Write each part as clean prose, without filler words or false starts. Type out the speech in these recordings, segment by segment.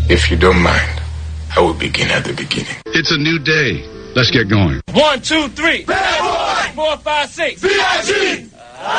If you don't mind, I will begin at the beginning. It's a new day. Let's get going. 1, 2, 3. Bad boy. 4, 5, 6. VIG.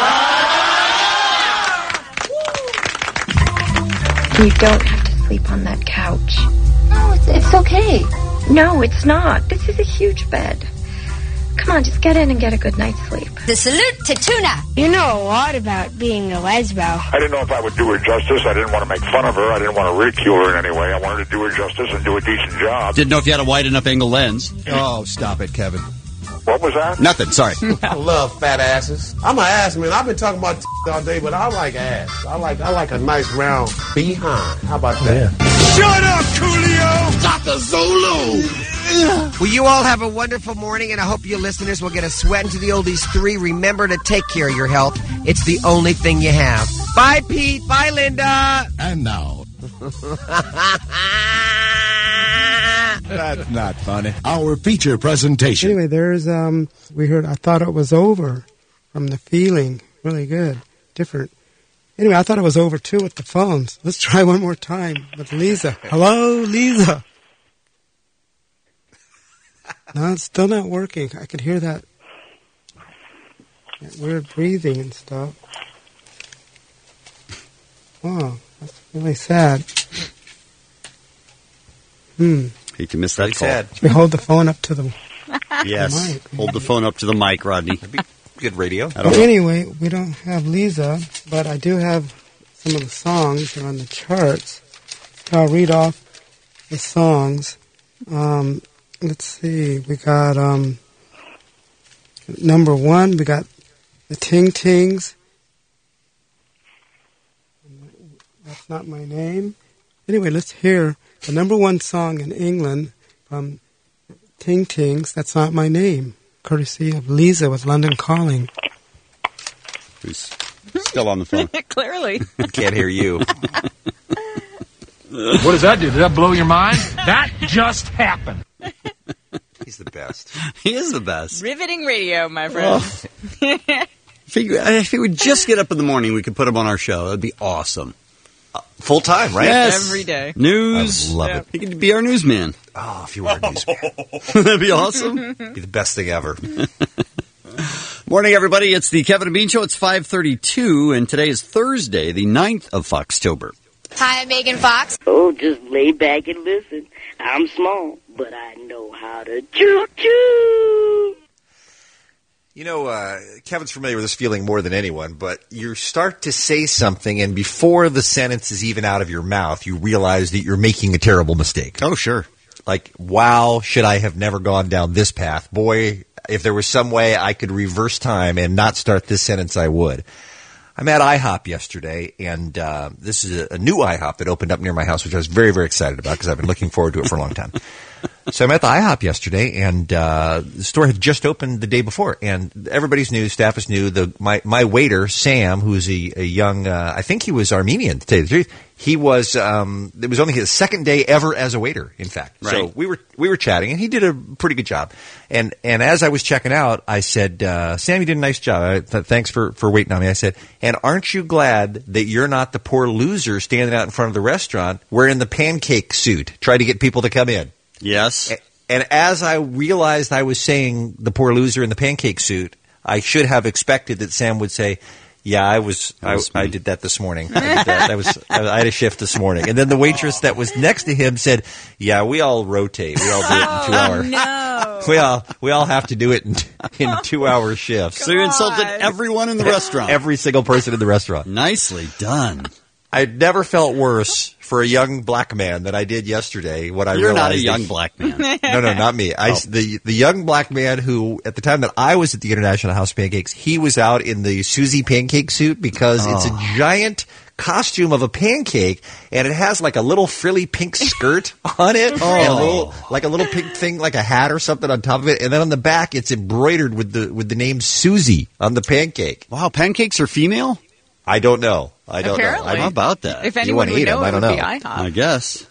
You don't have to sleep on that couch. No, it's okay. No, it's not. This is a huge bed. Come on, just get in and get a good night's sleep. The salute to Tuna. You know a lot about being a lesbo. I didn't know if I would do her justice. I didn't want to make fun of her. I didn't want to ridicule her in any way. I wanted to do her justice and do a decent job. Didn't know if you had a wide enough angle lens. Oh, stop it, Kevin. What was that? Nothing, sorry. I love fat asses. I'm an ass man. I've been talking about all day, but I like ass. I like a nice round behind. How about that? Shut up, Coolio! Dr. Zolo! Well, you all have a wonderful morning, and I hope you listeners will get a sweat into the oldies 3. Remember to take care of your health. It's the only thing you have. Bye, Pete. Bye, Linda. And now. That's not funny. Our feature presentation. Anyway, there's, we heard I Thought It Was Over from The Feeling. Really good. Different. Anyway, I thought it was over, too, with the phones. Let's try one more time with Lisa. Hello, Lisa. No, it's still not working. I could hear that weird breathing and stuff. Oh, that's really sad. Hate to miss that call. Sad. Should we hold the phone up to the Yes. mic? Hold the phone up to the mic, Rodney. That'd be good radio. I don't Well, know. anyway, we don't have Lisa, but I do have some of the songs that are on the charts. So I'll read off the songs. Let's see. We got number 1. We got the Ting Tings. That's Not My Name. Anyway, let's hear the number 1 song in England from Ting Tings. That's Not My Name. Courtesy of Lisa with London Calling. Who's still on the phone? Clearly. Can't hear you. What does that do? Did that blow your mind? That just happened. He's the best. He is the best. Riveting radio, my friend. If he would just get up in the morning, we could put him on our show. That'd be awesome. Full time, right? Yes. Every day. News. I love it. He could be our newsman. Oh, if you were a newsman. That'd be awesome. Be the best thing ever. Morning, everybody. It's the Kevin and Bean Show. It's 5:32, and today is Thursday, the 9th of Foxtober. Hi, I'm Megan Fox. Oh, just lay back and listen. I'm small, but I know how to choo-choo. You know, Kevin's familiar with this feeling more than anyone, but you start to say something, and before the sentence is even out of your mouth, you realize that you're making a terrible mistake. Oh, sure. Like, wow, should I have never gone down this path? Boy, if there was some way I could reverse time and not start this sentence, I would. I'm at IHOP yesterday, and this is a new IHOP that opened up near my house, which I was very, very excited about because I've been looking forward to it for a long time. So I'm at the IHOP yesterday, and the store had just opened the day before, and everybody's new, staff is new. My waiter, Sam, who's a young, I think he was Armenian, to tell you the truth. He was, it was only his second day ever as a waiter, in fact. Right. So we were chatting, and he did a pretty good job. And as I was checking out, I said, Sam, you did a nice job. Thanks for waiting on me. I said, and aren't you glad that you're not the poor loser standing out in front of the restaurant wearing the pancake suit, trying to get people to come in? Yes. And as I realized I was saying the poor loser in the pancake suit, I should have expected that Sam would say, yeah, I did that this morning. I had a shift this morning. And then the waitress that was next to him said, yeah, we all rotate. We all do it in 2 hours. No. We all have to do it in 2-hour shifts. So you insulted everyone in the restaurant. Every single person in the restaurant. Nicely done. I never felt worse for a young black man than I did yesterday when I You're realized... not a young black man. No, not me. The young black man who, at the time that I was at the International House of Pancakes, he was out in the Susie pancake suit because it's a giant costume of a pancake, and it has like a little frilly pink skirt on it, and a little pink thing, like a hat or something on top of it, and then on the back it's embroidered with the name Susie on the pancake. Wow, pancakes are female? I don't know. I don't Apparently. know. How about that? If anyone would know, it would be IHOP. I guess.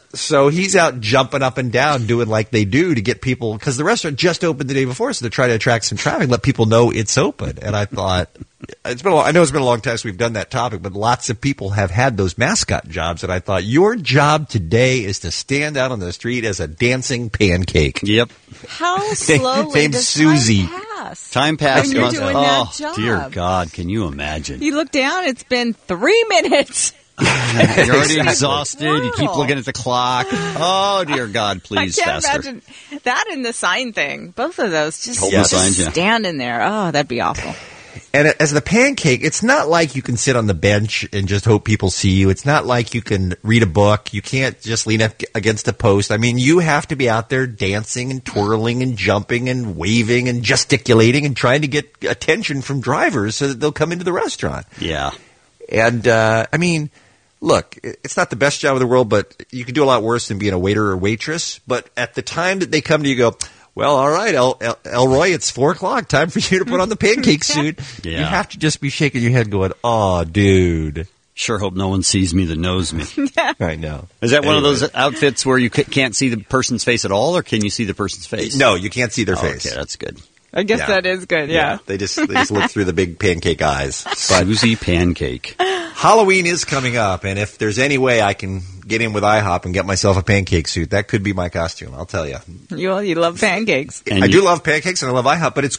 So he's out jumping up and down, doing like they do to get people, because the restaurant just opened the day before, so they're trying to attract some traffic, let people know it's open. And I thought, I know it's been a long time since we've done that topic, but lots of people have had those mascot jobs, and I thought, your job today is to stand out on the street as a dancing pancake. Yep. How slowly Named does Susie. time pass? Time passed. When you're doing that Oh, job. dear God, can you imagine? You look down, it's been 3 minutes. You're already exhausted. You keep looking at the clock. Oh, dear God, please, I can't faster. imagine that and the sign thing. Both of those just, Hold the signs, yeah. standing there. Oh, that'd be awful. And as the pancake, it's not like you can sit on the bench and just hope people see you. It's not like you can read a book. You can't just lean up against a post. I mean, you have to be out there dancing and twirling and jumping and waving and gesticulating and trying to get attention from drivers so that they'll come into the restaurant. Yeah. And, I mean, look, it's not the best job in the world, but you can do a lot worse than being a waiter or waitress. But at the time that they come to you, go, well, all right, Elroy, it's 4:00. Time for you to put on the pancake suit. Yeah. You have to just be shaking your head going, oh, dude. Sure hope no one sees me that knows me. I know. Is that one of those outfits where you can't see the person's face at all, or can you see the person's face? No, you can't see their face. Okay, that's good. I guess that is good, yeah. They just look through the big pancake eyes. But Susie Pancake. Halloween is coming up, and if there's any way I can get in with IHOP and get myself a pancake suit, that could be my costume, I'll tell you. You love pancakes. I do love pancakes, and I love IHOP, but it's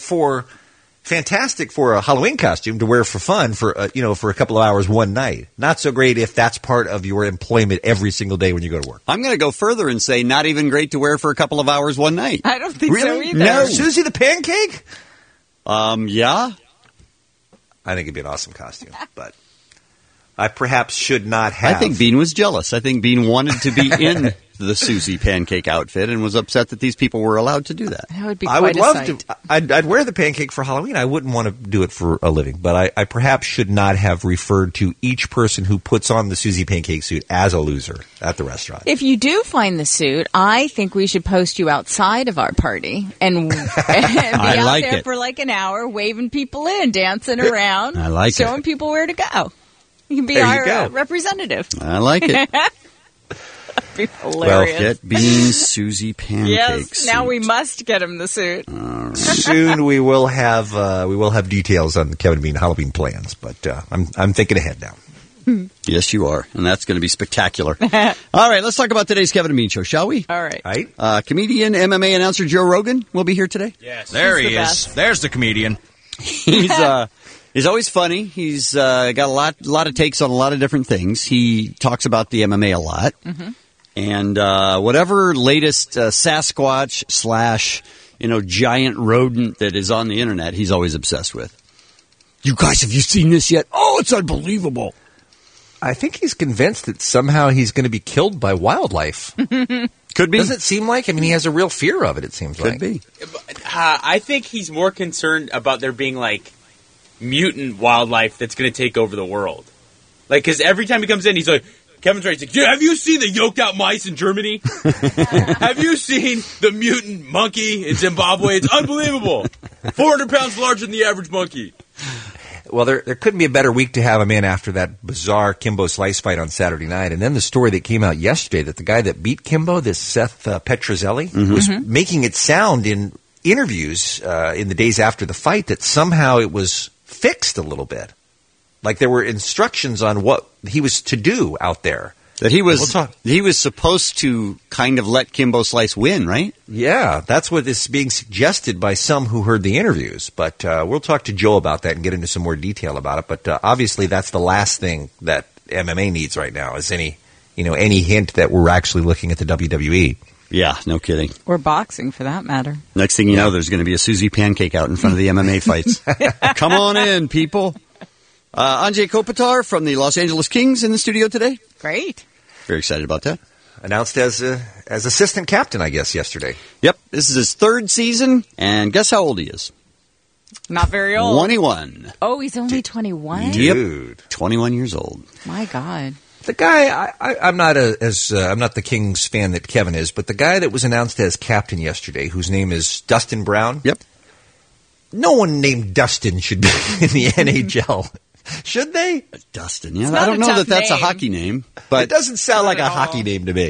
fantastic for a Halloween costume to wear for fun for a couple of hours one night. Not so great if that's part of your employment every single day when you go to work. I'm going to go further and say not even great to wear for a couple of hours one night. I don't think so Really? either. No. Susie the pancake? Yeah. I think it'd be an awesome costume, but I perhaps should not have. I think Bean was jealous. I think Bean wanted to be in the Susie Pancake outfit and was upset that these people were allowed to do that. That would be I quite would love a sight. to. I'd wear the pancake for Halloween. I wouldn't want to do it for a living, but I perhaps should not have referred to each person who puts on the Susie Pancake suit as a loser at the restaurant. If you do find the suit, I think we should post you outside of our party and be I out like there it. for like an hour, waving people in, dancing around, I like it. showing people where to go. You can be There you our go. Representative. I like it. That'd be hilarious. Get Bean's Susie Pancake Yes, now suit. we must get him the suit. Soon we will have details on Kevin Bean Halloween plans, but I'm thinking ahead now. Yes, you are, and that's going to be spectacular. All right, let's talk about today's Kevin and Bean Show, shall we? All right. Comedian, MMA announcer Joe Rogan will be here today. Yes. There He's he the is. best. There's the comedian. He's always funny. He's got a lot of takes on a lot of different things. He talks about the MMA a lot. Mm-hmm. And whatever latest Sasquatch / giant rodent that is on the internet, he's always obsessed with. You guys, have you seen this yet? Oh, it's unbelievable. I think he's convinced that somehow he's going to be killed by wildlife. Could be. Does it seem like? I mean, he has a real fear of it, it seems like. Could be. I think he's more concerned about there being, like, mutant wildlife that's going to take over the world. Like, because every time he comes in, he's like, Kevin's right. He's like, have you seen the yoked out mice in Germany? Have you seen the mutant monkey in Zimbabwe? It's unbelievable. 400 pounds larger than the average monkey. Well, there couldn't be a better week to have him in after that bizarre Kimbo Slice fight on Saturday night. And then the story that came out yesterday that the guy that beat Kimbo, this Seth Petrozelli, was making it sound in interviews in the days after the fight that somehow it was fixed a little bit. Like there were instructions on what he was to do out there. That he was supposed to kind of let Kimbo Slice win, right? Yeah, that's what is being suggested by some who heard the interviews. But we'll talk to Joe about that and get into some more detail about it. But obviously, that's the last thing that MMA needs right now is any hint that we're actually looking at the WWE. Yeah, no kidding. Or boxing, for that matter. Next thing you know, there's going to be a Susie Pancake out in front of the MMA fights. Come on in, people. Anjay Kopitar from the Los Angeles Kings in the studio today. Great. Very excited about that. Announced as assistant captain, I guess, yesterday. Yep. This is his third season, and guess how old he is? Not very old. 21. Oh, he's only 21? Dude. Yep. 21 years old. My God. The guy, I'm not I'm not the Kings fan that Kevin is, but the guy that was announced as captain yesterday, whose name is Dustin Brown. Yep. No one named Dustin should be in the NHL. Should they? Dustin, yeah. not I don't a know tough that that's a name. hockey name, but it doesn't sound like a hockey name to me.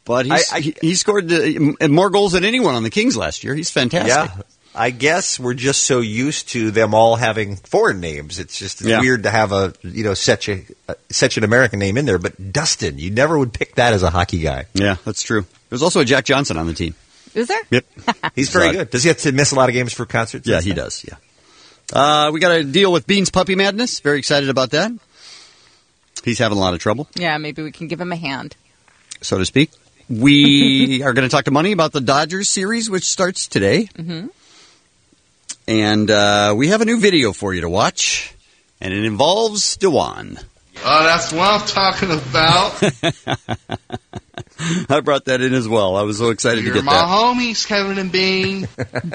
But he scored more goals than anyone on the Kings last year. He's fantastic. Yeah. I guess we're just so used to them all having foreign names. It's weird to have such an American name in there. But Dustin, you never would pick that as a hockey guy. Yeah, that's true. There's also a Jack Johnson on the team. Is there? Yep. He's very good. Does he have to miss a lot of games for concerts? Yeah, he does. Yeah. We got to deal with Bean's puppy madness. Very excited about that. He's having a lot of trouble. Yeah, maybe we can give him a hand, so to speak. We are going to talk to Money about the Dodgers series, which starts today. Mm-hmm. And we have a new video for you to watch, and it involves DeJuan. Oh, that's what I'm talking about. I brought that in as well. I was so excited to get my that. homies, Kevin and Bean.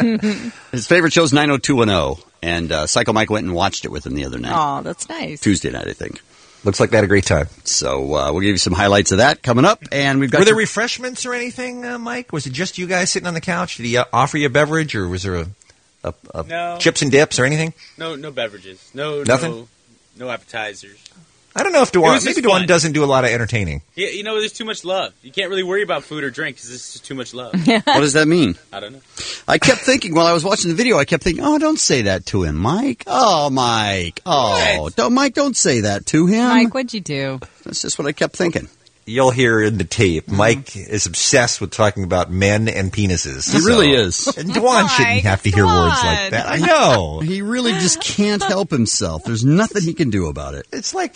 His favorite show is 90210, and Psycho Mike went and watched it with him the other night. Oh, that's nice. Tuesday night, I think. Looks like they had a great time. So we'll give you some highlights of that coming up. And we've got. Were there refreshments or anything, Mike? Was it just you guys sitting on the couch? Did he offer you a beverage, or was there No. chips and dips or anything? No beverages. Nothing? No appetizers. I don't know if DeJuan doesn't do a lot of entertaining. Yeah, there's too much love. You can't really worry about food or drink because there's just too much love. What does that mean? I don't know. I kept thinking while I was watching the video, oh, don't say that to him, Mike. Oh, Mike. Oh, Mike, don't say that to him. Mike, what'd you do? That's just what I kept thinking. You'll hear in the tape, Mike is obsessed with talking about men and penises. He really is. And DeJuan shouldn't have to hear words like that. I know. He really just can't help himself. There's nothing he can do about it. It's like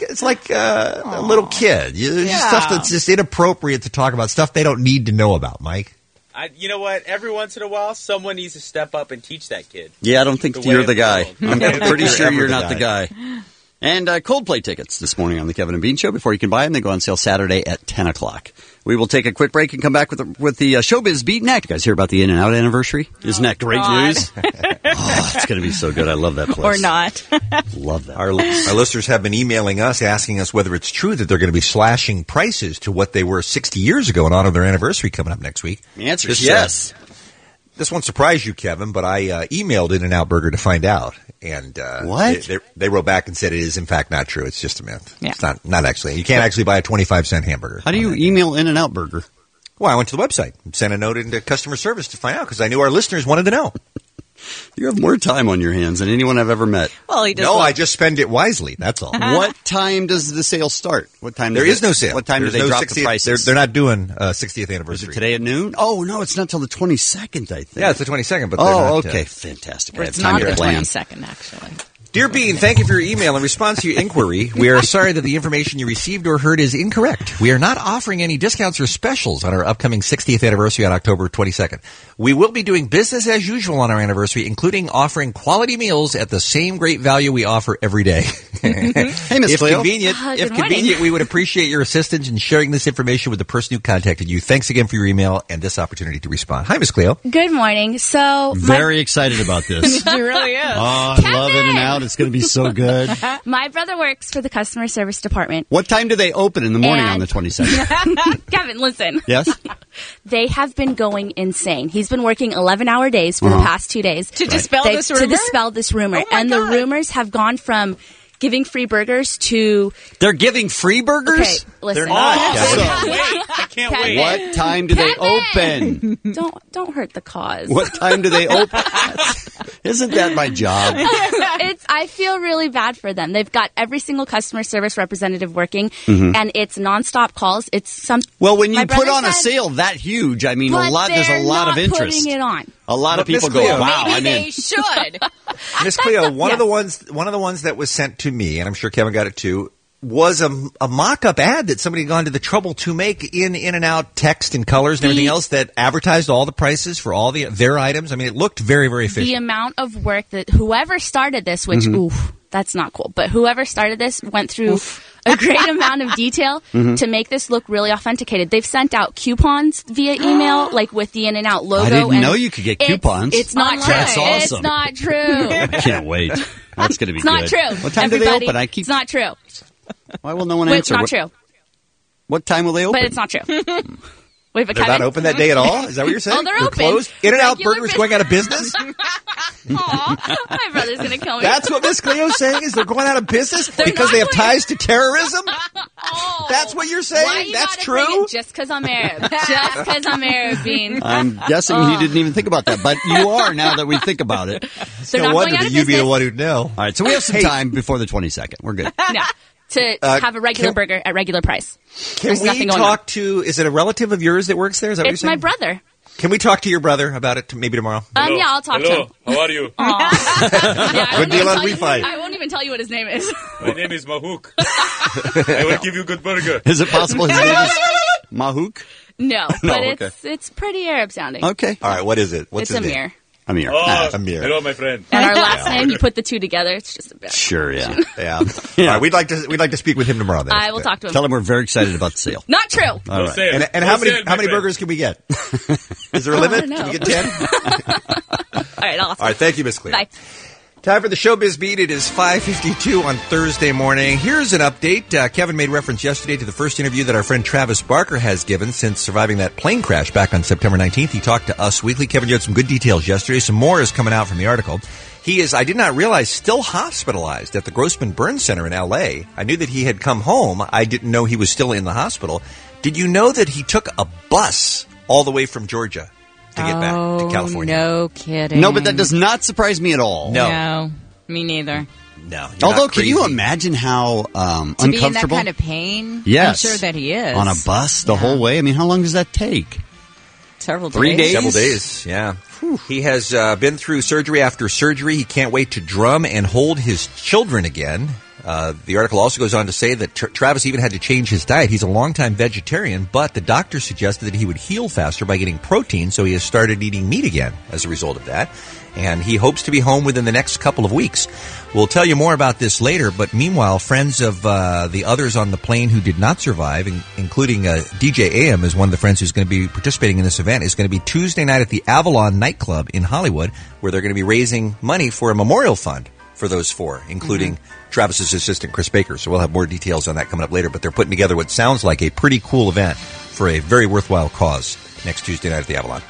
a little kid. Stuff that's just inappropriate to talk about, stuff they don't need to know about, Mike. You know what? Every once in a while, someone needs to step up and teach that kid. Yeah, I don't think you're the guy. I'm pretty sure you're not the guy. And Coldplay tickets this morning on the Kevin and Bean Show. Before you can buy them, they go on sale Saturday at 10 o'clock. We will take a quick break and come back with the Showbiz Beat next. You guys hear about the In-N-Out anniversary? Isn't that great news? It's going to be so good. I love that place. Or not. Love that. Our listeners have been emailing us, asking us whether it's true that they're going to be slashing prices to what they were 60 years ago in honor of their anniversary coming up next week. The answer is yes. This won't surprise you, Kevin, but I emailed In-N-Out Burger to find out. And what? They wrote back and said it is, in fact, not true. It's just a myth. Yeah. It's not actually. You can't actually buy a 25-cent hamburger. How do you email In-N-Out Burger? Well, I went to the website and sent a note into customer service to find out because I knew our listeners wanted to know. You have more time on your hands than anyone I've ever met. Well, he does. No, I just spend it wisely. That's all. What time does the sale start? What time? There is no sale. What time do they drop the prices? They're not doing 60th anniversary. Is it today at noon? Oh, no, it's not till the 22nd, I think. Yeah, it's the 22nd. But okay. Fantastic. It's not the 22nd, actually. Dear Bean, thank you for your email. In response to your inquiry, we are sorry that the information you received or heard is incorrect. We are not offering any discounts or specials on our upcoming 60th anniversary on October 22nd. We will be doing business as usual on our anniversary, including offering quality meals at the same great value we offer every day. Hey, Miss Cleo. If convenient, we would appreciate your assistance in sharing this information with the person who contacted you. Thanks again for your email and this opportunity to respond. Hi, Miss Cleo. Good morning. So very excited about this. She really is. Oh, I love In-N-Out. It's going to be so good. My brother works for the customer service department. What time do they open in the morning on the 22nd? Kevin, listen. Yes? They have been going insane. He's been working 11-hour days for the past 2 days. To dispel this rumor? To dispel this rumor. And the rumors have gone from giving free burgers to... They're giving free burgers? Okay, listen. They're not. I can't wait. What time do they open? Don't hurt the cause. What time do they open? Isn't that my job? I feel really bad for them. They've got every single customer service representative working, and it's nonstop calls. Well, when you put on a sale that huge, I mean, there's a lot of interest. Putting it on. A lot of people go, wow, I'm in. They should. Miss Cleo, one of the ones that was sent to me, and I'm sure Kevin got it too, was a mock-up ad that somebody had gone to the trouble to make in In-N-Out text and colors and everything else that advertised all the prices for all their items. I mean, it looked very, very efficient. The amount of work that whoever started this, which, that's not cool, but whoever started this went through a great amount of detail to make this look really authenticated. They've sent out coupons via email, like with the In-N-Out logo. I didn't know you could get coupons. It's not true. That's awesome. It's not true. I can't wait. That's going to be it's good. It's not true. What time do they open? It's not true. Why will no one answer? It's not true. What time will they open? But it's not true. Wait, but they're not open that day at all? Is that what you're saying? Oh, they're open. Closed? In-N-Out Burger's going out of business? Aw, my brother's going to kill me. That's what Miss Cleo's saying is they're going out of business because they have ties to terrorism? Oh. That's what you're saying? Why you That's gotta bring true? it just because I'm Arab. Just because I'm Arab, Bean. I'm guessing he didn't even think about that, but you are now that we think about it. They're No not wonder going out that of you'd be the business. one who'd know. All right, so we have some time before the 22nd. We're good. No. To have a regular burger at regular price. Can There's we nothing going on. talk to, is it a relative of yours that works there? Is that what It's you're my saying? brother. Can we talk to your brother about it maybe tomorrow? Yeah, I'll talk to him. How are you? Good deal on refi. I won't even tell you what his name is. My name is Mahouk. I will give you good burger. Is it possible his name is Mahouk? No, No, but okay. it's pretty Arab sounding. Okay. All right, what is it? What's It's his name? Amir. Amir. Oh, Amir. hello, my friend. And our last name, you put the two together, it's just a bit. Sure, yeah. Yeah. All right, we'd like to speak with him tomorrow then. I will talk to him. Tell him we're very excited about the sale. Not true. All right. And how many burgers can we get? Is there a limit? I don't Can we know. get 10? All right, awesome. All right, thank you, Miss Cleo. Bye. Time for the Showbiz Beat. It is 5:52 on Thursday morning. Here's an update. Kevin made reference yesterday to the first interview that our friend Travis Barker has given since surviving that plane crash back on September 19th. He talked to Us Weekly. Kevin, you had some good details yesterday. Some more is coming out from the article. He is, I did not realize, still hospitalized at the Grossman Burn Center in L.A. I knew that he had come home. I didn't know he was still in the hospital. Did you know that he took a bus all the way from Georgia to get back to California? No kidding. No, but that does not surprise me at all. No, me neither. No. Although, can you imagine how To be in that uncomfortable? kind of pain? Yes. I'm sure that he is. On a bus the whole way? I mean, how long does that take? Several 3 days? Several days, yeah. He has been through surgery after surgery. He can't wait to drum and hold his children again. The article also goes on to say that Travis even had to change his diet. He's a longtime vegetarian, but the doctor suggested that he would heal faster by getting protein, so he has started eating meat again as a result of that. And he hopes to be home within the next couple of weeks. We'll tell you more about this later, but meanwhile, friends of the others on the plane who did not survive, including DJ AM is one of the friends who's going to be participating in this event, is going to be Tuesday night at the Avalon nightclub in Hollywood, where they're going to be raising money for a memorial fund for those four, including Travis's assistant, Chris Baker. So we'll have more details on that coming up later, but they're putting together what sounds like a pretty cool event for a very worthwhile cause next Tuesday night at the Avalon.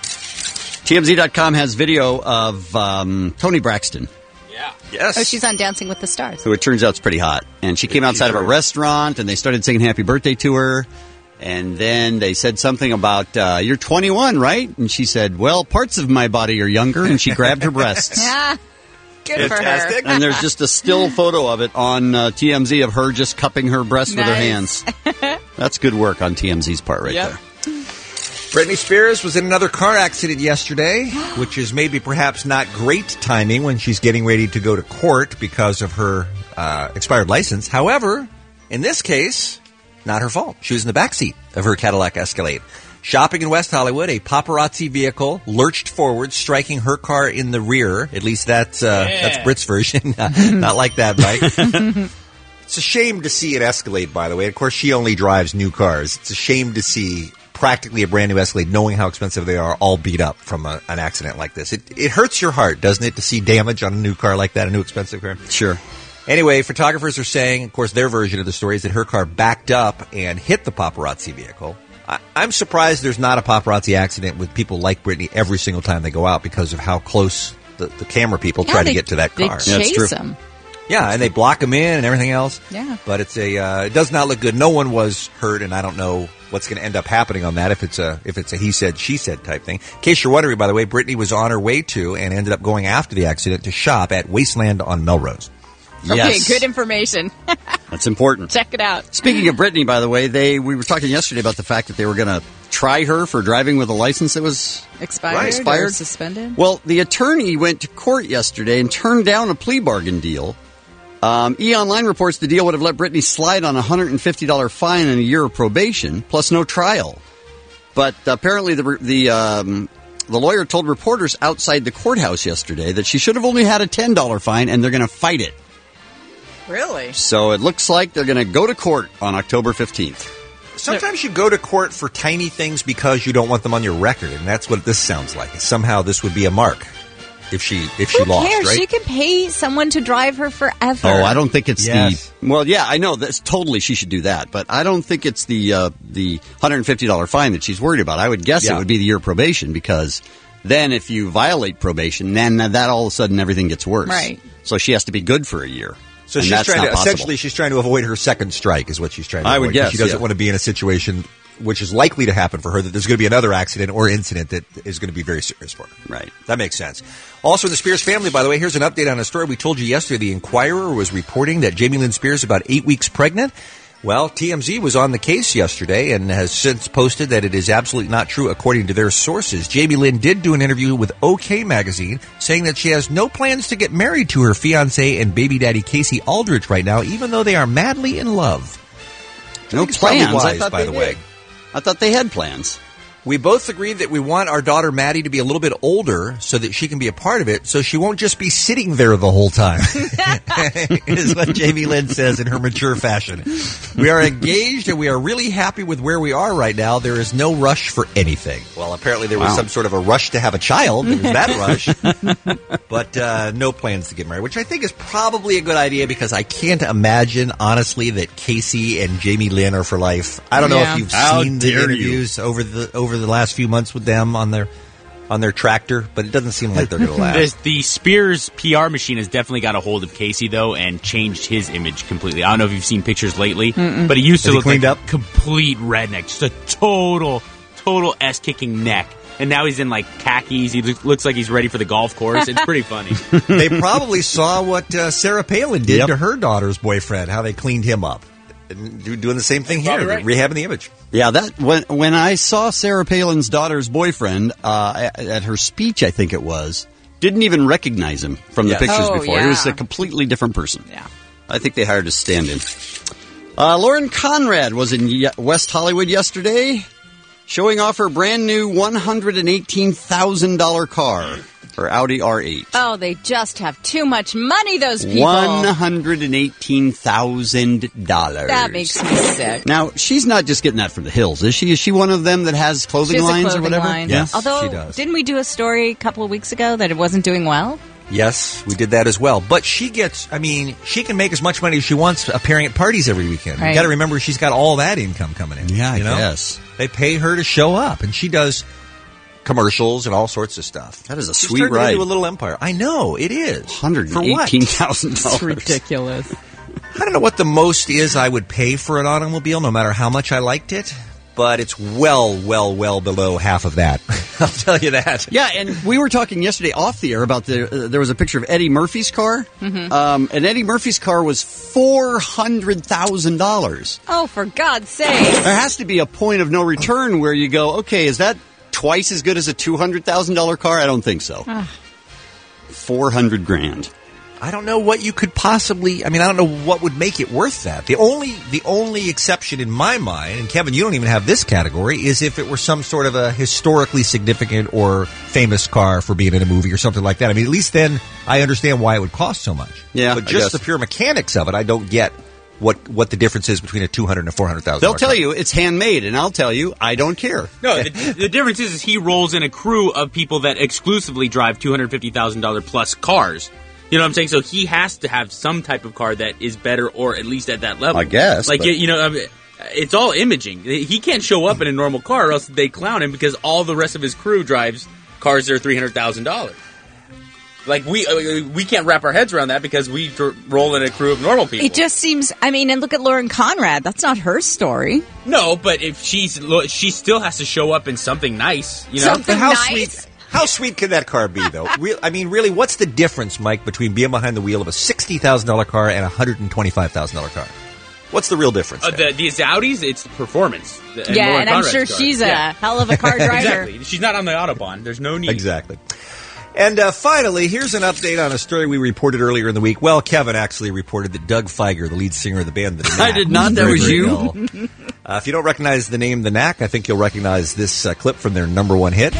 TMZ.com has video of Toni Braxton, Yes. Oh, she's on Dancing with the Stars. who it turns out is pretty hot. And she came outside of a restaurant, and they started singing happy birthday to her. And then they said something about, you're 21, right? And she said, well, parts of my body are younger. And she grabbed her breasts. Yeah. Good Fantastic. for her. And there's just a still photo of it on TMZ of her just cupping her breasts with her Nice. hands. That's good work on TMZ's part right Yep. there. Britney Spears was in another car accident yesterday, which is maybe perhaps not great timing when she's getting ready to go to court because of her expired license. However, in this case, not her fault. She was in the backseat of her Cadillac Escalade. Shopping in West Hollywood, a paparazzi vehicle lurched forward, striking her car in the rear. At least that's Brit's version. Not like that, Mike. It's a shame to see an Escalade, by the way. Of course, she only drives new cars. It's a shame to see practically a brand new Escalade, knowing how expensive they are, all beat up from an accident like this. It hurts your heart, doesn't it, to see damage on a new car like that, a new expensive car? Sure. Anyway, photographers are saying, of course, their version of the story is that her car backed up and hit the paparazzi vehicle. I'm surprised there's not a paparazzi accident with people like Britney every single time they go out because of how close the camera people try to get to that car. They chase them. Yeah, and they block them in and everything else. Yeah. But it's it does not look good. No one was hurt, and I don't know what's going to end up happening on that if it's a he said, she said type thing. In case you're wondering, by the way, Britney was on her way to and ended up going after the accident to shop at Wasteland on Melrose. Okay, Yes. good information. That's important. Check it out. Speaking of Britney, by the way, we were talking yesterday about the fact that they were going to try her for driving with a license that was Expired or suspended? Well, the attorney went to court yesterday and turned down a plea bargain deal. E-Online reports the deal would have let Britney slide on a $150 fine and a year of probation, plus no trial. But apparently the lawyer told reporters outside the courthouse yesterday that she should have only had a $10 fine, and they're going to fight it. Really? So it looks like they're going to go to court on October 15th. Sometimes you go to court for tiny things because you don't want them on your record, and that's what this sounds like. Somehow this would be a mark if she lost, cares? right? She can pay someone to drive her forever. Oh, I don't think it's Yes. well, yeah, I know that's totally she should do that, but I don't think it's the $150 fine that she's worried about. I would guess it would be the year probation, because then if you violate probation, then that all of a sudden everything gets worse. Right. So she has to be good for a year. So And she's that's trying not to possible. essentially she's trying to avoid her second strike is what she's trying to I avoid. would guess, She doesn't yeah. want to be in a situation which is likely to happen for her, that there's going to be another accident or incident that is going to be very serious for her. Right. That makes sense. Also, the Spears family, by the way, here's an update on a story we told you yesterday. The Inquirer was reporting that Jamie Lynn Spears is about 8 weeks pregnant. Well, TMZ was on the case yesterday and has since posted that it is absolutely not true according to their sources. Jamie Lynn did do an interview with OK Magazine saying that she has no plans to get married to her fiancé and baby daddy Casey Aldrich right now, even though they are madly in love. No I think it's probably plans. I wise, thought by they the way. did. I thought they had plans. We both agreed that we want our daughter Maddie to be a little bit older so that she can be a part of it, so she won't just be sitting there the whole time, is what Jamie Lynn says in her mature fashion. We are engaged and we are really happy with where we are right now. There is no rush for anything. Well, apparently there was some sort of a rush to have a child. There was that rush. But no plans to get married, which I think is probably a good idea because I can't imagine, honestly, that Casey and Jamie Lynn are for life. I don't know if you've seen the interviews over the last few months with them on their tractor, but it doesn't seem like they're going to last. The Spears PR machine has definitely got a hold of Casey, though, and changed his image completely. I don't know if you've seen pictures lately, but he used to look like a complete redneck, just a total ass-kicking neck. And now he's in, like, khakis. He looks like he's ready for the golf course. It's pretty funny. They probably saw what Sarah Palin did to her daughter's boyfriend, how they cleaned him up. And doing the same thing here, right. rehabbing the image. Yeah, that when I saw Sarah Palin's daughter's boyfriend at her speech, I think it was, didn't even recognize him from the pictures before. He was a completely different person. Yeah, I think they hired a stand-in. Lauren Conrad was in West Hollywood yesterday, showing off her brand new $118,000 car, her Audi R8. Oh, they just have too much money, those people. $118,000. That makes me sick. Now, she's not just getting that from the hills, is she? Is she one of them that has clothing She has a lines clothing or whatever? line. Yes, Although, she does. didn't we do a story a couple of weeks ago that it wasn't doing well? Yes, we did that as well. But she can make as much money as she wants appearing at parties every weekend. Right. You got to remember she's got all that income coming in. Yeah, I you know? guess. They pay her to show up, and she does commercials and all sorts of stuff. That is a She's sweet turned ride. into a little empire. I know, it is. $118,000. It's ridiculous. I don't know what the most is I would pay for an automobile, no matter how much I liked it, but it's well below half of that. I'll tell you that. Yeah, and we were talking yesterday off the air about there was a picture of Eddie Murphy's car, and Eddie Murphy's car was $400,000. Oh, for God's sake. There has to be a point of no return where you go, okay, is that twice as good as a $200,000 car? I don't think so. $400,000. I don't know what you could possibly. I don't know what would make it worth that. The only exception in my mind, and Kevin, you don't even have this category, is if it were some sort of a historically significant or famous car for being in a movie or something like that. At least then I understand why it would cost so much. Yeah, but I just guess. the pure mechanics of it, I don't get what the difference is between a $200,000 and a $400,000. They'll tell you it's handmade, and I'll tell you I don't care. No, the difference is he rolls in a crew of people that exclusively drive $250,000 plus cars. You know what I'm saying? So he has to have some type of car that is better, or at least at that level. I guess, Like, but- it's all imaging. He can't show up in a normal car, or else they clown him because all the rest of his crew drives cars that are $300,000. Like, we can't wrap our heads around that because we roll in a crew of normal people. It just seems, and look at Lauren Conrad. That's not her story. No, but if she still has to show up in something nice, you know? Something nice? How sweet can that car be, though? Really, what's the difference, Mike, between being behind the wheel of a $60,000 car and a $125,000 car? What's the real difference? These Audis, it's performance. And I'm sure she's a hell of a car driver. Exactly. She's not on the Autobahn. There's no need. Exactly. And finally, here's an update on a story we reported earlier in the week. Well, Kevin actually reported that Doug Feiger, the lead singer of the band, The Knack, I did not. That was you. If you don't recognize the name The Knack, I think you'll recognize this clip from their number one hit.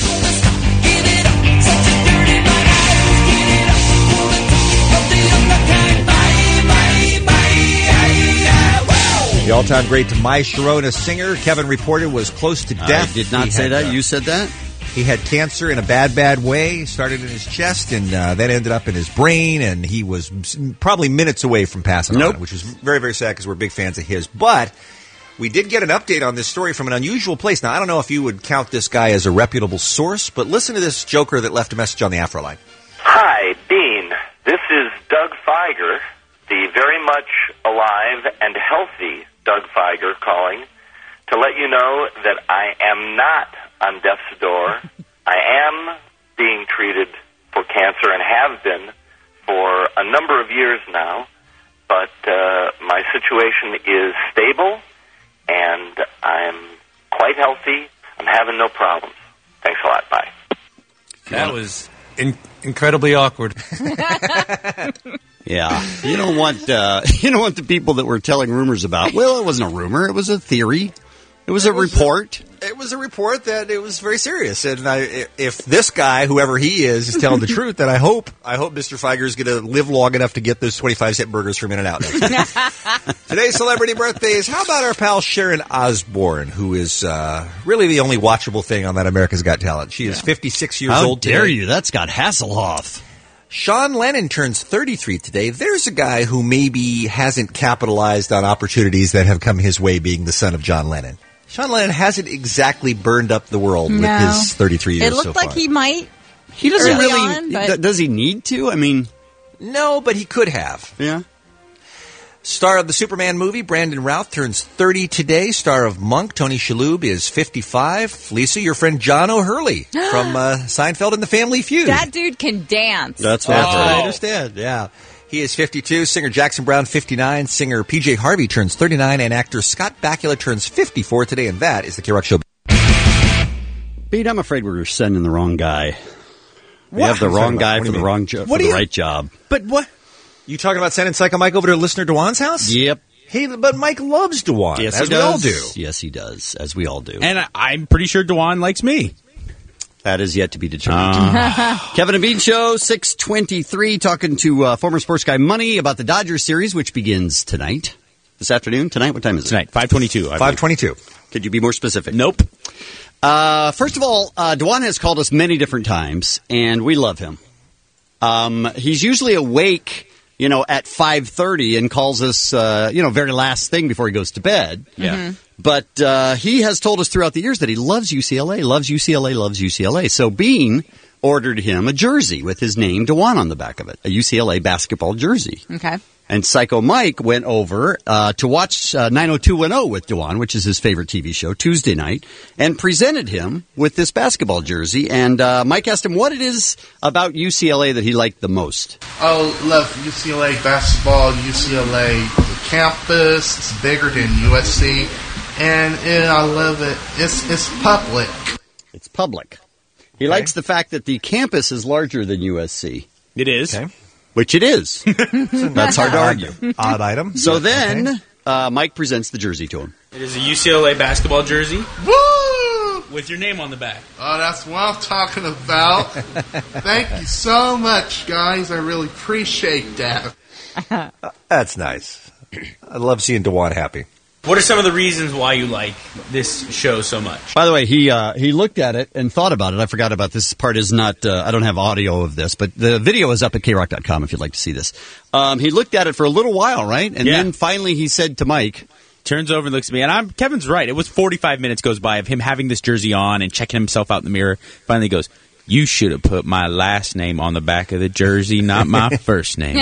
The all-time great My Sharona singer, Kevin reported, was close to death. I did not say that. You said that? He had cancer in a bad way. Started in his chest and then ended up in his brain, and he was probably minutes away from passing on, which is very, very sad because we're big fans of his. But we did get an update on this story from an unusual place. Now, I don't know if you would count this guy as a reputable source, but listen to this joker that left a message on the Afro line. Hi, Dean. This is Doug Feiger, the very much alive and healthy Doug Feiger calling to let you know that I am not on death's door. I am being treated for cancer and have been for a number of years now, but my situation is stable and I'm quite healthy. I'm having no problems. Thanks a lot. Bye. That was incredibly awkward. Yeah, you don't want the people that were telling rumors about. Well, it wasn't a rumor; it was a theory. It was a report. It was a report that it was very serious. And if this guy, whoever he is telling the truth, then I hope Mr. Feiger is going to live long enough to get those 25-cent burgers from In-N-Out. Today's celebrity birthdays. How about our pal Sharon Osbourne, who is really the only watchable thing on that America's Got Talent. She is 56 years old today. How dare you? That's Scott Hasselhoff. Sean Lennon turns 33 today. There's a guy who maybe hasn't capitalized on opportunities that have come his way, being the son of John Lennon. Sean Lennon hasn't exactly burned up the world with his 33 years so far. It looked like he might. He doesn't really. On, does he need to? I mean, no, but he could have. Yeah. Star of the Superman movie, Brandon Routh, turns 30 today. Star of Monk, Tony Shalhoub, is 55. Lisa, your friend John O'Hurley from Seinfeld and the Family Feud. That dude can dance. That's what I understand, yeah. He is 52. Singer Jackson Browne, 59. Singer PJ Harvey turns 39. And actor Scott Bakula turns 54 today. And that is the K-Rock Show. Pete, I'm afraid we're sending the wrong guy. We have the wrong guy for the wrong job, for the right job. But what? You talking about sending Psycho Mike over to listener Dewan's house? Yep. Hey, but Mike loves Dewan, yes, as we all do. Yes, he does, as we all do. And I'm pretty sure Dewan likes me. That is yet to be determined. Kevin and Bean Show, 6:23, talking to former sports guy Money about the Dodgers series, which begins tonight. This afternoon? Tonight? What time is it? Tonight, 5:22. 5:22. Could you be more specific? Nope. First of all, Dewan has called us many different times, and we love him. He's usually awake, at 5:30 and calls us, very last thing before he goes to bed. Yeah. Mm-hmm. But he has told us throughout the years that he loves UCLA, loves UCLA, loves UCLA. So Bean ordered him a jersey with his name, Dewan, on the back of it, a UCLA basketball jersey. Okay. And Psycho Mike went over to watch 90210 with Dewan, which is his favorite TV show, Tuesday night, and presented him with this basketball jersey. And Mike asked him what it is about UCLA that he liked the most. Oh, love UCLA basketball, UCLA campus. It's bigger than USC. And I love it. It's public. It's public. He likes the fact that the campus is larger than USC. It is. Okay. Which it is. That's hard to argue. Odd item. So then Mike presents the jersey to him. It is a UCLA basketball jersey. Woo! With your name on the back. Oh, that's what I'm talking about. Thank you so much, guys. I really appreciate that. That's nice. I love seeing Dewan happy. What are some of the reasons why you like this show so much? By the way, he looked at it and thought about it. I forgot about this part. Is not. I don't have audio of this, but the video is up at krock.com if you'd like to see this. He looked at it for a little while, right? And then finally he said to Mike, turns over and looks at me, and Kevin's right. It was 45 minutes goes by of him having this jersey on and checking himself out in the mirror. Finally goes, you should have put my last name on the back of the jersey, not my first name.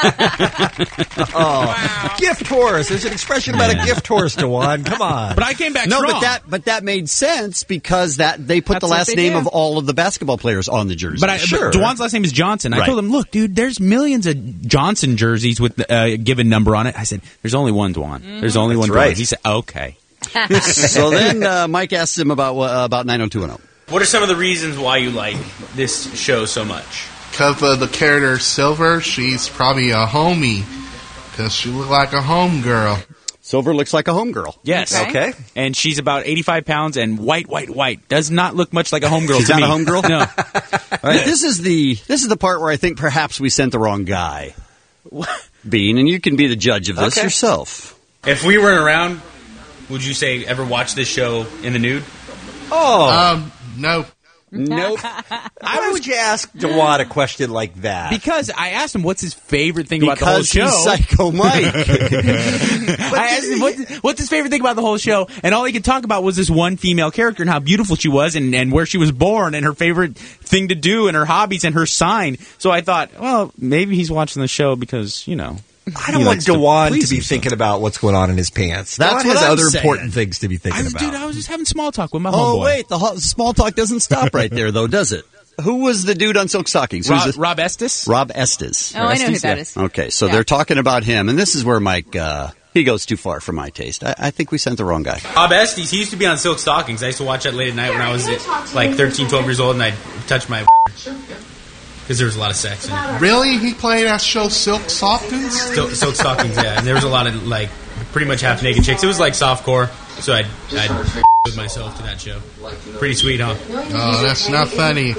Wow. Gift horse. There's an expression about a gift horse, Dewan. Come on. But I came back strong. but that made sense because they put the last name of all of the basketball players on the jersey. But Dewan's last name is Johnson. I told him, look, dude, there's millions of Johnson jerseys with a given number on it. I said, there's only one Dewan. Mm-hmm. There's only one Dewan. He said, okay. So then Mike asked him about 90210. What are some of the reasons why you like this show so much? Because of the character Silver, she's probably a homie. Because she looks like a homegirl. Silver looks like a homegirl. Yes. Okay. And she's about 85 pounds and white. Does not look much like a homegirl She's to me. She's not a homegirl? No. All right, this is the part where I think perhaps we sent the wrong guy. Bean, and you can be the judge of this yourself. If we weren't around, would you say ever watch this show in the nude? Oh. No. Nope. Why would you ask Dewan a question like that? Because I asked him what's his favorite thing about the whole show. Because he's Psycho Mike. I asked him what's his favorite thing about the whole show, and all he could talk about was this one female character and how beautiful she was and where she was born and her favorite thing to do and her hobbies and her sign. So I thought, well, maybe he's watching the show because, I don't want Dewan to be thinking about what's going on in his pants. That's Dewan what has I'm other saying. important things to be thinking about. Dude, I was just having small talk with my Oh, homeboy. wait, the small talk doesn't stop right there, though, does it? Who was the dude on Silk Stockings? Rob Estes? Rob Estes. Oh, I know who that is. Okay, so Yeah. they're talking about him, and this is where Mike, he goes too far for my taste. I think we sent the wrong guy. Rob Estes, he used to be on Silk Stockings. I used to watch that late at night when I was like 13, 12 years old, and I'd touch my because there was a lot of sex in it. Really? He played that show Silk Stockings? Silk Stockings, yeah. And there was a lot of, like, pretty much half-naked chicks. It was like softcore, so I'd with myself to that show. Pretty sweet, huh? Oh, that's not funny.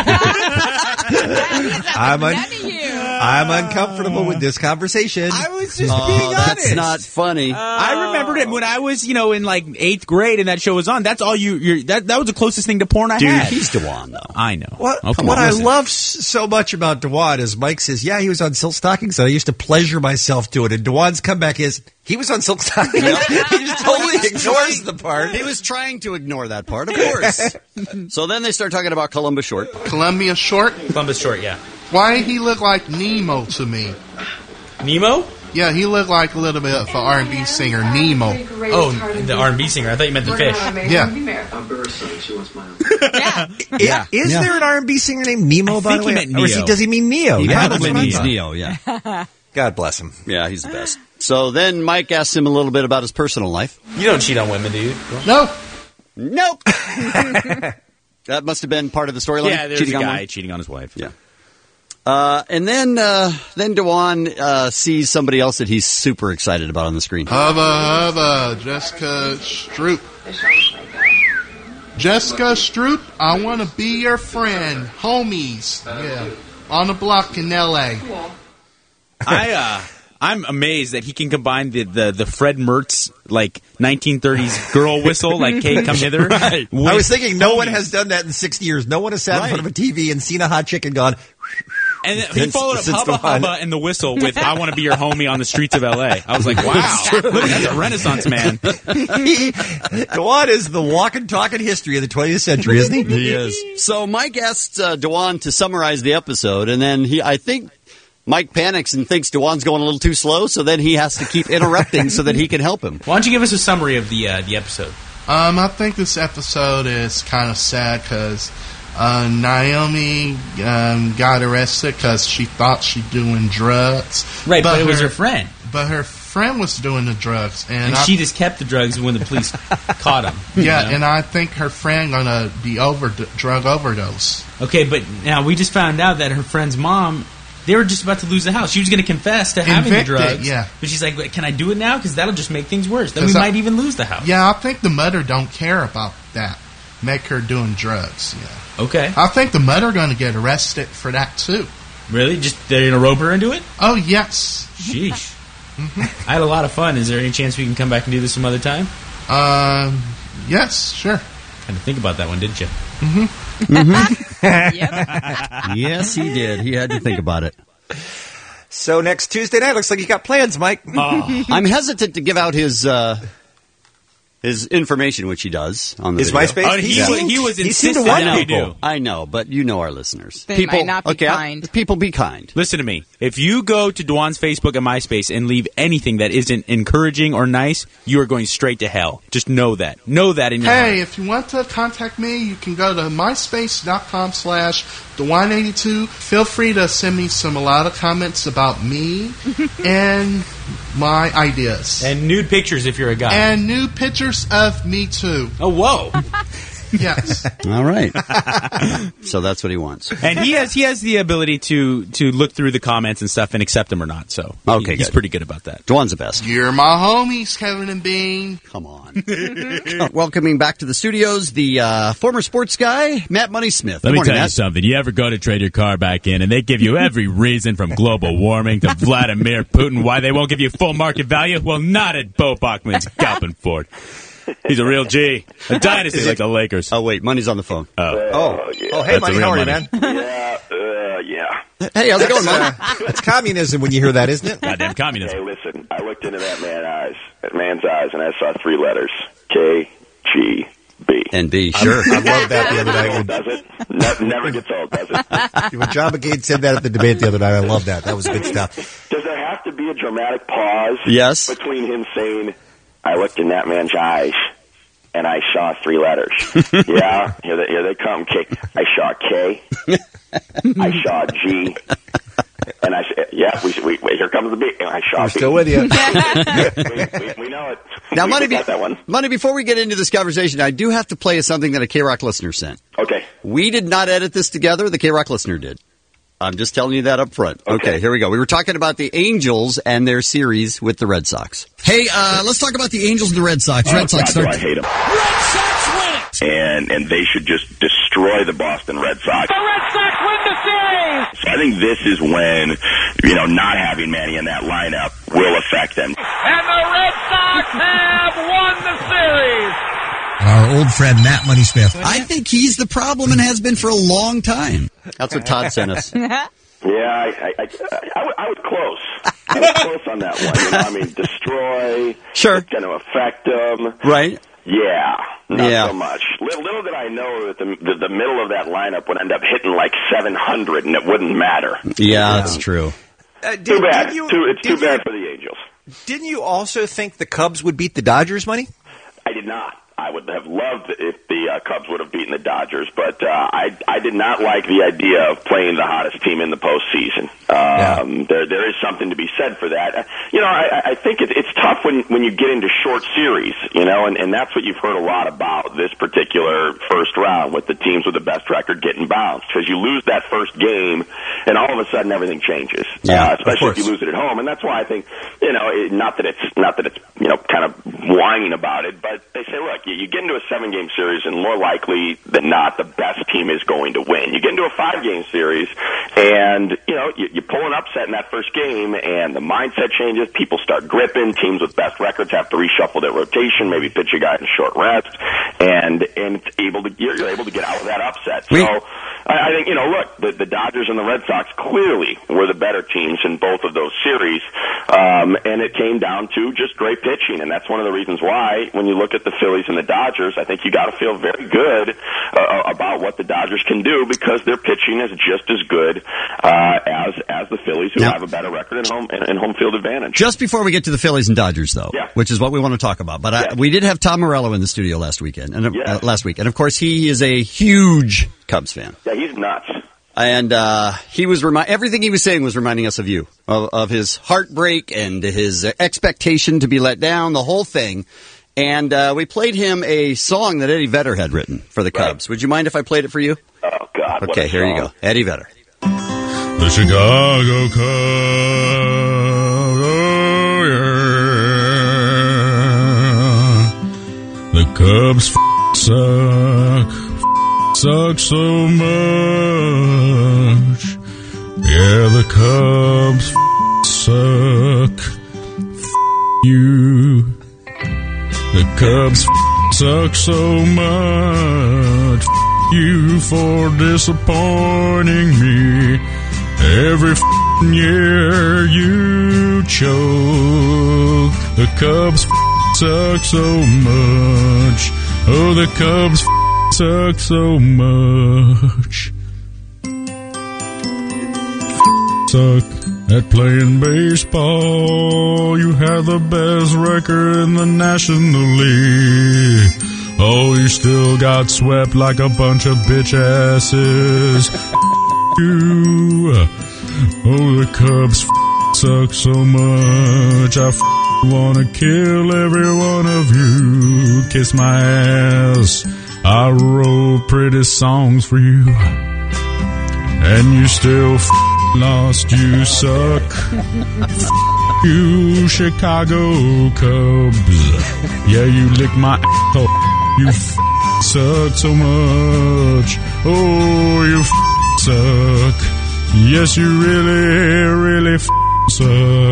I'm uncomfortable with this conversation. I was just being honest. That's not funny. I remembered it when I was, in like 8th grade and that show was on. That's all that was the closest thing to porn I Dude, had. he's Dewan, though. I know. What Okay, I listen. love so much about Dewan is Mike says, yeah, he was on Silk Stockings, so I used to pleasure myself to it. And Dewan's comeback is, he was on Silk Stockings. He just totally ignores the part. He was trying to ignore that part, of course. So then they start talking about Columbus Short. Columbia Short? Columbus Short, yeah. Why he look like Nemo to me? Nemo? Yeah, he looked like a little bit of an R&B singer, Nemo. Oh, the R&B singer. I thought you meant the fish. Yeah. Yeah. Is there an R&B singer named Nemo, by the way? he meant Or Neo. does he mean Neo? He Yeah, probably that's what I means thought. Neo, yeah. God bless him. Yeah, he's the best. So then Mike asks him a little bit about his personal life. You don't cheat on women, do you? No. Nope. That must have been part of the storyline. Yeah, there's cheating a on guy women? cheating on his wife. Yeah. And then Dewan sees somebody else that he's super excited about on the screen. Hubba, Jessica Stroop. Jessica Stroop, I want to be your friend. Homies. Yeah. On the block in L.A. I'm amazed that he can combine the Fred Mertz, like, 1930s girl whistle, like, Kay, come hither. Right. I was thinking no one has done that in 60 years. No one has sat in front of a TV and seen a hot chick and gone... And he followed up Hubba Hubba and the whistle with I want to be your homie on the streets of L.A. I was like, wow, look, that's a Renaissance man. Dewan is the walking, talking history of the 20th century, isn't he? He is. So Mike asks Dewan to summarize the episode, and then I think Mike panics and thinks Dewan's going a little too slow, so then he has to keep interrupting so that he can help him. Why don't you give us a summary of the episode? I think this episode is kind of sad because Naomi got arrested because she thought she'd doing drugs. Right, but it was her friend. But her friend was doing the drugs. And she just kept the drugs when the police caught him. Yeah, you know? and I think her friend going to be drug overdose. Okay, but now we just found out that her friend's mom... They were just about to lose the house. She was going to confess to having the drugs. Yeah. But she's like, "Wait, can I do it now? Because that'll just make things worse. Then we might even lose the house." Yeah, I think the mother don't care about that. Make her doing drugs. Yeah. Okay. I think the mother going to get arrested for that, too. Really? Just they're going to rope her into it? Oh, yes. Sheesh. I had a lot of fun. Is there any chance we can come back and do this some other time? Yes, sure. Had to think about that one, didn't you? Yes, he did. He had to think about it. So next Tuesday night, looks like you got plans, Mike. I'm hesitant to give out his information, which he does on the His video. MySpace? Oh, he was insistent to that we do. I know, but you know our listeners. They might not be kind. People be kind. Listen to me. If you go to Dewan's Facebook and MySpace and leave anything that isn't encouraging or nice, you are going straight to hell. Just know that. Know that in your heart. Hey, if you want to contact me, you can go to myspace.com/Dewan82. Feel free to send me a lot of comments about me and my ideas. And nude pictures if you're a guy. And nude pictures of me, too. Oh, whoa. Yes. All right. So that's what he wants. And he has the ability to look through the comments and stuff and accept them or not. So Okay, he's good. pretty good about that. Dewan's the best. You're my homies, Kevin and Bean. Come on. Welcoming back to the studios, the former sports guy, Matt Money Smith. Let Good me morning, tell you Matt. something. You ever go to trade your car back in, and they give you every reason from global warming to Vladimir Putin why they won't give you full market value? Well, not at Bo Bachman's Galpin Ford. He's a real G. A dynasty like the Lakers. Oh, wait. Money's on the phone. Oh, hey, That's Money, a real how are you, Money. man? Yeah. Hey, how's it going, man? That's communism when you hear that, isn't it? Goddamn communism. Hey, listen, I looked into that man's eyes, and I saw 3 letters. KGB. And B, sure. I love that the other night. Does it? Never gets old, does it? When John McCain said that at the debate the other night, I love that. That was good stuff. Does there have to be a dramatic pause Yes. between him saying, I looked in that man's eyes and I saw 3 letters. Yeah, here they come. K. I saw K. I saw G. And I said, yeah, we here comes the B. And I saw We're B. still with you. we know it. Now, we got that one. Money, before we get into this conversation, I do have to play something that a K-Rock listener sent. Okay. We did not edit this together. The K-Rock listener did. I'm just telling you that up front. Okay, here we go. We were talking about the Angels and their series with the Red Sox. Hey, let's talk about the Angels and the Red Sox. Red Sox I hate them. Red Sox win it! And they should just destroy the Boston Red Sox. The Red Sox win the series! So I think this is when, not having Manny in that lineup will affect them. And the Red Sox have won the series! Our old friend Matt Money Smith. I think he's the problem and has been for a long time. That's what Todd sent us. Yeah, I was close. I was close on that one. Destroy. Sure. It's going to affect them. Right. Yeah, not so much. Little did I know that the middle of that lineup would end up hitting like 700, and it wouldn't matter. Yeah, that's true. Too bad. It's too bad for the Angels. Didn't you also think the Cubs would beat the Dodgers, Money? I did not. I would have loved if the Cubs would have beaten the Dodgers, but I did not like the idea of playing the hottest team in the postseason. There is something to be said for that. I think it's tough when you get into short series, and that's what you've heard a lot about this particular first round with the teams with the best record getting bounced, because you lose that first game, and all of a sudden everything changes. Especially if you lose it at home, and that's why I think not that it's kind of whining about it, but they say, look, you get into a 7-game series, and more likely than not, the best team is going to win. You get into a 5-game series, and you pull an upset in that first game, and the mindset changes. People start gripping. Teams with best records have to reshuffle their rotation, maybe pitch a guy in short rest, and you're able to get out of that upset. So I think look, the Dodgers and the Red Sox clearly were the better teams in both of those series, and it came down to just great pitching, and that's one of the reasons why when you look at the Phillies and the Dodgers, I think you got to feel very good about what the Dodgers can do, because their pitching is just as good as the Phillies, who have a better record and home field advantage. Just before we get to the Phillies and Dodgers, though, which is what we want to talk about, but we did have Tom Morello in the studio last week, and of course he is a huge Cubs fan. Yeah, he's nuts. And he was everything he was saying was reminding us of you, of his heartbreak and his expectation to be let down, the whole thing. And we played him a song that Eddie Vedder had written for the Cubs. Would you mind if I played it for you? Oh, God. Okay, here you go. Eddie Vedder. The Chicago Cubs, oh yeah. The Cubs suck so much. Yeah, the Cubs suck. You. The Cubs suck so much. You for disappointing me. Every year you choke. The Cubs suck so much. Oh, the Cubs suck so much. Suck at playing baseball. You have the best record in the National League. Oh, you still got swept like a bunch of bitch asses. You. Oh, the Cubs suck so much. I wanna kill every one of you. Kiss my ass. I wrote pretty songs for you. And you still lost. You suck. You Chicago Cubs. Yeah, you lick my asshole. You suck so much. Oh, you suck. Yes, you really suck.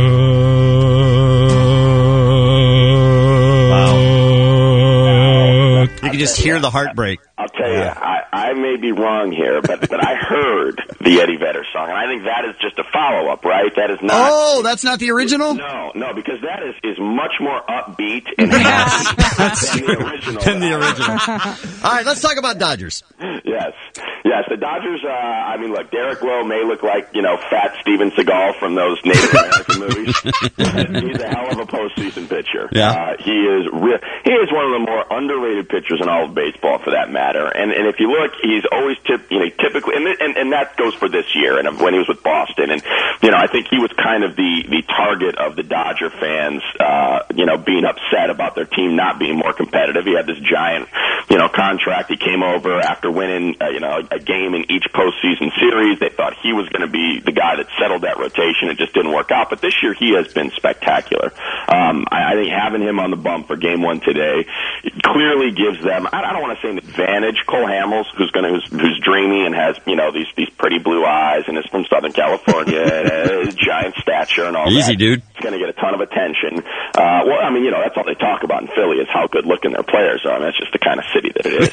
Wow. You can just hear the heartbreak. I'll tell you, I may be wrong here, but I heard the Eddie Vedder song, and I think that is just a follow-up, right? That is not. Oh, that's not the original? No, because that is much more upbeat and happy than the original. All right, let's talk about Dodgers. Yes. Yes, the Dodgers, I mean, look, Derek Lowe may look like, fat Steven Seagal from those Native American movies. He's a hell of a postseason pitcher. Yeah. He is one of the more underrated pitchers in all of baseball, for that matter. And if you look, he's always typically, and that goes for this year, and when he was with Boston. And, I think he was kind of the target of the Dodger fans, being upset about their team not being more competitive. He had this giant, contract. He came over after winning, a game in each postseason series. They thought he was going to be the guy that settled that rotation. It just didn't work out. But this year he has been spectacular. I think having him on the bump for Game 1 today clearly gives them, I don't want to say an advantage. Cole Hamels, who's dreamy and has, these pretty blue eyes and is from Southern California and giant stature and all that. Easy, dude. He's going to get a ton of attention. That's all they talk about in Philly is how good looking their players are. I mean, that's just the kind of city that it is.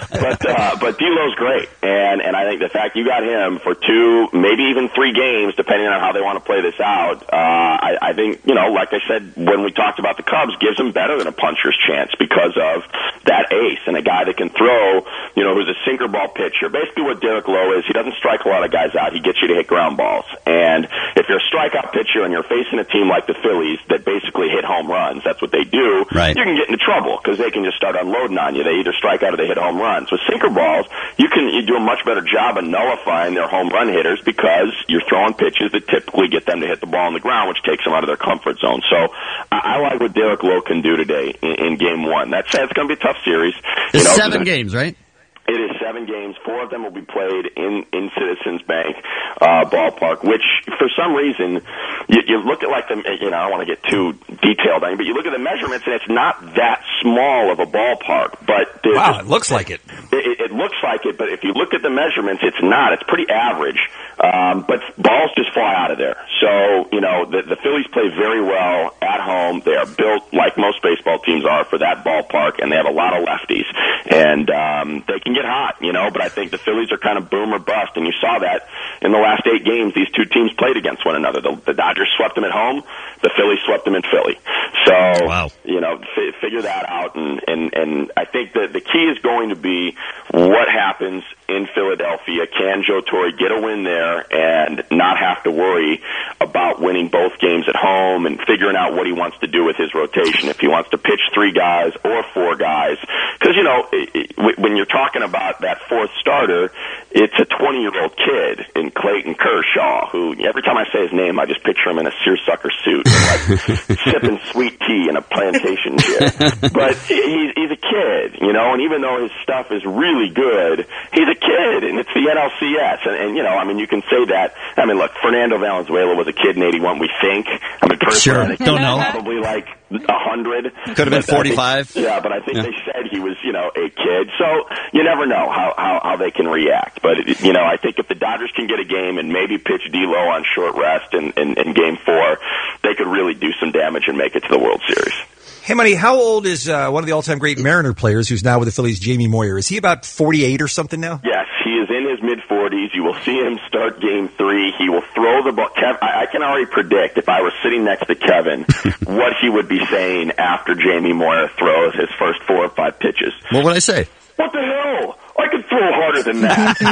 But D'Lo's great. And I think the fact you got him for 2, maybe even 3 games, depending on how they want to play this out, I think, like I said when we talked about the Cubs, gives him better than a puncher's chance because of that ace and a guy that can throw, who's a sinker ball pitcher. Basically what Derek Lowe is, he doesn't strike a lot of guys out. He gets you to hit ground balls. And if you're a strikeout pitcher and you're facing a team like the Phillies that basically hit home runs, that's what they do, right, you can get into trouble because they can just start unloading on you. They either strike out or they hit home runs. With sinker balls, you do a much better job of nullifying their home run hitters because you're throwing pitches that typically get them to hit the ball on the ground, which takes them out of their comfort zone. So I like what Derek Lowe can do today in Game 1. That said, it's going to be a tough series. It's 7 games, right? It is 7 games. 4 of them will be played in Citizens Bank ballpark, which for some reason you look at I don't want to get too detailed on it, but you look at the measurements and it's not that small of a ballpark. But wow, it looks like it. It looks like it, but if you look at the measurements, it's not. It's pretty average. But balls just fly out of there. So, the Phillies play very well at home. They are built like most baseball teams are for that ballpark, and they have a lot of lefties. And they can get hot, but I think the Phillies are kind of boom or bust, and you saw that in the last 8 games these two teams played against one another. The Dodgers swept them at home. The Phillies swept them in Philly. So, wow. Figure that out, and I think that the key is going to be what happens in Philadelphia. Can Joe Torre get a win there and not have to worry about winning both games at home and figuring out what he wants to do with his rotation, if he wants to pitch 3 guys or 4 guys? Because, when you're talking about that 4th starter, it's a 20-year-old kid in Clayton Kershaw, who every time I say his name, I just picture him in a seersucker suit, sipping sweet tea in a plantation chair. But he's a kid, and even though his stuff is really good, he's a kid, and it's the NLCS. And you can say that. Look, Fernando Valenzuela was a kid in '81, we think. Personally, sure. I think Don't know. probably 100. Could have been 45. But I think they said he was, a kid. So you never know how they can react. But, I think if the Dodgers can get a game and maybe pitch D'Lo on short rest in Game 4, they could really do some damage and make it to the World Series. Hey, Money, how old is one of the all-time great Mariner players who's now with the Phillies, Jamie Moyer? Is he about 48 or something now? Yes, he is in his mid-40s. You will see him start Game 3. He will throw the ball. I can already predict, if I were sitting next to Kevin, what he would be saying after Jamie Moyer throws his first 4 or 5 pitches. What would I say? What the hell? I could throw harder than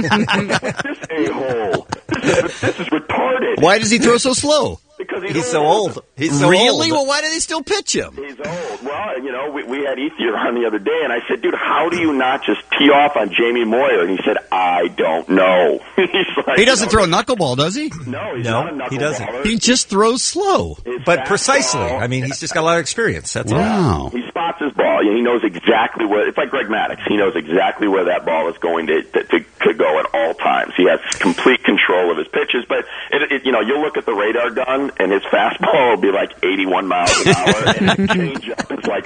that. This a-hole. This is retarded. Why does he throw so slow? Because he's so old. He's so really? old. Well, why do they still pitch him? He's old. Well, we had Ethier on the other day, and I said, dude, how do you not just tee off on Jamie Moyer? And he said, I don't know. He doesn't throw a knuckleball, does he? No, he's not a knuckleballer. He doesn't. He just throws slow. But precisely. He's just got a lot of experience. That's wow. He spots his ball. He knows exactly where. It's like Greg Maddux. He knows exactly where that ball is going to go at all times. He has complete control of his pitches. But you'll look at the radar gun, and his fastball will be 81 miles an hour, and his changeup is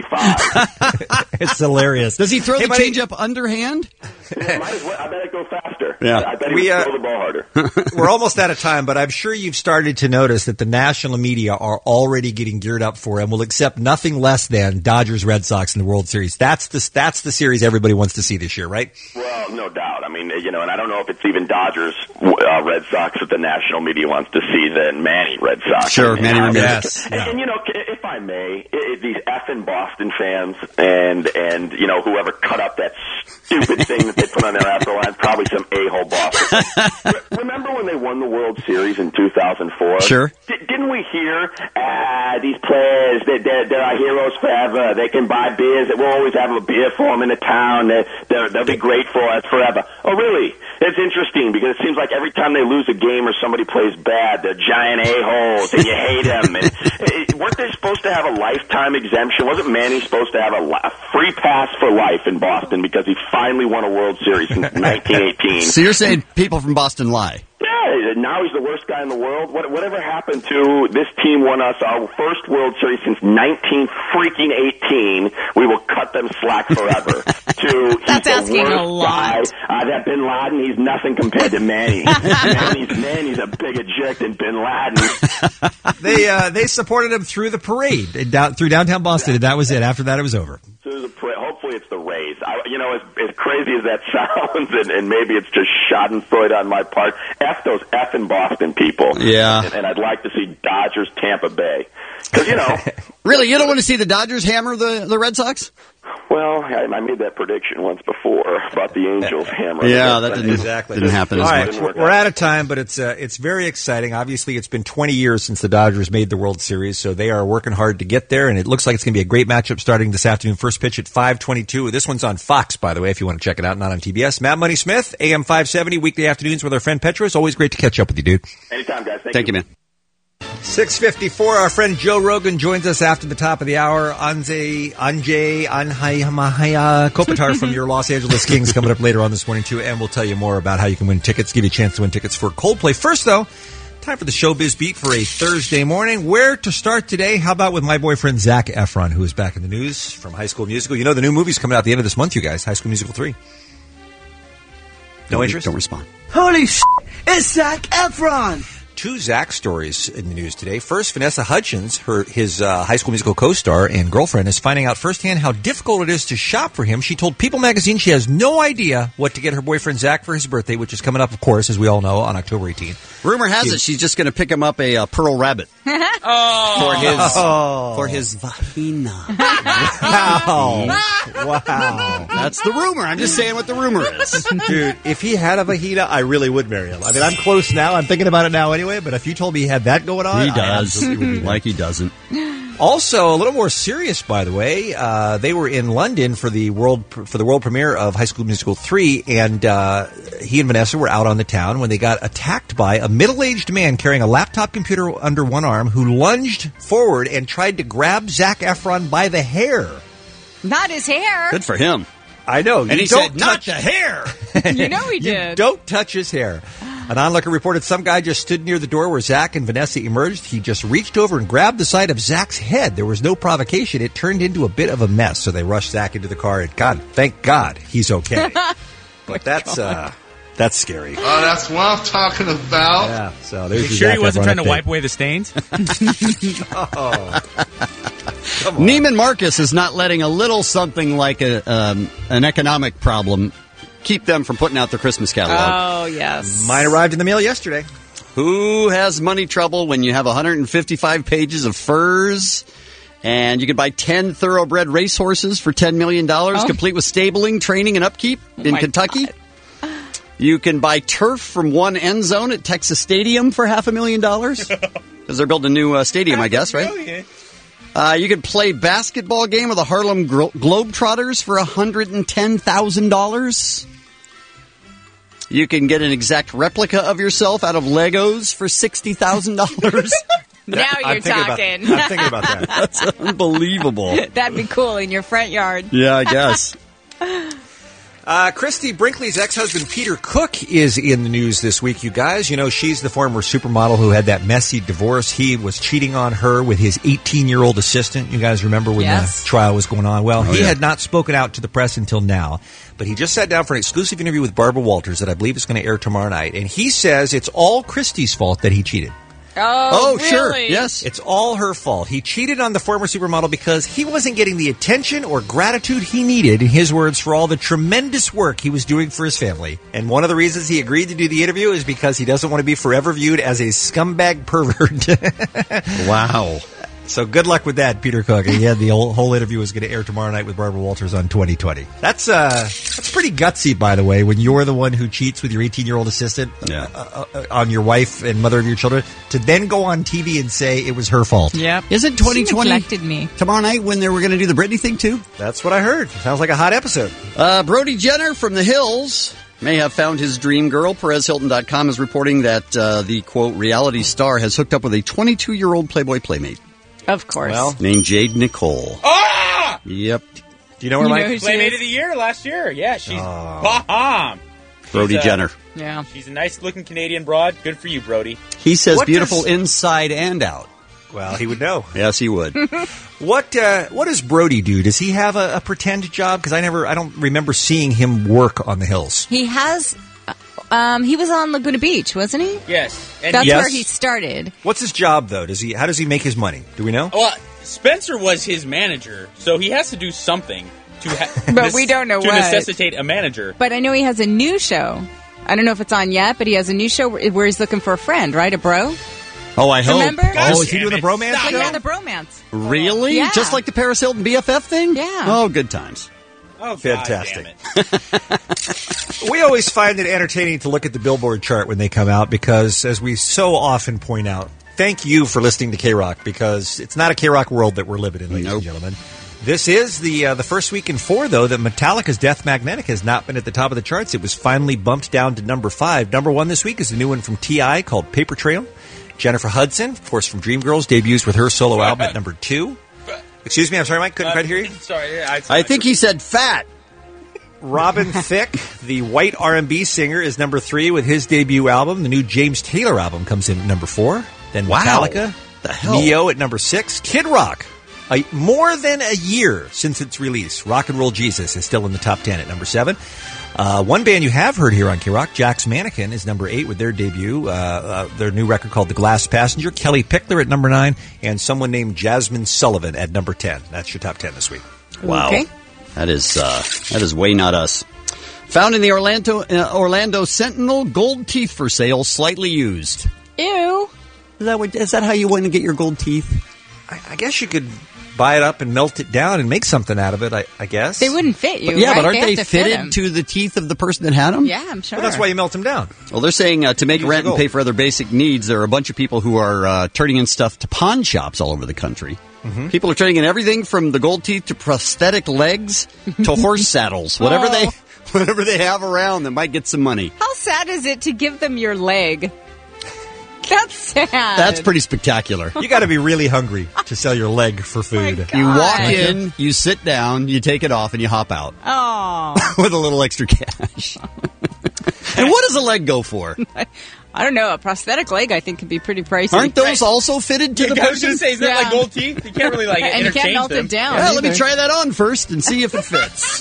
45. It's hilarious. Does he throw the changeup underhand? Yeah, might as well. I bet it go faster. Yeah. I bet he would throw the ball harder. We're almost out of time, but I'm sure you've started to notice that the national media are already getting geared up for and will accept nothing less than Dodgers Red Sox in the World Series. That's the series everybody wants to see this year, right? Well, no doubt. And I don't know if it's even Dodgers Red Sox that the national media wants to see than Manny Red Sox. Sure, Manny Ramirez. Yes. And if I may, these effing Boston fans and whoever cut up that stupid thing that they put on their after line, probably some Remember when they won the World Series in 2004? Sure. Didn't we hear, these players, they're our heroes forever. They can buy beers. We'll always have a beer for them in the town. They'll be great for us forever. Oh, really? It's interesting because it seems like every time they lose a game or somebody plays bad, they're giant a-holes and you hate them. And, weren't they supposed to have a lifetime exemption? Wasn't Manny supposed to have a free pass for life in Boston because he finally won a World Series in 1918? So you're saying people from Boston lie? Yeah, now he's the worst guy in the world. Whatever happened to this team won us our first World Series since 1918? We will cut them slack forever. That's asking a lot. That Bin Laden, he's nothing compared to Manny. Manny's a bigger jerk than Bin Laden. They supported him through the parade through downtown Boston, and that was it. After that, it was over. Hopefully it's the Rays. As crazy as that sounds, and maybe it's just schadenfreude on my part, F those effing Boston people. Yeah. And I'd like to see Dodgers Tampa Bay. Because, Really, you don't want to see the Dodgers hammer the Red Sox? Well, I made that prediction once before about the Angels hammering. Yeah, that didn't happen. All as right, much. we're out of time, but it's very exciting. Obviously, it's been 20 years since the Dodgers made the World Series, so they are working hard to get there, and it looks like it's going to be a great matchup starting this afternoon. First pitch at 5:22. This one's on Fox, by the way, if you want to check it out, not on TBS. Matt Money Smith, AM 570, weekday afternoons with our friend Petros. Always great to catch up with you, dude. Anytime, guys. Thank you, man. 6:54. Our friend Joe Rogan joins us after the top of the hour. Anjay Kopitar from your Los Angeles Kings coming up later on this morning, too. And we'll tell you more about how you can win tickets, give you a chance to win tickets for Coldplay. First, though, time for the Showbiz Beat for a Thursday morning. Where to start today? How about with my boyfriend, Zac Efron, who is back in the news from High School Musical. You know, the new movie's coming out at the end of this month, you guys. High School Musical 3. No interest? Don't respond. Holy shit, it's Zac Efron! Two Zac stories in the news today. First, Vanessa Hudgens, his High School Musical co-star and girlfriend, is finding out firsthand how difficult it is to shop for him. She told People magazine she has no idea what to get her boyfriend Zac for his birthday, which is coming up, of course, as we all know, on October 18th. Rumor has it she's just going to pick him up a Pearl Rabbit for his vagina. Wow. That's the rumor. I'm just saying what the rumor is. Dude, if he had a vagina, I really would marry him. I mean, I'm close now. I'm thinking about it now anyway, but if you told me he had that going on, he does. Like he doesn't. Also, a little more serious, by the way. They were in London for the world premiere of High School Musical 3, and he and Vanessa were out on the town when they got attacked by a middle-aged man carrying a laptop computer under one arm who lunged forward and tried to grab Zac Efron by the hair. Not his hair. Good for him. I know. And he said, not the hair. You know he did. Don't touch his hair. An onlooker reported some guy just stood near the door where Zac and Vanessa emerged. He just reached over and grabbed the side of Zac's head. There was no provocation. It turned into a bit of a mess. So they rushed Zac into the car, and thank God, he's okay. But that's scary. Oh, that's what I'm talking about. Yeah. So there's you sure he wasn't trying to wipe away the stains? Neiman Marcus is not letting a little something like an economic problem keep them from putting out their Christmas catalog. Oh, yes. Mine arrived in the mail yesterday. Who has money trouble when you have 155 pages of furs and you can buy 10 thoroughbred racehorses for $10 million, complete with stabling, training, and upkeep in Kentucky? God. You can buy turf from one end zone at Texas Stadium for $500,000 because they're building a new stadium, I guess, right? You can play basketball game with the Harlem Globetrotters for $110,000. You can get an exact replica of yourself out of Legos for $60,000. Now you're talking. I'm thinking about that. That's unbelievable. That'd be cool in your front yard. Yeah, I guess. Christy Brinkley's ex-husband Peter Cook is in the news this week, you guys. You know, she's the former supermodel who had that messy divorce. He was cheating on her with his 18-year-old assistant. You guys remember when the trial was going on? Well, he had not spoken out to the press until now, but he just sat down for an exclusive interview with Barbara Walters that I believe is going to air tomorrow night, and he says it's all Christy's fault that he cheated. Oh, really? Sure. Yes. It's all her fault. He cheated on the former supermodel because he wasn't getting the attention or gratitude he needed, in his words, for all the tremendous work he was doing for his family. And one of the reasons he agreed to do the interview is because he doesn't want to be forever viewed as a scumbag pervert. Wow. So good luck with that, Peter Cook. Yeah, the whole interview is going to air tomorrow night with Barbara Walters on 2020. That's pretty gutsy, by the way, when you're the one who cheats with your 18-year-old assistant on your wife and mother of your children, to then go on TV and say it was her fault. Yep. Isn't 2020 She neglected me. tomorrow night when they were going to do the Britney thing, too? That's what I heard. Sounds like a hot episode. Brody Jenner from the Hills may have found his dream girl. PerezHilton.com is reporting that the, quote, reality star has hooked up with a 22-year-old Playboy playmate. Of course. Well, named Jade Nicole. Ah! Yep. Do you know her, Mike? Playmate of the Year last year. Yeah, she's bomb. Brody Jenner. Yeah. She's a nice-looking Canadian broad. Good for you, Brody. He says What beautiful does- inside and out. Well, he would know. Yes, he would. What does Brody do? Does he have a pretend job? Because I don't remember seeing him work on the Hills. He has. He was on Laguna Beach, wasn't he? Yes. And That's Yes. where he started. What's his job though? How does he make his money? Do we know? Well, Spencer was his manager, so he has to do something to But we don't know to what. necessitate a manager. But I know he has a new show. I don't know if it's on yet, but he has a new show where he's looking for a friend, right? A bro? Oh, I hope. Remember? Oh, is he doing the bromance Like, show? yeah, the bromance. Really? Yeah. Just like the Paris Hilton BFF thing? Yeah. Oh, good times. Oh, God Fantastic. damn it. We always find it entertaining to look at the Billboard chart when they come out because, as we so often point out, thank you for listening to K-Rock because it's not a K-Rock world that we're living in, ladies and gentlemen. This is the first week in 4, though, that Metallica's Death Magnetic has not been at the top of the charts. It was finally bumped down to number 5. Number 1 this week is the new one from T.I. called Paper Trail. Jennifer Hudson, of course, from Dreamgirls, debuts with her solo album at number 2. Excuse me, I'm sorry, Mike, couldn't quite hear you. Sorry, I think he said fat. Robin Thicke, the white R&B singer, is number 3 with his debut album. The new James Taylor album comes in at number 4. Then Wow. Metallica, The hell? Neo at number 6. Kid Rock, more than a year since its release. Rock and Roll Jesus is still in the top 10 at number 7. One band you have heard here on K-Rock, Jack's Mannequin, is number 8 with their debut. Their new record called The Glass Passenger. Kelly Pickler at number 9. And someone named Jasmine Sullivan at number 10. That's your top 10 this week. Wow. Okay. That is way not us. Found in the Orlando Sentinel, gold teeth for sale, slightly used. Ew. Is that how you went and get your gold teeth? I guess you could buy it up and melt it down and make something out of it, I guess. They wouldn't fit you, Yeah, right? but aren't have they to fit fitted 'em. to the teeth of the person that had them? Yeah, I'm sure. Well, that's why you melt them down. Well, they're saying to make Use rent the and pay gold. for other basic needs, there are a bunch of people who are turning in stuff to pawn shops all over the country. Mm-hmm. People are turning in everything from the gold teeth to prosthetic legs to horse saddles, whatever they have around that might get some money. How sad is it to give them your leg? That's sad. That's pretty spectacular. You got to be really hungry to sell your leg for food. You walk in, you sit down, you take it off, and you hop out Oh. with a little extra cash. And what does a leg go for? I don't know. A prosthetic leg, I think, can be pretty pricey. Aren't those also fitted to the I was person? going to say, isn't that Yeah. like gold teeth? You can't really like And you interchange can't melt them. it down. Yeah, let me either. try that on first and see if it fits.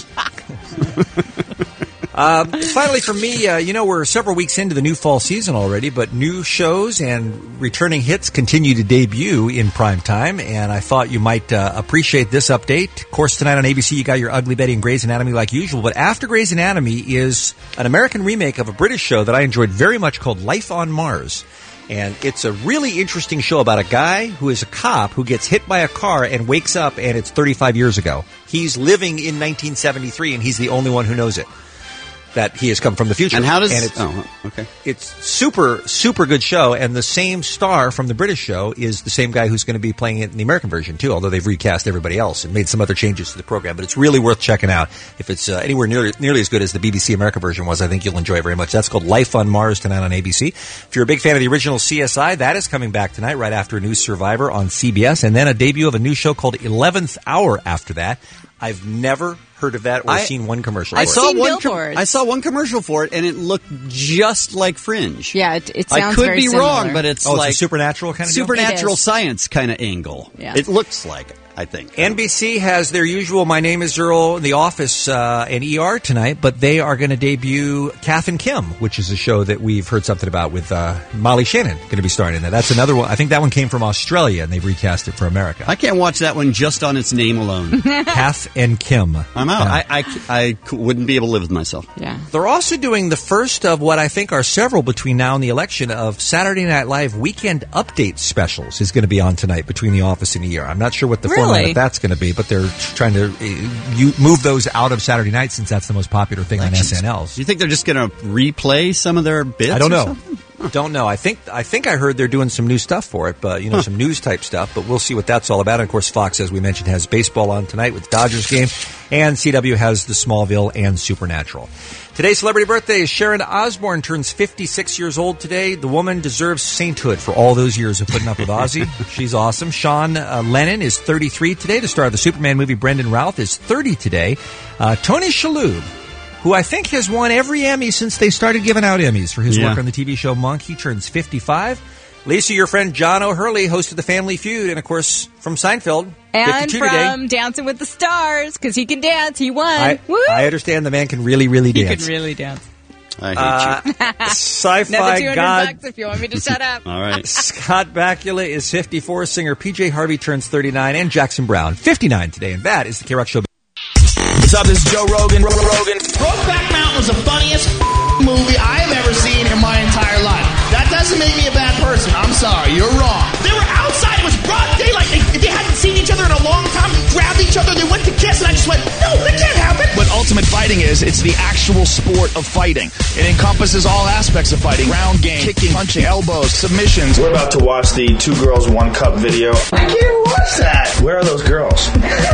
Finally, for me, we're several weeks into the new fall season already, but new shows and returning hits continue to debut in prime time, and I thought you might appreciate this update. Of course, tonight on ABC, you got your Ugly Betty and Grey's Anatomy like usual, but after Grey's Anatomy is an American remake of a British show that I enjoyed very much called Life on Mars. And it's a really interesting show about a guy who is a cop who gets hit by a car and wakes up, and it's 35 years ago. He's living in 1973, and he's the only one who knows it. That he has come from the future. And how does... it's, It's super, super good show, and the same star from the British show is the same guy who's going to be playing it in the American version, too, although they've recast everybody else and made some other changes to the program. But it's really worth checking out. If it's anywhere nearly as good as the BBC America version was, I think you'll enjoy it very much. That's called Life on Mars tonight on ABC. If you're a big fan of the original CSI, that is coming back tonight right after a new Survivor on CBS, and then a debut of a new show called 11th Hour after that. I've never heard of that or seen one commercial for it. I saw one commercial for it, and it looked just like Fringe. Yeah, it sounds I could very be similar. wrong, but it's it's like a supernatural kind of deal? supernatural It is. science kind of angle. Yeah. It looks like it. I think. NBC has their usual My Name is Earl, The Office, and ER tonight, but they are going to debut Kath and Kim, which is a show that we've heard something about with Molly Shannon going to be starring in that. That's another one. I think that one came from Australia, and they've recast it for America. I can't watch that one just on its name alone. Kath and Kim. I'm out. I wouldn't be able to live with myself. Yeah. They're also doing the first of what I think are several between now and the election of Saturday Night Live Weekend Update specials is going to be on tonight between The Office and ER. I'm not sure what the format of that's going to be, but they're trying to move those out of Saturday night since that's the most popular thing on SNL. Do you think they're just going to replay some of their bits? I don't know. Don't know. I think I heard they're doing some new stuff for it, but some news type stuff. But we'll see what that's all about. And of course, Fox, as we mentioned, has baseball on tonight with the Dodgers game, and CW has the Smallville and Supernatural. Today's celebrity birthday is Sharon Osbourne, turns 56 years old today. The woman deserves sainthood for all those years of putting up with Ozzy. She's awesome. Sean Lennon is 33 today. The star of the Superman movie, Brendan Routh, is 30 today. Tony Shalhoub, who I think has won every Emmy since they started giving out Emmys for his work on the TV show Monk. He turns 55. Lisa, your friend John O'Hurley hosted The Family Feud, and of course from Seinfeld. And 52 from today. Dancing with the Stars, because he can dance. He won. Woo! I understand the man can really, really He dance. can really dance. I hate you. Sci-fi Another $200 god if you want me to shut up. All right. Scott Bakula is 54. Singer PJ Harvey turns 39, and Jackson Brown 59 today. And that is the K-Rock Show. What's up? This is Joe Rogan. Brokeback Mountain was the funniest movie I have ever seen in my entire life. That doesn't make me a bad person. I'm sorry. You're wrong. They were outside. It was broad daylight. They hadn't seen each other in a long time. Grabbed each other. They went to kiss, and I just went, no, that can't happen. What Ultimate Fighting is, it's the actual sport of fighting. It encompasses all aspects of fighting. Round game, kicking, punching, elbows, submissions. We're about to watch the 2 Girls, 1 Cup video. I can't watch that. Where are those girls?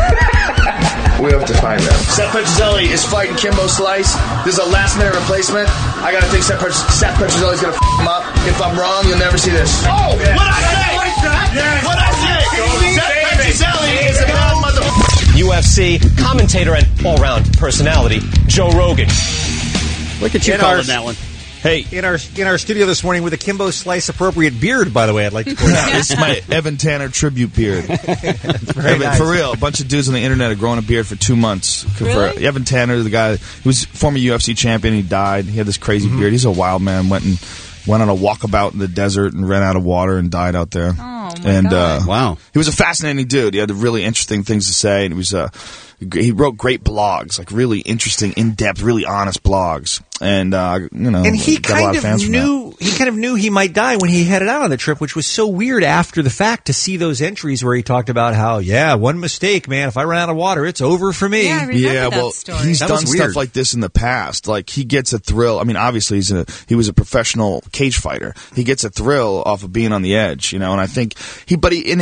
We have to find them. Seth Petrozelli is fighting Kimbo Slice. This is a last-minute replacement. I gotta think Seth Petrozelli's gonna him up. If I'm wrong, you'll never see this. Oh, what'd I say? What'd I say? Seth Petrozelli is a bad motherfucker. UFC commentator and all-round personality, Joe Rogan. Look at you calling that one. Hey, in our studio this morning with a Kimbo Slice appropriate beard, by the way, I'd like to point out. This is my Evan Tanner tribute beard. Very nice. For real, a bunch of dudes on the internet are growing a beard for 2 months. Really? Evan Tanner, the guy who was former UFC champion, he died. He had this crazy beard. He's a wild man. Went on a walkabout in the desert and ran out of water and died out there. Oh, my God. Wow. He was a fascinating dude. He had really interesting things to say, and he wrote great blogs, like really interesting, in-depth, really honest blogs. And and he got a lot of fans from that. He kind of knew he might die when he headed out on the trip, which was so weird after the fact to see those entries where he talked about how, one mistake, man, if I run out of water, it's over for me. Yeah, I remember that story. He's That done was stuff weird. like this in the past. Like he gets a thrill. I mean, obviously he was a professional cage fighter. He gets a thrill off of being on the edge, and I think in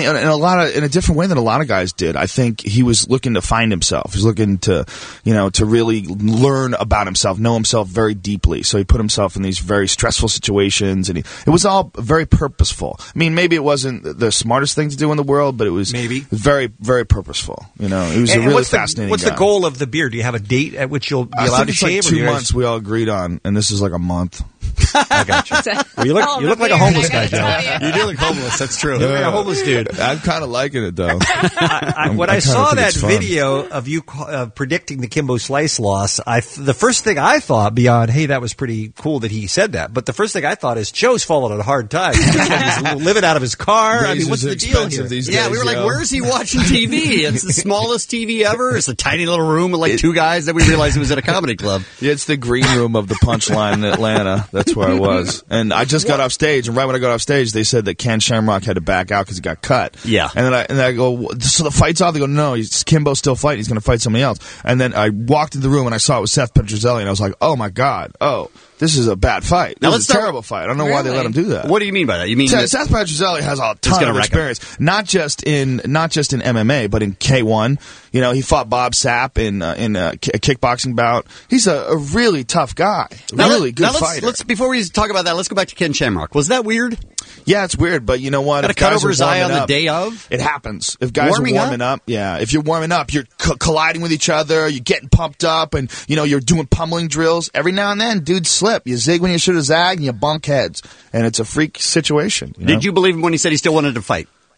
a different way than a lot of guys did. I think he was looking to find himself. He's looking to really learn about himself, know himself very deeply. So he put himself in these very stressful situations, and it was all very purposeful. I mean, maybe it wasn't the smartest thing to do in the world, but it was very, very purposeful. It was a really fascinating What's guy. the goal of the beard? Do you have a date at which you'll be I allowed think to it's shave? like 2 months we all agreed on, and this is like a month. I got you. Well, you look like a homeless guy, Joe. You do look homeless. That's true. You look like a homeless dude. I'm kind of liking it, though. When I saw that video of you predicting the Kimbo Slice loss, the first thing I thought, beyond, hey, that was pretty cool that he said that, but the first thing I thought is Joe's fallen on hard times. He's living out of his car. I mean, what's the deal here? We were like, where is he watching TV? It's the smallest TV ever. It's a tiny little room with like 2 guys that we realized it was at a comedy club. Yeah, it's the green room of the Punchline in Atlanta. That's where I was. And I just got off stage, and right when I got off stage, they said that Ken Shamrock had to back out because he got cut. Yeah. And then I go, so the fight's off? They go, no, Kimbo's still fighting. He's going to fight somebody else. And then I walked in the room, and I saw it was Seth Petrozelli, and I was like, oh, my God. Oh, this is a bad fight. This is a terrible fight. I don't know why they let him do that. What do you mean by that? You mean Seth Petrozelli has a ton of experience, not just in MMA, but in K1. He fought Bob Sapp in a kickboxing bout. He's a really tough guy, really good fighter. Before we talk about that, let's go back to Ken Shamrock. Was that weird? Yeah, it's weird, but you know what? Got a cut over his eye on the day of? It happens. If guys are warming up, if you're warming up, you're colliding with each other, you're getting pumped up, and you're doing pummeling drills. Every now and then, dudes slip. You zig when you should have zagged, and you bunk heads. And it's a freak situation. Did you believe him when he said he still wanted to fight?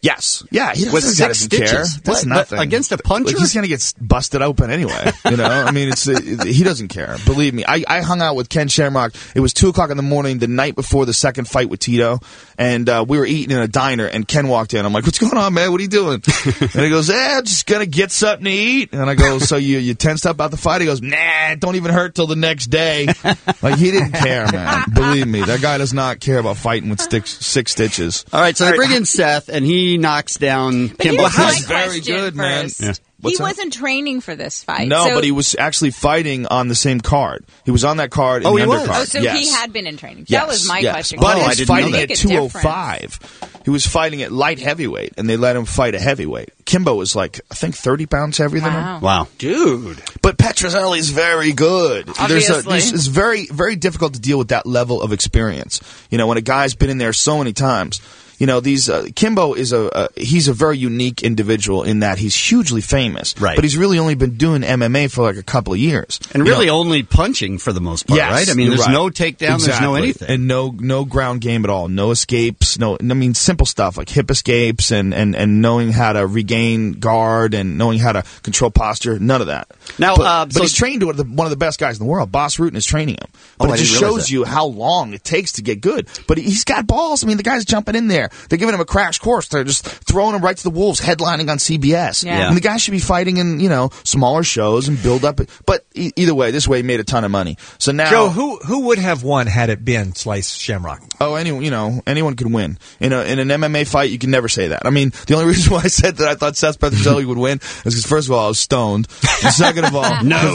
Yes. Yeah, he With doesn't 6 care. stitches. That's But nothing. against a puncher? Like, he's going to get busted open anyway. You know, I mean, he doesn't care. Believe me. I hung out with Ken Shamrock. It was 2:00 in the morning, the night before the second fight with Tito, and we were eating in a diner, and Ken walked in. I'm like, what's going on, man? What are you doing? And he goes, just going to get something to eat. And I go, so you tensed up about the fight? He goes, nah, it don't even hurt till the next day. Like, he didn't care, man. Believe me. That guy does not care about fighting with 6 stitches. All right, so they bring in Seth, and he knocks down Kimbo. He's very good, man. Yeah. He wasn't training for this fight. No, so but he was actually fighting on the same card. He was on that card in the undercard. Oh, so yes. he had been in training. Yes, That was my yes. question. But Oh, he's fighting at 205. He was fighting at light heavyweight, and they let him fight at heavyweight. Kimbo was like, I think 30 pounds heavier than him. Wow. Dude. But Petrozelli's very good. Obviously. It's very, very difficult to deal with that level of experience. You know, when a guy's been in there so many times. You know, Kimbo is he's a very unique individual in that he's hugely famous. Right. But he's really only been doing MMA for like a couple of years. And really only punching for the most part, Yes, right? I mean, there's right. no takedown, there's no Exactly. anything. And no ground game at all. No escapes. Simple stuff like hip escapes and knowing how to regain guard and knowing how to control posture. None of that. Now, but he's trained with one of the best guys in the world. Boss Rutan is training him. But I it just didn't realize shows that. you how long it takes to get good. But he's got balls. I mean, the guy's jumping in there. They're giving him a crash course. They're just throwing him right to the wolves, headlining on CBS. Yeah. And the guy should be fighting in, smaller shows and build up. But either way, this way he made a ton of money. So now, Joe, who would have won had it been Slice Shamrock? Oh, anyone could win. In an MMA fight, you can never say that. I mean, the only reason why I said that I thought Seth Petrozelli would win is because, first of all, I was stoned. And second of all,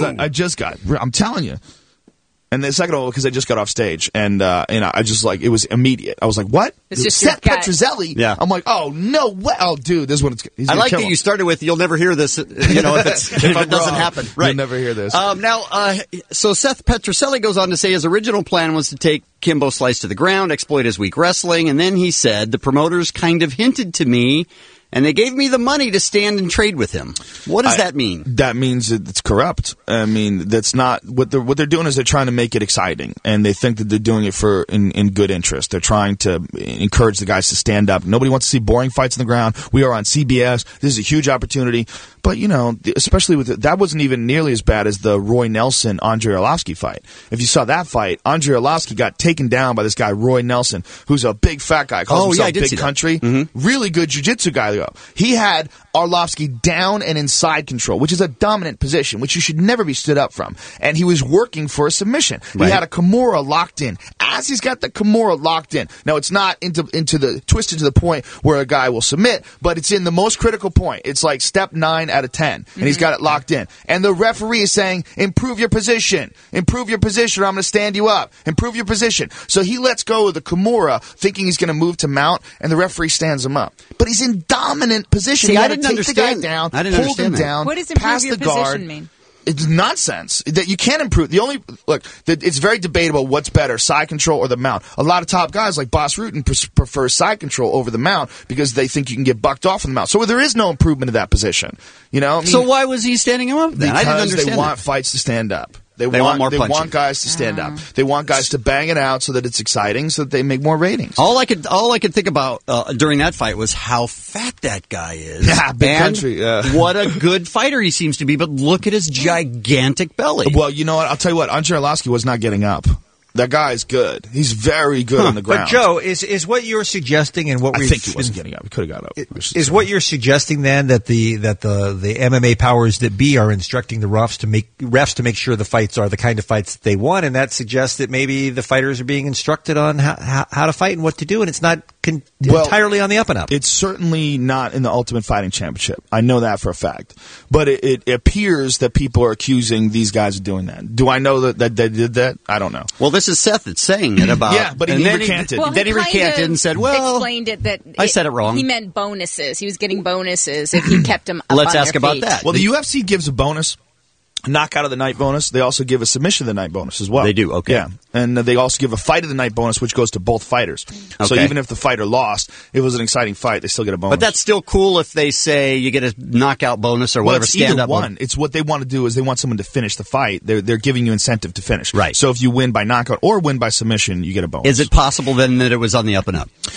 I'm telling you. And then second of all, because I just got off stage, and I just it was immediate. I was like, "What? It's just Seth your gut. Petrozelli?" Yeah. I'm like, "Oh no way! Oh, dude, this is what he's I gonna like kill that him. you started with, you'll never hear this, if it doesn't wrong, happen. Right. You'll never hear this. So Seth Petrozelli goes on to say his original plan was to take Kimbo Slice to the ground, exploit his weak wrestling, and then he said, the promoters kind of hinted to me, and they gave me the money to stand and trade with him. What does that mean? That means it's corrupt. I mean, that's not what they're doing is they're trying to make it exciting, and they think that they're doing it in good interest. They're trying to encourage the guys to stand up. Nobody wants to see boring fights on the ground. We are on CBS. This is a huge opportunity. But, especially with that wasn't even nearly as bad as the Roy Nelson Andrei Arlovsky fight. If you saw that fight, Andrei Arlovsky got taken down by this guy Roy Nelson, who's a big fat guy, calls himself Big Country. Really good jiu-jitsu guy though. He had Arlovsky down and in side control, which is a dominant position, which you should never be stood up from. And he was working for a submission. Right. He had a Kimura locked in. As he's got the Kimura locked in, now it's not twisted to the point where a guy will submit, but it's in the most critical point. It's like step 9 out of 10, and he's got it locked in. And the referee is saying, improve your position, or I'm going to stand you up. Improve your position. So he lets go of the Kimura, thinking he's going to move to mount, and the referee stands him up. But he's in dominant position. See, He I had to didn't take understand. the guy down, I didn't hold understand him that. down, What does improve pass your the guard. position mean? It's nonsense that you can't improve. It's very debatable what's better, side control or the mount. A lot of top guys like Boss Rutan prefer side control over the mount because they think you can get bucked off in the mount. So there is no improvement in that position. So why was he standing him up then? I didn't Because understand they want that. fights to stand up. They want more punching. want guys to stand up. They want guys to bang it out so that it's exciting, so that they make more ratings. All I could think about during that fight was how fat that guy is. Yeah, Big and Country. What a good fighter he seems to be, but look at his gigantic belly. Well, you know what? I'll tell you what. Andrei Arlovsky was not getting up. That guy is good. He's very good on the ground. But Joe, is what you're suggesting and what I we think he wasn't getting up. He could have got up. Is what you're suggesting then that the MMA powers that be are instructing the refs to make sure the fights are the kind of fights that they want, and that suggests that maybe the fighters are being instructed on how to fight and what to do, and it's not entirely on the up and up. It's certainly not in the Ultimate Fighting Championship. I know that for a fact. But it appears that people are accusing these guys of doing that. Do I know that they did that? I don't know. Well, this is Seth that's saying it about. Yeah, but he recanted. Well, Then he recanted and said, well, explained it that I said it wrong. He meant bonuses. He was getting bonuses if he kept him up Let's on ask their about feet. that. Well, the UFC gives a bonus. Knockout of the night bonus. They also give a submission of the night bonus as well. They do, okay. Yeah. And they also give a fight of the night bonus, which goes to both fighters. So Okay. even if the fighter lost, if it was an exciting fight, they still get a bonus. But that's still cool if they say you get a knockout bonus or whatever it's stand either up one. It's what they want to do is they want someone to finish the fight. They're giving you incentive to finish. Right. So if you win by knockout or win by submission, you get a bonus. Is it possible then that it was on the up and up?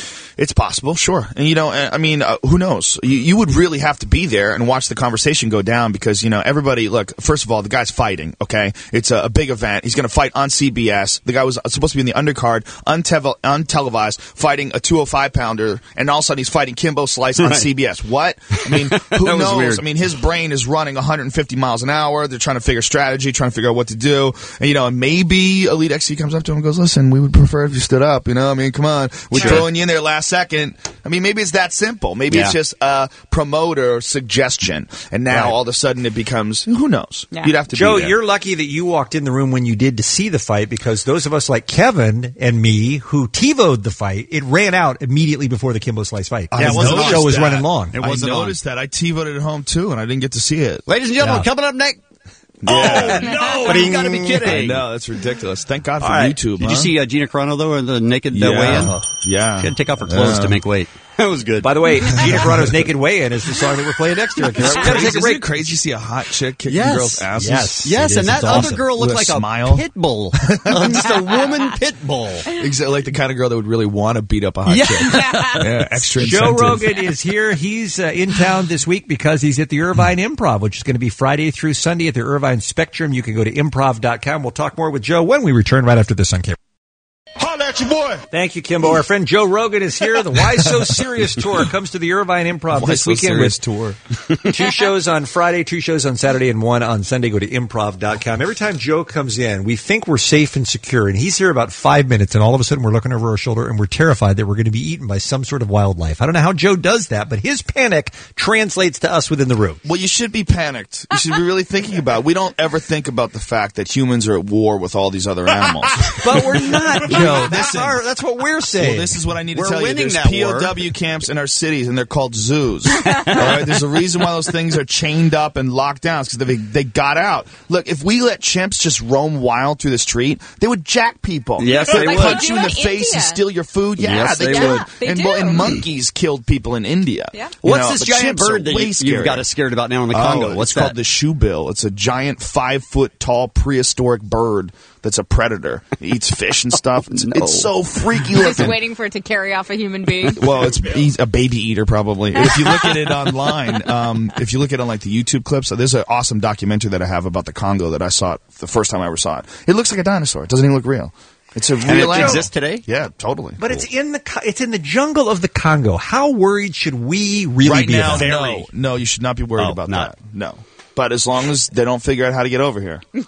It's possible, sure. And, I mean, who knows? You would really have to be there and watch the conversation go down because, everybody, look, first of all, the guy's fighting, okay? It's a big event. He's going to fight on CBS. The guy was supposed to be in the undercard, untelevised, fighting a 205-pounder, and all of a sudden he's fighting Kimbo Slice on CBS. What? I mean, who knows? Weird. I mean, his brain is running 150 miles an hour. They're trying to figure strategy, trying to figure out what to do. And, and maybe Elite XC comes up to him and goes, listen, we would prefer if you stood up, I mean, come on. We're throwing you in there last second. I mean, maybe it's that simple. Maybe it's just a promoter suggestion. And now all of a sudden it becomes, who knows? Yeah. You'd have to Joe, be there. you're lucky that you walked in the room when you did to see the fight because those of us like Kevin and me who TiVo'd the fight, it ran out immediately before the Kimbo Slice fight. I the show was running long. I noticed that. I TiVo'd it at home too, and I didn't get to see it. Ladies and gentlemen, coming up next. Yeah. Oh, no, you got to be kidding. I know, that's ridiculous. Thank God for right. YouTube. Did you see Gina Carano, though, in the naked weigh-in? Yeah. She had to take off her clothes to make weight. That was good. By the way, Gina Carano's Naked Weigh-In is the song that we're playing next year. We gotta take a break. Isn't it crazy to see a hot chick kicking girls' asses? Yes, and that other girl looked like smile. a pit bull. Just a woman pit bull. Exactly, like the kind of girl that would really want to beat up a hot chick. Yeah, extra Joe incentive. Rogan is here. He's in town this week because he's at the Irvine Improv, which is going to be Friday through Sunday at the Irvine Spectrum. You can go to improv.com. We'll talk more with Joe when we return right after this on camera. Holla at your boy. Thank you, Kimbo. Our friend Joe Rogan is here. The Why So Serious Tour comes to the Irvine Improv this weekend with tour. 2 shows on Friday, 2 shows on Saturday, and 1 on Sunday. Go to improv.com. Every time Joe comes in, we think we're safe and secure, and he's here about 5 minutes, and all of a sudden we're looking over our shoulder, and we're terrified that we're going to be eaten by some sort of wildlife. I don't know how Joe does that, but his panic translates to us within the room. Well, you should be panicked. You should be really thinking about it. We don't ever think about the fact that humans are at war with all these other animals. But we're not, Joe. That's what we're saying. Well, this is what I need to We're tell you. winning There's that POW camps in our cities, and they're called zoos. All right? There's a reason why those things are chained up and locked down. It's because they got out. Look, if we let chimps just roam wild through the street, they would jack people. Yes, they would. punch you in the face and steal your food. Yeah, Yes, they would. would. And, and monkeys killed people in India. Yeah. You What's know, this but giant chimps are bird that way you've scarier. got us scared about now in the Congo? What's It's called the shoebill. It's a giant 5-foot-tall prehistoric bird that's a predator. It eats fish and stuff. It's so freaky Just looking. waiting for it to carry off a human being. Well, he's a baby eater probably. If you look at it online, if you look at it on like the YouTube clips, there's an awesome documentary that I have about the Congo that I saw it the first time I ever saw it. It looks like a dinosaur. It doesn't even look real. It's a real animal. animal. Exists today? Yeah, totally. But it's in the jungle of the Congo. How worried should we really right be now, about that? no, you should not be worried about that. No. But as long as they don't figure out how to get over here. Then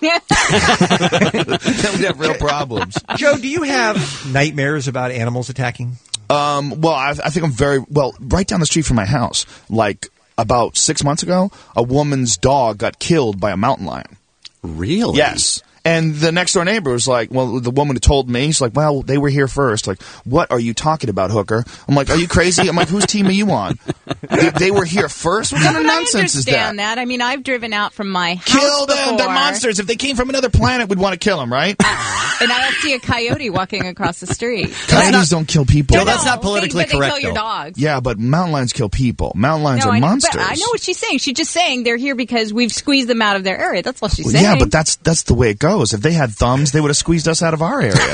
we have real problems. Joe, do you have nightmares about animals attacking? Well, I think I'm right down the street from my house. Like about 6 months ago, a woman's dog got killed by a mountain lion. Really? Yes. And the next door neighbor was like, well, the woman who told me, she's like, well, they were here first. Like, what are you talking about, hooker? I'm like, are you crazy? I'm like, whose team are you on? They were here first? What kind of nonsense is that? I understand that. I mean, I've driven out from my house Kill them. before, They're monsters. If they came from another planet, we'd want to kill them, right? and I don't see a coyote walking across the street. Coyotes don't kill people. No, that's not politically but they correct, kill your though. dogs. Yeah, but mountain lions kill people. Mountain lions No, are I know, monsters. but I know what she's saying. She's just saying they're here because we've squeezed them out of their area. That's all she's saying. Yeah, but that's the way it goes. If they had thumbs, they would have squeezed us out of our area.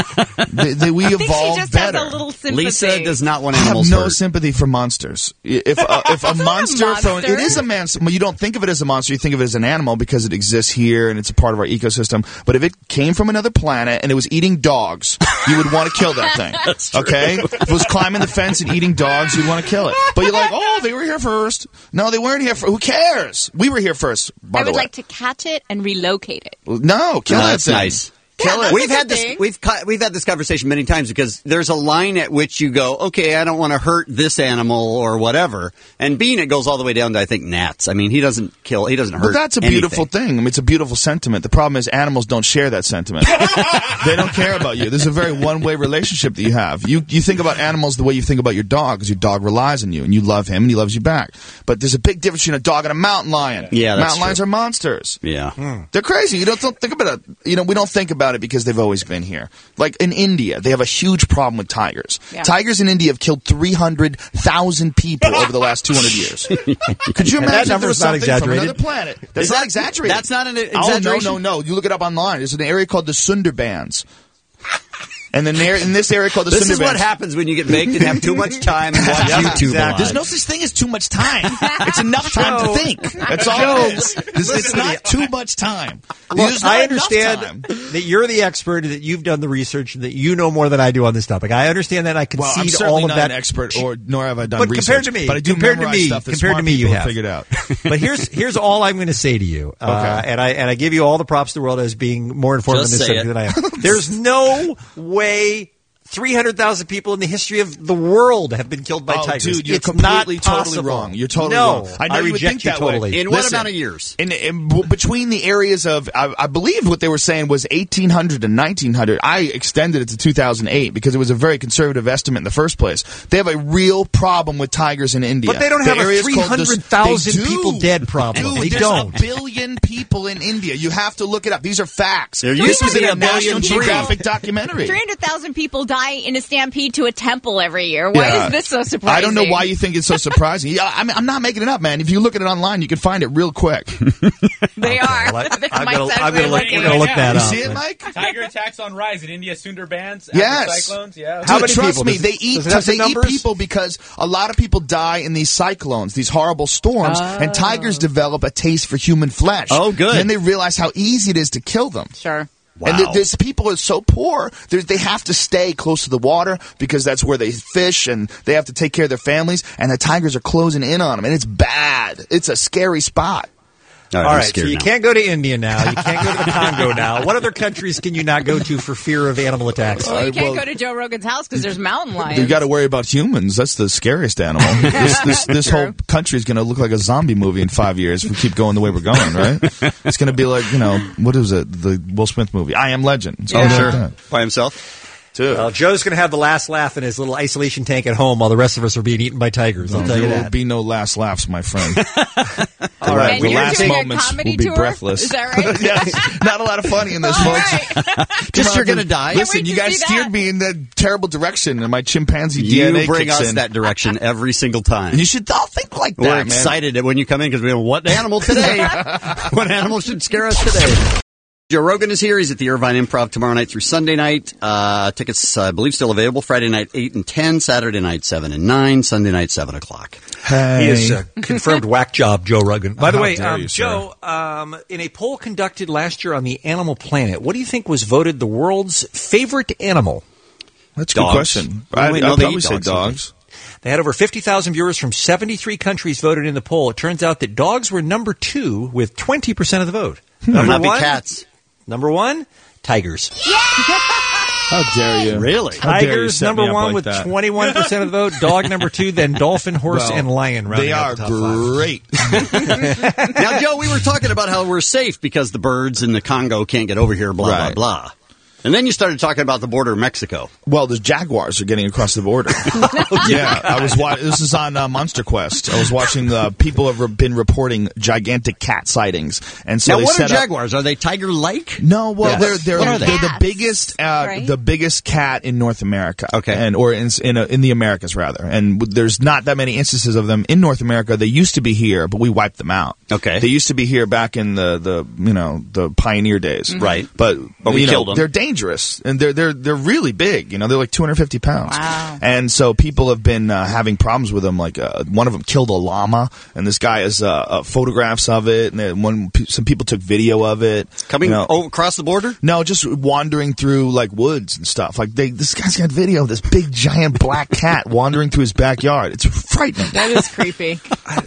We I think evolved she just better. has a little sympathy. Lisa does not want I have animals no hurt. sympathy for monsters. If a monster, it is a monster. Well, you don't think of it as a monster. You think of it as an animal because it exists here and it's a part of our ecosystem. But if it came from another planet and it was eating dogs, you would want to kill that thing. That's true. Okay? If it was climbing the fence and eating dogs, you'd want to kill it. But you're like, oh, they were here first. No, they weren't here first. Who cares? We were here first, by I the would way. like to catch it and relocate it. No, kill that That's thing. nice. Kill it. We've had this. We've had this conversation many times because there's a line at which you go, okay, I don't want to hurt this animal or whatever. And Bean, it goes all the way down to I think gnats. I mean, he doesn't kill. He doesn't hurt. But that's a beautiful thing. I mean, it's a beautiful sentiment. The problem is animals don't share that sentiment. They don't care about you. There's a very one-way relationship that you have. You think about animals the way you think about your dog, because your dog relies on you and you love him and he loves you back. But there's a big difference between a dog and a mountain lion. Yeah, that's mountain lions true. are monsters. Yeah. They're crazy. You don't think about it. You know, we don't think about it because they've always been here. Like in India, they have a huge problem with tigers. Yeah. Tigers in India have killed 300,000 people over the last 200 years. Could you imagine That if there number's was not something from exaggerated. another planet? That's not exaggerated. That's not an exaggeration? Oh, no. You look it up online. There's an area called the Sundarbans. And then in this area called the This is Sundarbans. what happens when you get baked and have too much time and watch YouTube a lot. There's no such thing as too much time. It's enough time to think. That's all it is. It's not too much time. Look, There's not I enough understand time. that you're the expert, that you've done the research, that you know more than I do on this topic. I understand that. I Well, concede I'm certainly all of not that. an expert, nor have I done But research. compared to me, but I do compared to memorize me, stuff that compared to smart me, you people have figured out. But here's all I'm going to say to you, and I give you all the props in the world as being more informed Just on this say subject it. than I am. There's no way 300,000 people in the history of the world have been killed by tigers. Dude, you're it's completely, not totally possible. wrong. You're totally no, wrong. I know you would reject think you that totally. way. In what Listen, amount of years? Between the areas of, I believe what they were saying was 1800 and 1900. I extended it to 2008 because it was a very conservative estimate in the first place. They have a real problem with tigers in India. But they don't have a area is called 300,000 They do. people dead problem. Dude, They there's don't. a billion people in India. You have to look it up. These are facts. There used This to was be in a a National billion Geographic documentary. 300,000 people die in a stampede to a temple every year. Why is this so surprising? I don't know why you think it's so surprising. Yeah, I mean, I'm not making it up, man. If you look at it online, you can find it real quick. They are. Well, They're I'm Mike's gonna actually look, looking we're gonna look right that You up. see it, Mike? Tiger attacks on rise in India, Sundarbans, after Yes. cyclones. Yeah. How Dude, many trust people? me, Does they it- eat does it have some they eat numbers? people because a lot of people die in these cyclones, these horrible storms, and tigers develop a taste for human flesh. Oh, good. And then they realize how easy it is to kill them. Sure. Wow. And these people are so poor, they have to stay close to the water because that's where they fish and they have to take care of their families, and the tigers are closing in on them, and it's bad. It's a scary spot. All I'm right, so scared you now. can't go to India now. You can't go to the Congo now. What other countries can you not go to for fear of animal attacks? Well, you can't well- go to Joe Rogan's house because there's mountain lions. You got to worry about humans. That's the scariest animal. This whole country is going to look like a zombie movie in 5 years if we keep going the way we're going, right? It's going to be like, what is it? The Will Smith movie, I Am Legend. It's gonna be like that. By himself? Dude. Well, Joe's going to have the last laugh in his little isolation tank at home while the rest of us are being eaten by tigers. I'll tell you There will that. be no last laughs, my friend. All right, And the you're last doing a moments comedy will be tour? breathless. Is that right? Yes, not a lot of funny in this, All folks. right. Just you're going to die. Listen, wait you to guys see that. steered me in that terrible direction, and my chimpanzee You DNA bring kicks us in. that direction every single time. You should all think like that, We're man. excited when you come in because we know what animal today. What animal should scare us today? Joe Rogan is here. He's at the Irvine Improv tomorrow night through Sunday night. Tickets, I believe, still available. Friday night, 8 and 10. Saturday night, 7 and 9. Sunday night, 7 o'clock. Hey. He is a confirmed whack job, Joe Rogan. By the How way, dare you, sir. Joe, in a poll conducted last year on the Animal Planet, what do you think was voted the world's favorite animal? That's a Dogs. good question. Well, we I'd know they probably eat say dogs, dogs. They had over 50,000 viewers from 73 countries voted in the poll. It turns out that dogs were number 2 with 20% of the vote. Better not be cats. Number 1, tigers. How dare you? Really? How dare you Tigers set me number up 1 like with that? 21% of the vote. Dog number 2, then dolphin, horse, Well, and lion. rounding They out are the top 5. great. Now, Joe, we were talking about how we're safe because the birds in the Congo can't get over here, blah, Right. blah, blah. And then you started talking about the border of Mexico. Well, the jaguars are getting across the border. Yeah, I was. This is on Monster Quest. I was watching. People have been reporting gigantic cat sightings, and so now, they what are set up. jaguars? Are they tiger-like? No, well, Yes. they're What are they? the Cats, biggest right? the biggest cat in North America. Okay. and or in the Americas rather. And there's not that many instances of them in North America. They used to be here, but we wiped them out. Okay. they used to be here back in the pioneer days, Right. But we killed them. They're dangerous, and they're really big. They're like 250 pounds. Wow. And so people have been having problems with them. Like one of them killed a llama, and this guy has photographs of it. And then some people took video of it Coming across the border? No, just wandering through like woods and stuff. Like this guy's got video of this big giant black cat wandering through his backyard. It's frightening. That is creepy.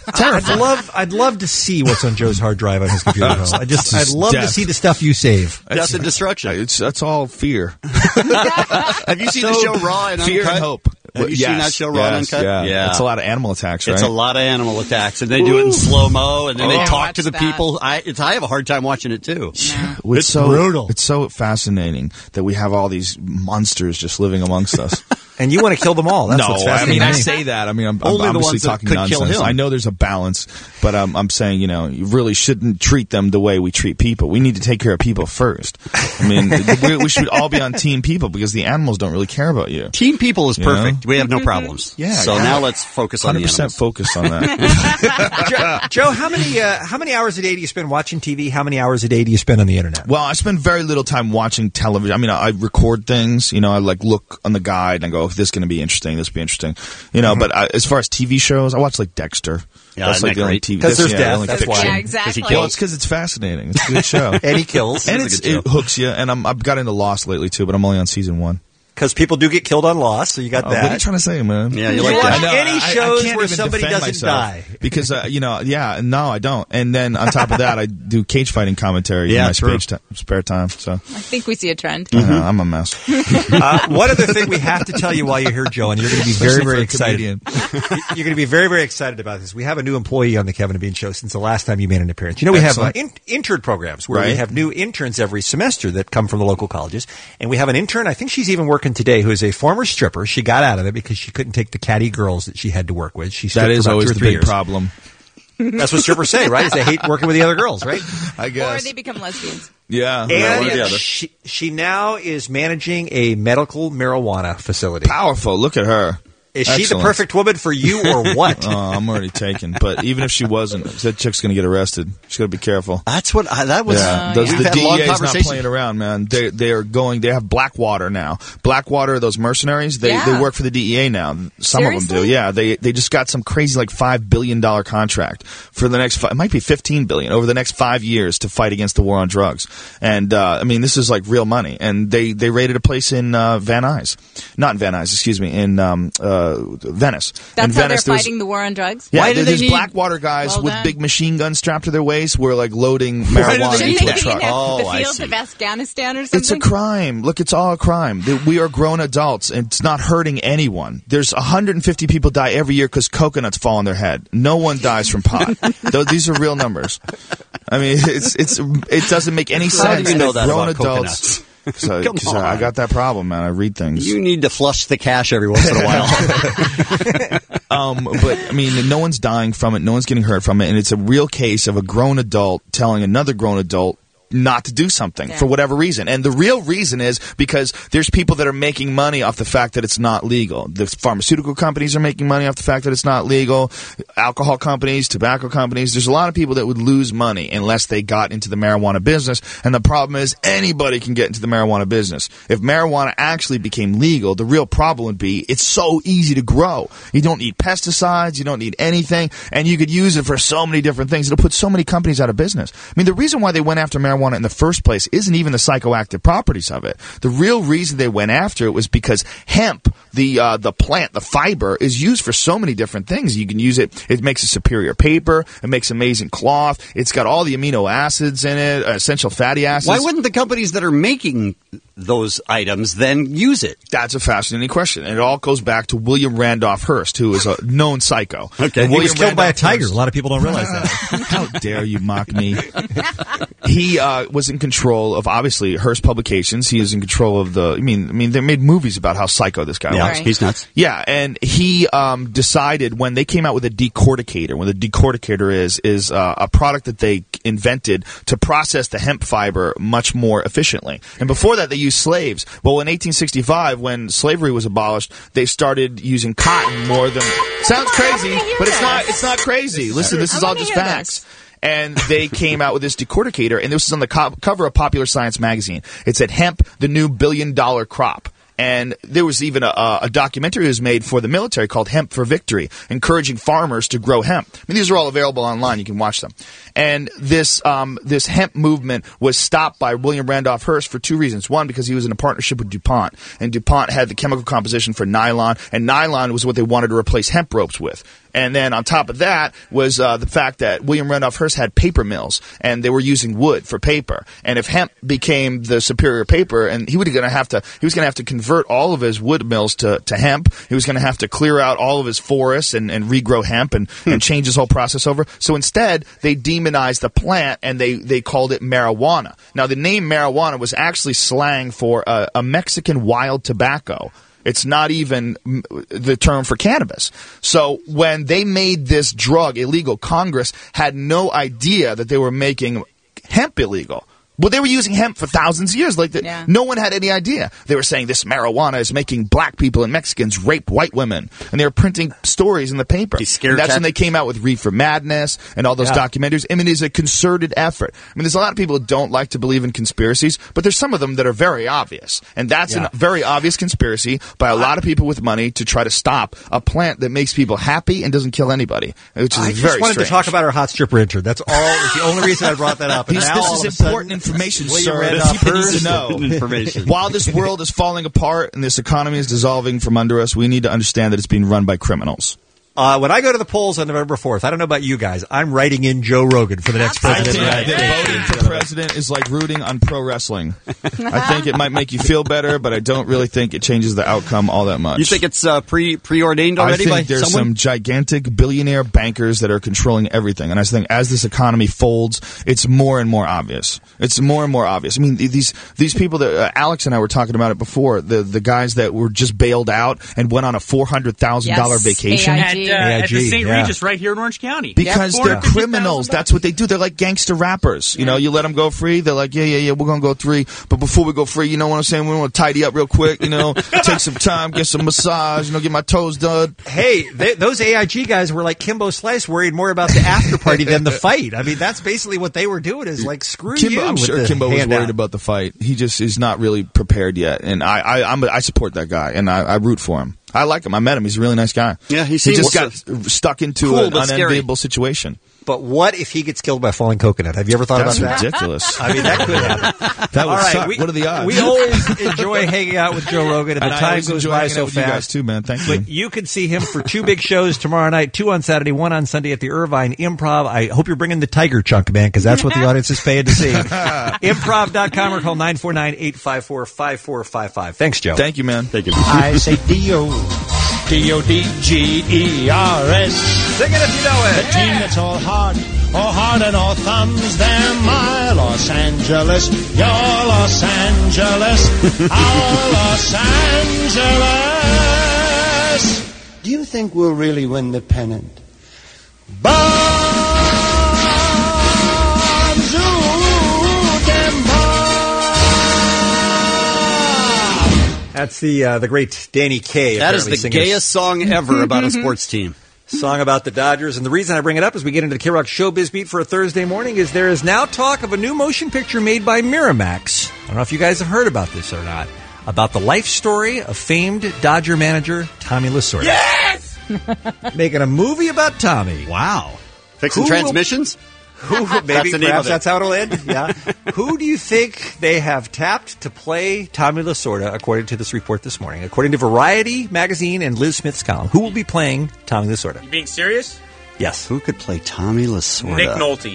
I'd love to see what's on Joe's hard drive on his computer. I'd love to death. see the stuff you save. Death and destruction. That's all fear. Have you seen the show Raw and Fear Uncut? and hope. Have you seen that show Raw and Uncut? Yeah. It's a lot of animal attacks, right? It's a lot of animal attacks, and they do it in slow-mo, and then they Oh. talk to the Watch that. people. I have a hard time watching it, too. It's so brutal. It's so fascinating that we have all these monsters just living amongst us. And you want to kill them all. That's what's No, I fascinating. mean, I say that. I mean, I'm Only the obviously ones that talking could kill nonsense. him. I know there's a balance, but I'm saying, you really shouldn't treat them the way we treat people. We need to take care of people first. I mean, we should all be on team people because the animals don't really care about you. Team people is perfect. We have no problems. Yeah. So now let's focus on the 100% animals. focus on that. Joe, how many hours a day do you spend watching TV? How many hours a day do you spend on the internet? Well, I spend very little time watching television. I mean, I record things. I like look on the guide and I go, "If this is going to be interesting, this will be interesting." But as far as TV shows, I watch like Dexter. Yeah, that's like the only TV. Because there's death. only That's fiction. why. Yeah, exactly. Well, it's because it's fascinating. It's a good show. And he kills. And It's a good it hooks you. And I've got into Lost lately too, but I'm only on season 1. Because people do get killed on Lost, so you got that. What are you trying to say, man? Yeah, you Do you like watch that. any shows can't where even somebody defend doesn't myself die? Because, no, I don't. And then on top of that, I do cage fighting commentary in my spare time. So I think we see a trend. I'm a mess. One other thing we have to tell you while you're here, Joe, and you're going to be very, very excited. You're going to be very, very excited about this. We have a new employee on the Kevin and Bean Show since the last time you made an appearance. We have intern programs where we have new interns every semester that come from the local colleges. And we have an intern, I think she's even working today, who is a former stripper. She got out of it because she couldn't take the catty girls that she had to work with. She stripped That is for about always 2 or the 3 big years. problem. That's what strippers say, right? Is they hate working with the other girls, right? I guess. Or they become lesbians. Yeah. And she now is managing a medical marijuana facility. Powerful. Look at her. Is she the Excellent. perfect woman for you or what? I'm already taken. But even if she wasn't, that chick's going to get arrested. She's got to be careful. That's what that was. Yeah. We've The had long DEA is not conversations. playing around, man. They have Blackwater now. Blackwater are those mercenaries. They work for the DEA now. Some of them do. Yeah. They just got some crazy like $5 billion contract for the next it might be $15 billion over the next 5 years to fight against the war on drugs. And I mean, this is like real money. And they raided a place in Van Nuys, not in Van Nuys, excuse me, in Venice. That's in how Venice, they're fighting the war on drugs? Yeah, Why do they there's need- Blackwater guys Well with done. big machine guns strapped to their waist. We're like loading Why do marijuana they into a need truck. the I fields see. of Afghanistan or something? It's a crime. Look, it's all a crime. We are grown adults, and it's not hurting anyone. There's 150 people die every year because coconuts fall on their head. No one dies from pot. These are real numbers. I mean, it doesn't make any sense. How do you know that grown about adults. coconuts? Come on. I got that problem, man. I read things. You need to flush the cash every once in a while. But I mean, no one's dying from it. No one's getting hurt from it, and it's a real case of a grown adult telling another grown adult not to do something for whatever reason. And the real reason is because there's people that are making money off the fact that it's not legal. The pharmaceutical companies are making money off the fact that it's not legal. Alcohol companies, tobacco companies. There's a lot of people that would lose money unless they got into the marijuana business. And the problem is anybody can get into the marijuana business. If marijuana actually became legal, the real problem would be it's so easy to grow. You don't need pesticides. You don't need anything. And you could use it for so many different things. It'll put so many companies out of business. I mean, the reason why they went after marijuana in the first place isn't even the psychoactive properties of it. The real reason they went after it was because hemp, the plant, the fiber, is used for so many different things. You can use it. It makes a superior paper. It makes amazing cloth. It's got all the amino acids in it, essential fatty acids. Why wouldn't the companies that are making those items then use it? That's a fascinating question. And it all goes back to William Randolph Hearst, who is a known psycho. Okay. He was killed by a tiger. A lot of people don't realize that. How dare you mock me? He was in control of, obviously, Hearst Publications. He is in control of I mean, they made movies about how psycho this guy was. He's nuts. Yeah, and he decided when they came out with a decorticator, when the decorticator is a product that they invented to process the hemp fiber much more efficiently. And before that, they used slaves. Well, in 1865, when slavery was abolished, they started using cotton more than... Sounds crazy, but it's not crazy. Listen, this is all just facts. And they came out with this decorticator, and this was on the cover of Popular Science magazine. It said, "Hemp, the new billion-dollar crop." And there was even a documentary that was made for the military called Hemp for Victory, encouraging farmers to grow hemp. I mean, these are all available online. You can watch them. And this hemp movement was stopped by William Randolph Hearst for two reasons. One, because he was in a partnership with DuPont. And DuPont had the chemical composition for nylon, and nylon was what they wanted to replace hemp ropes with. And then on top of that was the fact that William Randolph Hearst had paper mills, and they were using wood for paper. And if hemp became the superior paper, and he was going to have to convert all of his wood mills to hemp. He was going to have to clear out all of his forests and regrow hemp and change his whole process over. So instead, they demonized the plant, and they called it marijuana. Now, the name marijuana was actually slang for a Mexican wild tobacco. It's not even the term for cannabis. So when they made this drug illegal, Congress had no idea that they were making hemp illegal. Well, they were using hemp for thousands of years. No one had any idea. They were saying this marijuana is making black people and Mexicans rape white women. And they were printing stories in the paper. And that's when they came out with Reefer Madness and all those documentaries. I mean, it's a concerted effort. I mean, there's a lot of people who don't like to believe in conspiracies, but there's some of them that are very obvious. And that's a very obvious conspiracy by a lot of people with money to try to stop a plant that makes people happy and doesn't kill anybody, which is I very just wanted strange. to talk about our hot stripper intern. That's all. It's the only reason I brought that up. And now all This of a is sudden- important information, Well, you sir, read that off people need hers. to know. Information. While this world is falling apart and this economy is dissolving from under us, we need to understand that it's being run by criminals. When I go to the polls on November 4th, I don't know about you guys, I'm writing in Joe Rogan for the next I president. think that voting for president is like rooting on pro wrestling. I think it might make you feel better, but I don't really think it changes the outcome all that much. You think it's preordained already I think by there's someone? some gigantic billionaire bankers that are controlling everything, and I think as this economy folds, it's more and more obvious. It's more and more obvious. I mean, these people that Alex and I were talking about it before, the guys that were just bailed out and went on a $400,000 vacation at the St. Regis right here in Orange County. because they're criminals. That's what they do. They're like gangster rappers. You know, you let them go free. They're like, yeah, we're going to go free. But before we go free, you know what I'm saying? We want to tidy up real quick, you know, take some time, get some massage, you know, get my toes done. Hey, those AIG guys were like Kimbo Slice, worried more about the after party than the fight. I mean, that's basically what they were doing is like, screw Kimbo, you. I'm with sure the Kimbo was handout. worried about the fight. He just is not really prepared yet. And I support that guy, and I root for him. I like him. I met him. He's a really nice guy. Yeah, he just seems got stuck into cool, an but scary. unenviable situation. But what if he gets killed by falling coconut? Have you ever thought That's about that? ridiculous. I mean, that could happen. That would All right, suck. What are the odds? We always enjoy hanging out with Joe Rogan, and the And I time always goes enjoy by hanging so out with you guys fast. too, man. Thank you. But you can see him for 2 big shows tomorrow night, 2 on Saturday, 1 on Sunday at the Irvine Improv. I hope you're bringing the tiger chunk, man, because that's what the audience is paying to see. Improv.com or call 949-854-5455. Thanks, Joe. Thank you, man. Thank you. I say D-O-D-G-E-R-S. Sing it if you know The team that's all hard and all thumbs. They're my Los Angeles, your Los Angeles, our Los Angeles. Do you think we'll really win the pennant? That's the great Danny Kaye. That is apparently the singing gayest song ever about a sports team. song about the Dodgers. And the reason I bring it up as we get into the K-Rock Showbiz Beat for a Thursday morning is there is now talk of a new motion picture made by Miramax. I don't know if you guys have heard about this or not. About the life story of famed Dodger manager Tommy Lasorda. Yes! Making a movie about Tommy. Wow. Fixing Who will- transmissions? Who maybe That's the name perhaps of it. that's how it'll end. Yeah. Who do you think they have tapped to play Tommy Lasorda, according to this report this morning? According to Variety magazine and Liz Smith's column, who will be playing Tommy Lasorda? You being serious? Yes. Who could play Tommy Lasorda? Nick Nolte.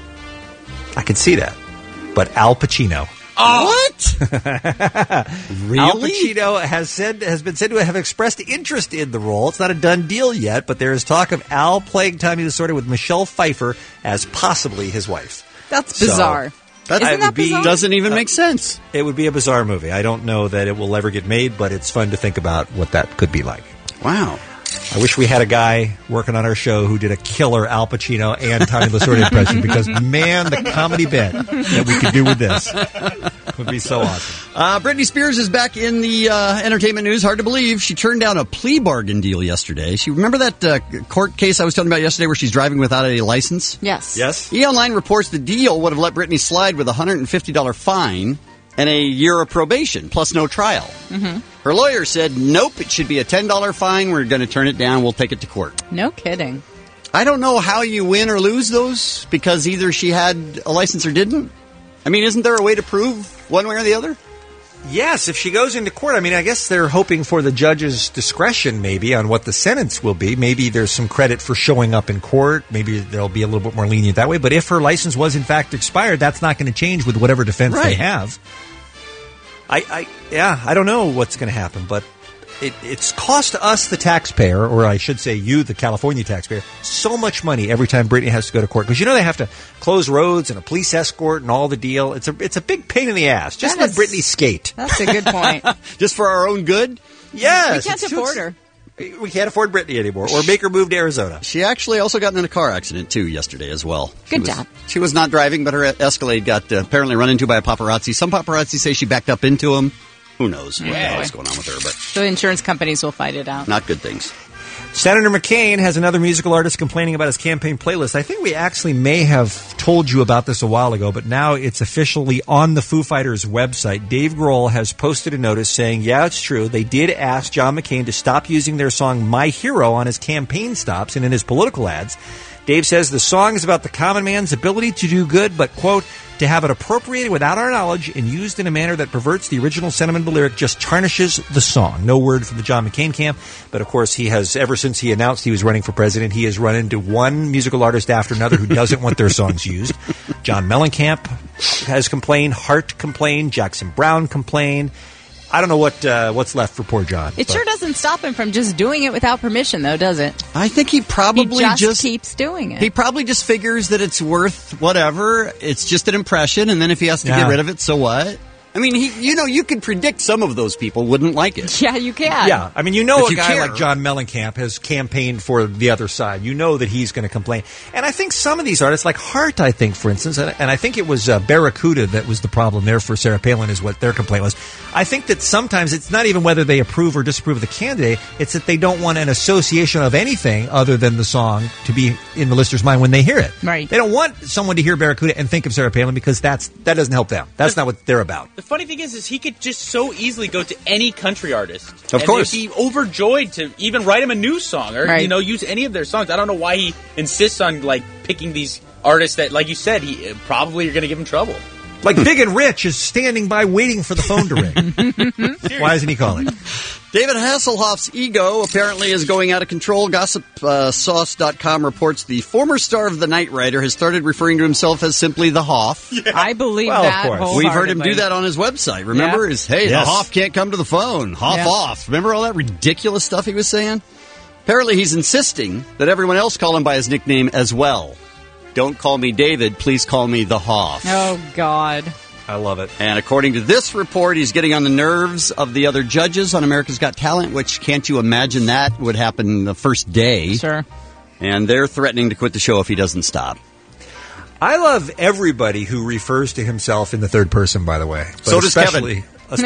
I can see that. But Al Pacino. What? Really? Al Pacino has been said to have expressed interest in the role. It's not a done deal yet, but there is talk of Al playing Tommy Lasorda with Michelle Pfeiffer as possibly his wife. That's bizarre. That Isn't that bizarre? Doesn't even make sense. It would be a bizarre movie. I don't know that it will ever get made, but it's fun to think about what that could be like. Wow. I wish we had a guy working on our show who did a killer Al Pacino and Tommy Lasorda impression because, man, the comedy bit that we could do with this would be so awesome. Britney Spears is back in the entertainment news. Hard to believe. She turned down a plea bargain deal yesterday. She remember that court case I was telling you about yesterday where she's driving without a license? Yes. Yes. E! Online reports the deal would have let Britney slide with a $150 fine and a year of probation, plus no trial. Mm-hmm. Her lawyer said, nope, it should be a $10 fine. We're going to turn it down. We'll take it to court. No kidding. I don't know how you win or lose those because either she had a license or didn't. I mean, isn't there a way to prove one way or the other? Yes, if she goes into court, I mean, I guess they're hoping for the judge's discretion maybe on what the sentence will be. Maybe there's some credit for showing up in court. Maybe they'll be a little bit more lenient that way. But if her license was in fact expired, that's not going to change with whatever defense they have. I don't know what's going to happen, but it's cost us, the taxpayer, or I should say you, the California taxpayer, so much money every time Britney has to go to court. Because they have to close roads and a police escort and all the deal. It's a big pain in the ass. Just let Britney skate. That's a good point. Just for our own good? Yes. We can't afford her. We can't afford Britney anymore, or make her move to Arizona. She actually also got in a car accident, too, yesterday as well. Good job. She was not driving, but her Escalade got apparently run into by a paparazzi. Some paparazzi say she backed up into him. Who knows what's going on with her, but The insurance companies will fight it out. not good things. Senator McCain has another musical artist complaining about his campaign playlist. I think we actually may have told you about this a while ago, but now it's officially on the Foo Fighters website. Dave Grohl has posted a notice saying, yeah, it's true. They did ask John McCain to stop using their song My Hero on his campaign stops and in his political ads. Dave says the song is about the common man's ability to do good, but, quote, to have it appropriated without our knowledge and used in a manner that perverts the original sentiment of the lyric just tarnishes the song. No word from the John McCain camp, but of course he has, ever since he announced he was running for president, he has run into one musical artist after another who doesn't want their songs used. John Mellencamp has complained, Hart complained, Jackson Brown complained. I don't know what's left for poor John. It sure doesn't stop him from just doing it without permission, though, does it? I think he probably just keeps doing it. He probably just figures that it's worth whatever. It's just an impression, and then if he has to get rid of it, so what? I mean, you could predict some of those people wouldn't like it. Yeah, you can. Yeah, I mean, a guy like John Mellencamp has campaigned for the other side. You know that he's going to complain. And I think some of these artists, like Hart, I think, for instance, and I think it was Barracuda that was the problem there for Sarah Palin is what their complaint was. I think that sometimes it's not even whether they approve or disapprove of the candidate, it's that they don't want an association of anything other than the song to be in the listener's mind when they hear it. Right. They don't want someone to hear Barracuda and think of Sarah Palin because that doesn't help them. That's not what they're about. The funny thing is he could just so easily go to any country artist. Of course. And they'd be overjoyed to even write him a new song or, use any of their songs. I don't know why he insists on, picking these artists that, like you said, he probably are going to give him trouble. Like Big and Rich is standing by waiting for the phone to ring. Why isn't he calling? David Hasselhoff's ego apparently is going out of control. GossipSauce.com reports the former star of The Knight Rider has started referring to himself as simply the Hoff. Yeah. I believe that wholeheartedly. We've heard him do that on his website. Remember? The Hoff can't come to the phone. Hoff off. Remember all that ridiculous stuff he was saying? Apparently he's insisting that everyone else call him by his nickname as well. Don't call me David, please call me the Hoff. Oh, God. I love it. And according to this report, he's getting on the nerves of the other judges on America's Got Talent, which can't you imagine that would happen the first day? Sure. And they're threatening to quit the show if he doesn't stop. I love everybody who refers to himself in the third person, by the way. But so does Kevin.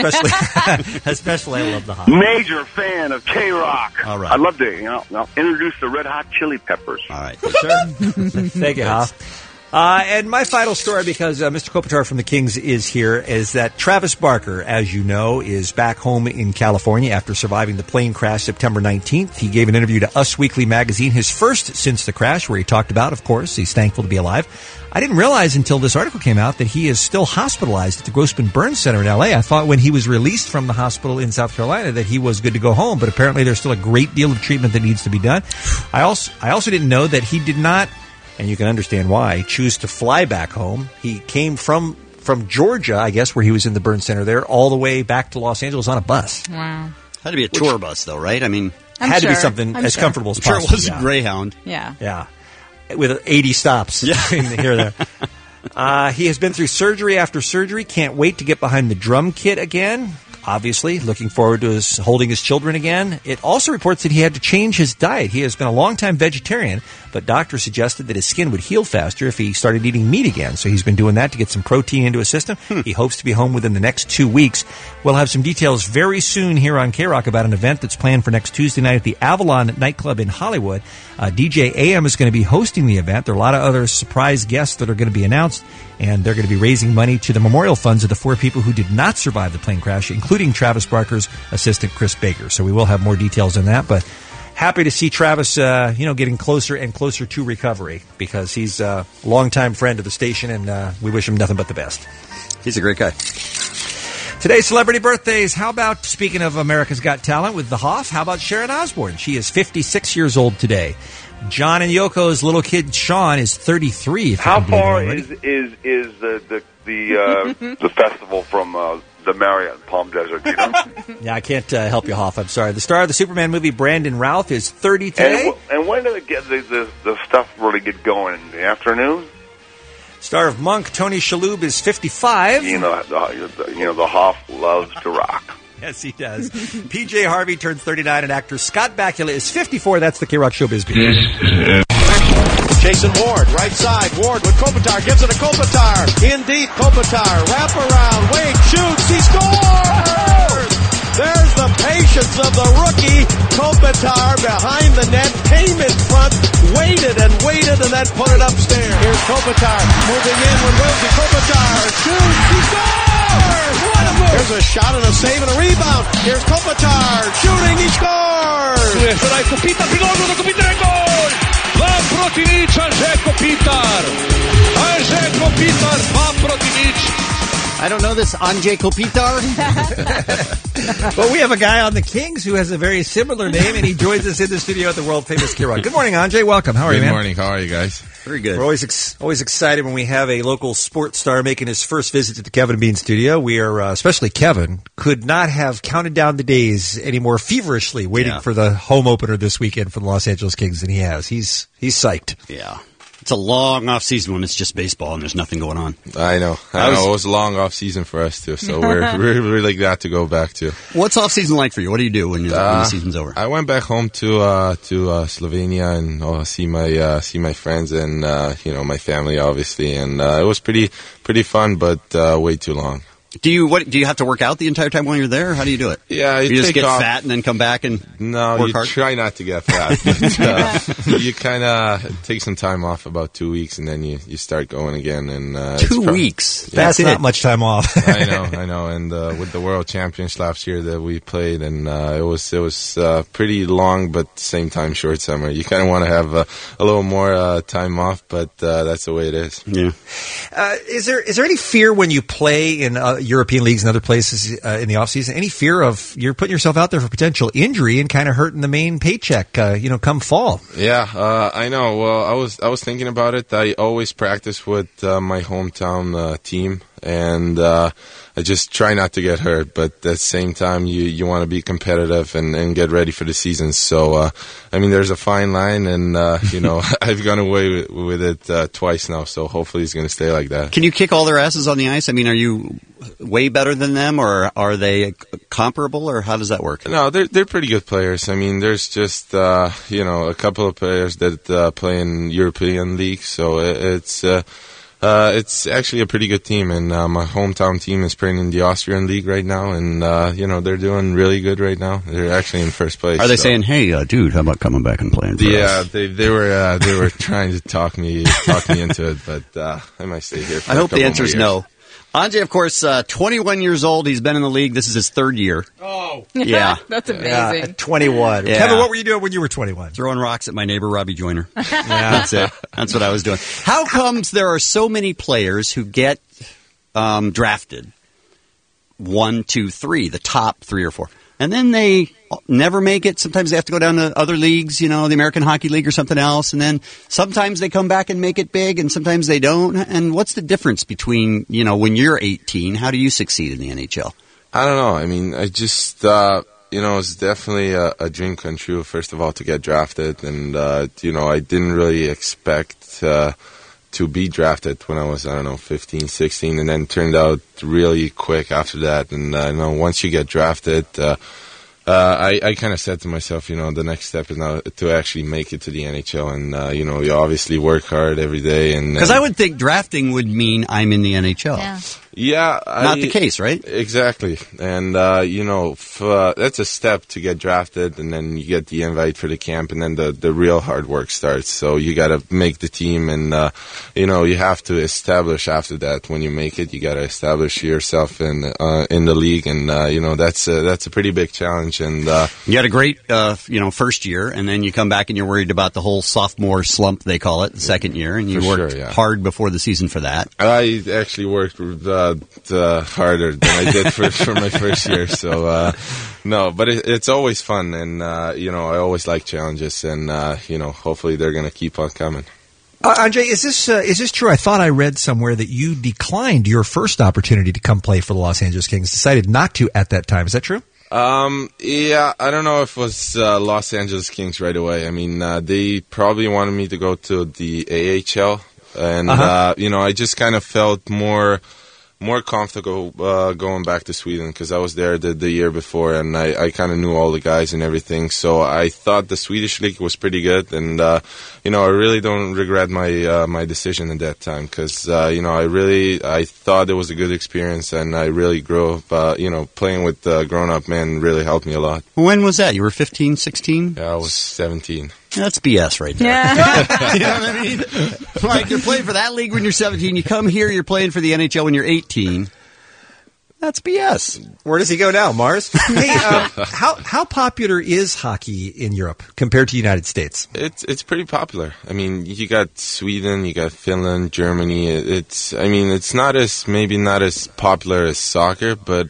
Especially, I love the Hoff. Major fan of K-Rock. All right. I'd love to introduce the Red Hot Chili Peppers. All right. Sure. Thank you, Hoff. And my final story, because Mr. Kopitar from the Kings is here, is that Travis Barker, as you know, is back home in California after surviving the plane crash September 19th. He gave an interview to Us Weekly magazine, his first since the crash, where he talked about, of course, he's thankful to be alive. I didn't realize until this article came out that he is still hospitalized at the Grossman Burns Center in L.A. I thought when he was released from the hospital in South Carolina that he was good to go home, but apparently there's still a great deal of treatment that needs to be done. I also didn't know that he did not, and you can understand why, choose to fly back home. He came from Georgia, I guess, where he was in the Burns Center there, all the way back to Los Angeles on a bus. Wow. Had to be a tour bus, though, right? I mean, to be something as comfortable as possible. Sure, it wasn't Greyhound. Yeah. Yeah. With 80 stops in here there. He has been through surgery after surgery. Can't wait to get behind the drum kit again. Obviously, looking forward to holding his children again. It also reports that he had to change his diet. He has been a long-time vegetarian, but doctors suggested that his skin would heal faster if he started eating meat again. So he's been doing that to get some protein into his system. He hopes to be home within the next 2 weeks. We'll have some details very soon here on K-Rock about an event that's planned for next Tuesday night at the Avalon nightclub in Hollywood. DJ AM is going to be hosting the event. There are a lot of other surprise guests that are going to be announced, and they're going to be raising money to the memorial funds of the 4 people who did not survive the plane crash, including Travis Barker's assistant, Chris Baker. So we will have more details on that, but happy to see Travis, getting closer and closer to recovery because he's a longtime friend of the station, and we wish him nothing but the best. He's a great guy. Today's celebrity birthdays. How about, speaking of America's Got Talent with the Hoff, how about Sharon Osbourne? She is 56 years old today. John and Yoko's little kid Sean is 33. How far is the festival from the Marriott in Palm Desert, you know? Yeah, I can't help you, Hoff. I'm sorry. The star of the Superman movie, Brandon Routh, is 30 today. And when do the stuff really get going? In the afternoon? Star of Monk, Tony Shalhoub, is 55. You know, the Hoff loves to rock. Yes, he does. P.J. Harvey turns 39, and actor Scott Bakula is 54. That's the K-Rock Showbiz Beat. Jason Ward, right side. Ward with Kopitar, gives it to Kopitar. In deep, Kopitar, wrap around, Wade shoots, he scores! There's the patience of the rookie. Kopitar behind the net, came in front, waited, and then put it upstairs. Here's Kopitar moving in with Wilkie. Kopitar shoots, he scores! What a move! Here's a shot and a save and a rebound. Here's Kopitar shooting, he scores! Kopitar, pilota do Kopitar, gol! Va proti nič, Anže Kopitar! Anže Kopitar, va proti nič! I don't know this Anže Kopitar. But we have a guy on the Kings who has a very similar name, and he joins us in the studio at the world-famous K-Rock. Good morning, Anže. Welcome. How are you, man? Good morning. How are you guys? Very good. We're always excited when we have a local sports star making his first visit to the Kevin and Bean studio. We are, especially Kevin, could not have counted down the days any more feverishly waiting for the home opener this weekend for the Los Angeles Kings than he has. He's psyched. Yeah. It's a long off season when it's just baseball and there's nothing going on. I know. It was a long off season for us too, so we're really glad to go back to. What's off season like for you? What do you do when the season's over? I went back home to Slovenia and see my friends and my family obviously, and it was pretty fun, but way too long. Do you have to work out the entire time while you're there? How do you do it? Yeah, you just get fat and then come back and work hard? Try not to get fat. But, you kind of take some time off, about 2 weeks, and then you start going again. And 2 weeks? Yeah, that's not much time off. I know. And with the World Championships last year that we played, and it was pretty long, but at the same time short summer. You kind of want to have a little more time off, but that's the way it is. Yeah. Is there any fear when you play in European leagues and other places in the off season? Any fear of you're putting yourself out there for potential injury and kind of hurting the main paycheck? Come fall. Yeah, I know. Well, I was thinking about it. I always practice with my hometown team, and I just try not to get hurt. But at the same time, you want to be competitive and get ready for the season. So, there's a fine line, and I've gone away with it twice now. So hopefully, it's going to stay like that. Can you kick all their asses on the ice? Are you way better than them, or are they comparable, or how does that work? No, they're pretty good players. There's just a couple of players that play in European leagues, so it's actually a pretty good team, and my hometown team is playing in the Austrian league right now, and they're doing really good right now. They're actually in first place. Are they saying, "Hey, dude, how about coming back and playing for us?" They were trying to talk me into it, but I might stay here. I hope the answer is no. Anže, of course, 21 years old. He's been in the league. This is his third year. Oh. Yeah. That's amazing. At 21. Yeah. Kevin, what were you doing when you were 21? Throwing rocks at my neighbor, Robbie Joyner. Yeah. That's it. That's what I was doing. How comes there are so many players who get drafted? 1, 2, 3, the top 3 or 4. And then they never make it. Sometimes they have to go down to other leagues, the American Hockey League or something else. And then sometimes they come back and make it big, and sometimes they don't. And what's the difference between, when you're 18, how do you succeed in the NHL? I don't know. I just, it's definitely a dream come true, first of all, to get drafted. And, I didn't really expect to be drafted when I was, 15, 16, and then turned out really quick after that. And once you get drafted, I kind of said to myself, the next step is now to actually make it to the NHL, and you obviously work hard every day. And because I would think drafting would mean I'm in the NHL. Yeah, not the case, right? Exactly, and that's a step to get drafted, and then you get the invite for the camp, and then the real hard work starts. So you got to make the team, and you have to establish after that. When you make it, you got to establish yourself in the league, and that's a pretty big challenge. And you had a great first year, and then you come back and you're worried about the whole sophomore slump, they call it, the second year, and you worked hard before the season for that. I actually worked harder than I did for my first year. So, no, but it's always fun. And, I always like challenges, and, hopefully they're going to keep on coming. Andre, is this true? I thought I read somewhere that you declined your first opportunity to come play for the Los Angeles Kings, decided not to at that time. Is that true? Yeah, I don't know if it was Los Angeles Kings right away. I mean, they probably wanted me to go to the AHL, and I just kind of felt more comfortable going back to Sweden because I was there the year before, and I kind of knew all the guys and everything. So I thought the Swedish league was pretty good, and I really don't regret my decision at that time because I thought it was a good experience, and I really grew up. Playing with grown-up men really helped me a lot. When was that? You were 15, 16? Yeah, I was 17. That's BS right there. Yeah. You know what I mean? Like, you're playing for that league when you're 17. You come here, you're playing for the NHL when you're 18. That's BS. Where does he go now, Mars? Hey, how popular is hockey in Europe compared to the United States? It's pretty popular. I mean, you got Sweden, you got Finland, Germany. It's not as popular as soccer, but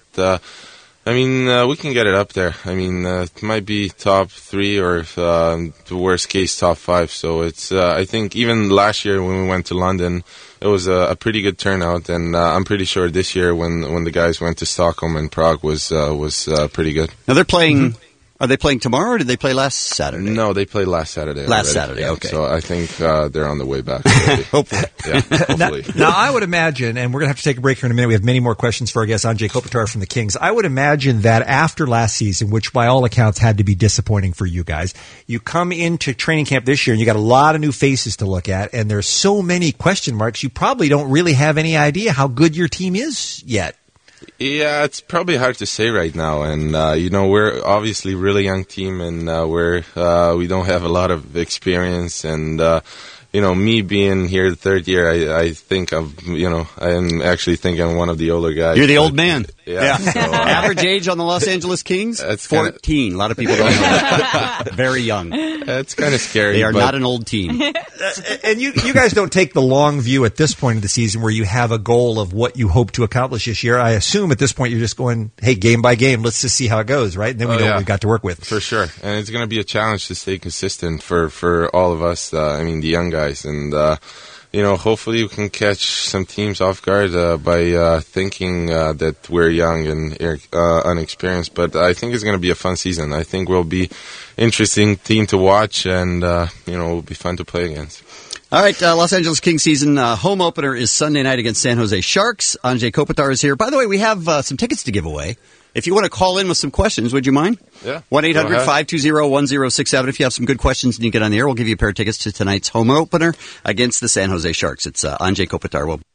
we can get it up there. I mean, it might be top 3 or the worst case top 5. So it's I think even last year when we went to London, it was a pretty good turnout, and I'm pretty sure this year when the guys went to Stockholm and Prague was pretty good. Now they're playing. Are they playing tomorrow, or did they play last Saturday? No, they played last Saturday. Saturday, yeah. okay. So I think they're on the way back. Hopefully. Yeah, hopefully. Now, I would imagine, and we're going to have to take a break here in a minute. We have many more questions for our guest, Anze Kopitar from the Kings. I would imagine that after last season, which by all accounts had to be disappointing for you guys, you come into training camp this year and you got a lot of new faces to look at, and there's so many question marks, you probably don't really have any idea how good your team is yet. Yeah, it's probably hard to say right now, and we're obviously a really young team, and we don't have a lot of experience, and me being here the third year, I think I'm actually thinking one of the older guys. You're the old man. Yeah. So, average age on the Los Angeles Kings? That's 14. A lot of people don't know that. Very young. It's kind of scary. They are not an old team. And you guys don't take the long view at this point of the season where you have a goal of what you hope to accomplish this year. I assume at this point you're just going, hey, game by game, let's just see how it goes, right? And then we know what we've got to work with. For sure. And it's going to be a challenge to stay consistent for all of us, the young guys. And, hopefully we can catch some teams off guard by thinking that we're young and unexperienced. But I think it's going to be a fun season. I think we'll be interesting team to watch, and it'll be fun to play against. All right, Los Angeles Kings season home opener is Sunday night against San Jose Sharks. Anze Kopitar is here. By the way, we have some tickets to give away. If you want to call in with some questions, would you mind? Yeah. 1-800-520-1067. If you have some good questions and you get on the air, we'll give you a pair of tickets to tonight's home opener against the San Jose Sharks. It's Anze Kopitar. Well,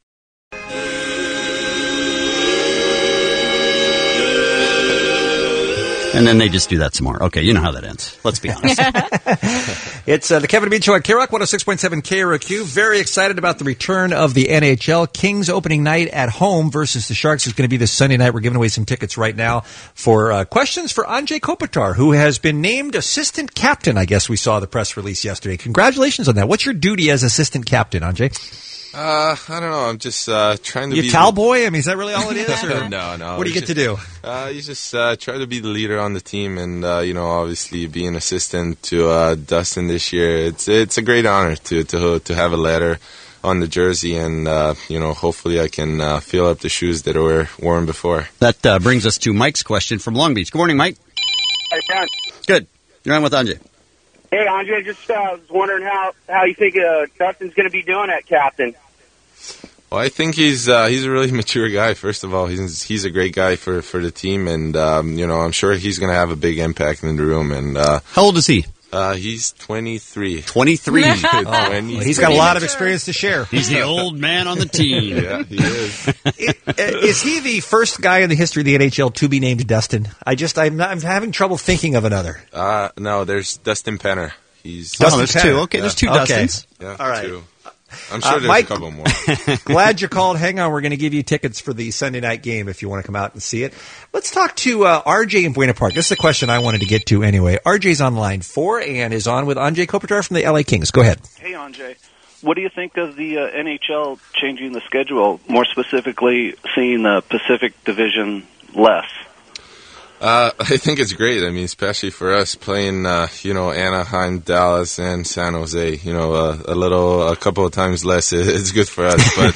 and then they just do that some more. Okay, you know how that ends. Let's be honest. It's the Kevin and Bean Show at K-Rock 106.7 KROQ. Very excited about the return of the NHL. Kings opening night at home versus the Sharks is going to be this Sunday night. We're giving away some tickets right now for questions for Anze Kopitar, who has been named assistant captain. I guess we saw the press release yesterday. Congratulations on that. What's your duty as assistant captain, Anze? I don't know. I'm just trying to be... You towel boy? I mean, is that really all it is? Or? No. What do you get to do? You just try to be the leader on the team, and obviously be an assistant to Dustin this year. It's a great honor to have a letter on the jersey, and hopefully I can fill up the shoes that were worn before. That brings us to Mike's question from Long Beach. Good morning, Mike. Hey, John. Good. You're on with Anze. Hey, Andre, just was wondering how you think Dustin's going to be doing at captain. Well, I think he's a really mature guy. First of all, he's a great guy for the team, and I'm sure he's going to have a big impact in the room. And how old is he? He's 23. 23. He's got a lot of experience to share. He's the old man on the team. Yeah, he is. Is he the first guy in the history of the NHL to be named Dustin? I'm having trouble thinking of another. No, there's Dustin Penner. There's two. Okay, there's two Dustins. Yeah, all right. Two. I'm sure there's Mike, a couple more. Glad you called. Hang on, we're going to give you tickets for the Sunday night game if you want to come out and see it. Let's talk to RJ in Buena Park. This is the question I wanted to get to anyway. RJ's on line 4 and is on with Anze Kopitar from the LA Kings. Go ahead. Hey, Anze. What do you think of the NHL changing the schedule, more specifically seeing the Pacific Division less? I think it's great. I mean, especially for us playing, Anaheim, Dallas, and San Jose. A couple of times less. It's good for us. But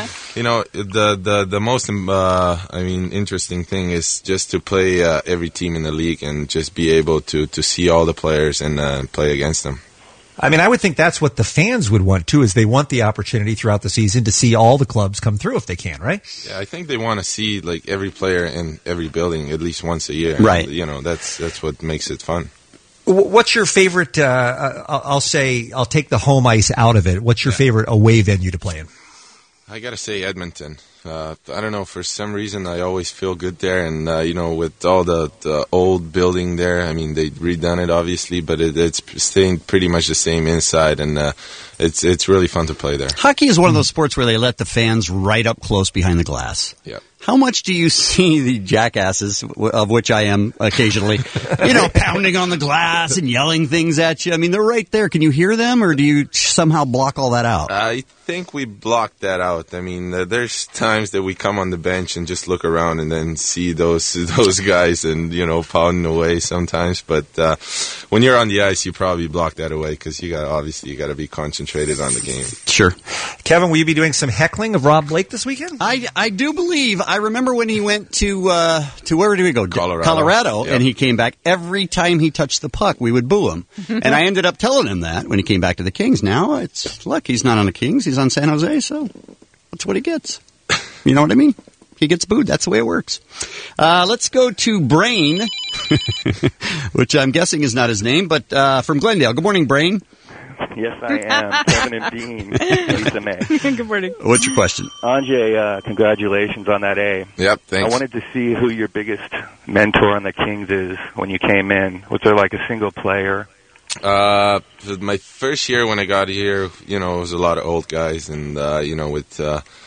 the most interesting thing is just to play every team in the league and just be able to see all the players and play against them. I mean, I would think that's what the fans would want, too, is they want the opportunity throughout the season to see all the clubs come through if they can, right? Yeah, I think they want to see, every player in every building at least once a year. Right. That's what makes it fun. What's your favorite, I'll take the home ice out of it. What's your favorite away venue to play in? I got to say Edmonton. I don't know, for some reason I always feel good there, and with all the old building there, I mean, they've redone it obviously, but it's staying pretty much the same inside, and it's really fun to play there. Hockey is one of those sports where they let the fans right up close behind the glass. Yeah. How much do you see the jackasses, of which I am occasionally, pounding on the glass and yelling things at you? I mean, they're right there. Can you hear them, or do you somehow block all that out? I think we blocked that out. I mean, there's times that we come on the bench and just look around and then see those guys and, pounding away sometimes. But when you're on the ice, you probably block that away because you got to be concentrated on the game. Sure. Kevin, will you be doing some heckling of Rob Blake this weekend? I do believe. I remember when he went to where did we go? Colorado. Yep. And he came back. Every time he touched the puck, we would boo him. And I ended up telling him that when he came back to the Kings. Now he's not on the Kings. He's on San Jose, so that's what he gets. You know what I mean? He gets booed. That's the way it works. Let's go to Brain, which I'm guessing is not his name, but from Glendale. Good morning, Brain. Yes, I am. Kevin and Dean. Lisa May. Good morning. What's your question? Anjay, congratulations on that A. Yep, thanks. I wanted to see who your biggest mentor on the Kings is when you came in. Was there a single player? My first year when I got here, it was a lot of old guys, and with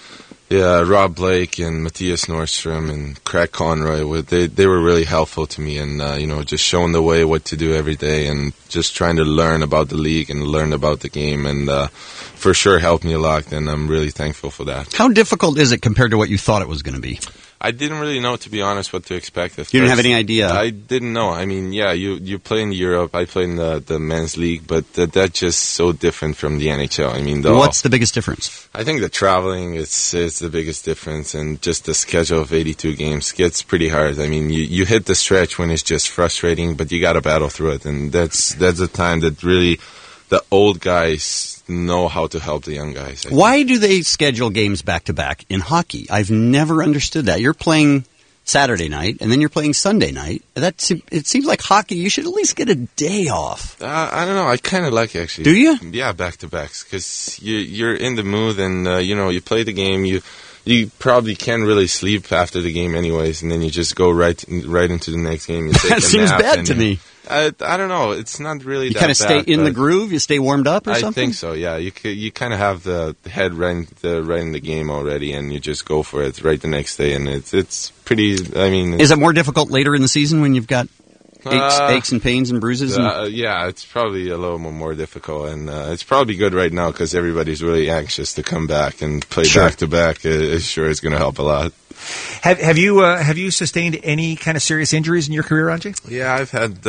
Rob Blake and Matthias Nordstrom and Craig Conroy, they were really helpful to me, and just showing the way what to do every day, and just trying to learn about the league and learn about the game, and for sure helped me a lot, and I'm really thankful for that. How difficult is it compared to what you thought it was going to be? I didn't really know, to be honest, what to expect. You didn't have any idea? I didn't know. I mean, you play in Europe. I play in the men's league, but that's just so different from the NHL. I mean, what's the biggest difference? I think the traveling is the biggest difference, and just the schedule of 82 games gets pretty hard. I mean, you hit the stretch when it's just frustrating, but you got to battle through it, and that's a time that really the old guys know how to help the young guys. Why do they schedule games back-to-back in hockey? I've never understood that. You're playing Saturday night, and then you're playing Sunday night. It seems like hockey, you should at least get a day off. I don't know. I kind of like it, actually. Do you? Yeah, back-to-backs, because you're in the mood, and, you play the game, you probably can't really sleep after the game anyways, and then you just go right into the next game. You take that seems bad to me. I don't know. It's not really that bad. You kind of stay in the groove? You stay warmed up or something? I think so, yeah. You kind of have the head right in the game already, and you just go for it right the next day, and it's pretty, I mean... Is it more difficult later in the season when you've got aches and pains and bruises? Yeah, it's probably a little more difficult, and it's probably good right now because everybody's really anxious to come back and play back-to-back. It sure is going to help a lot. Have you sustained any kind of serious injuries in your career, Anjay? Yeah, I've had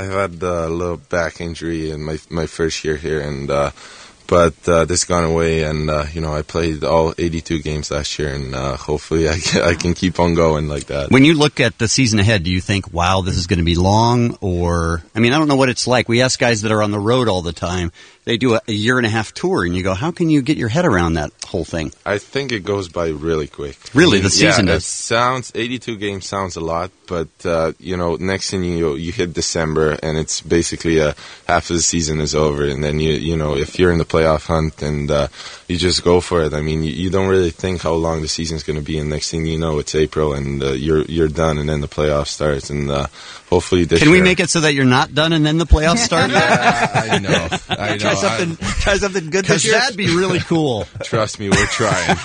a little back injury in my first year here, and but this gone away, and I played all 82 games last year, and hopefully I can keep on going like that. When you look at the season ahead, do you think, wow, this is going to be long? Or, I mean, I don't know what it's like. We ask guys that are on the road all the time. They do a year-and-a-half tour, and you go, how can you get your head around that whole thing? I think it goes by really quick. Really, the season does? 82 games sounds a lot, but, next thing you hit December, and it's basically half of the season is over, and then, if you're in the playoff hunt, and you just go for it. I mean, you don't really think how long the season's going to be, and next thing you know, it's April, and you're done, and then the playoff starts, and hopefully this Can we make it so that you're not done, and then the playoffs start? Yeah, I know. Try something good this year. That'd be really cool. Trust me, we're trying.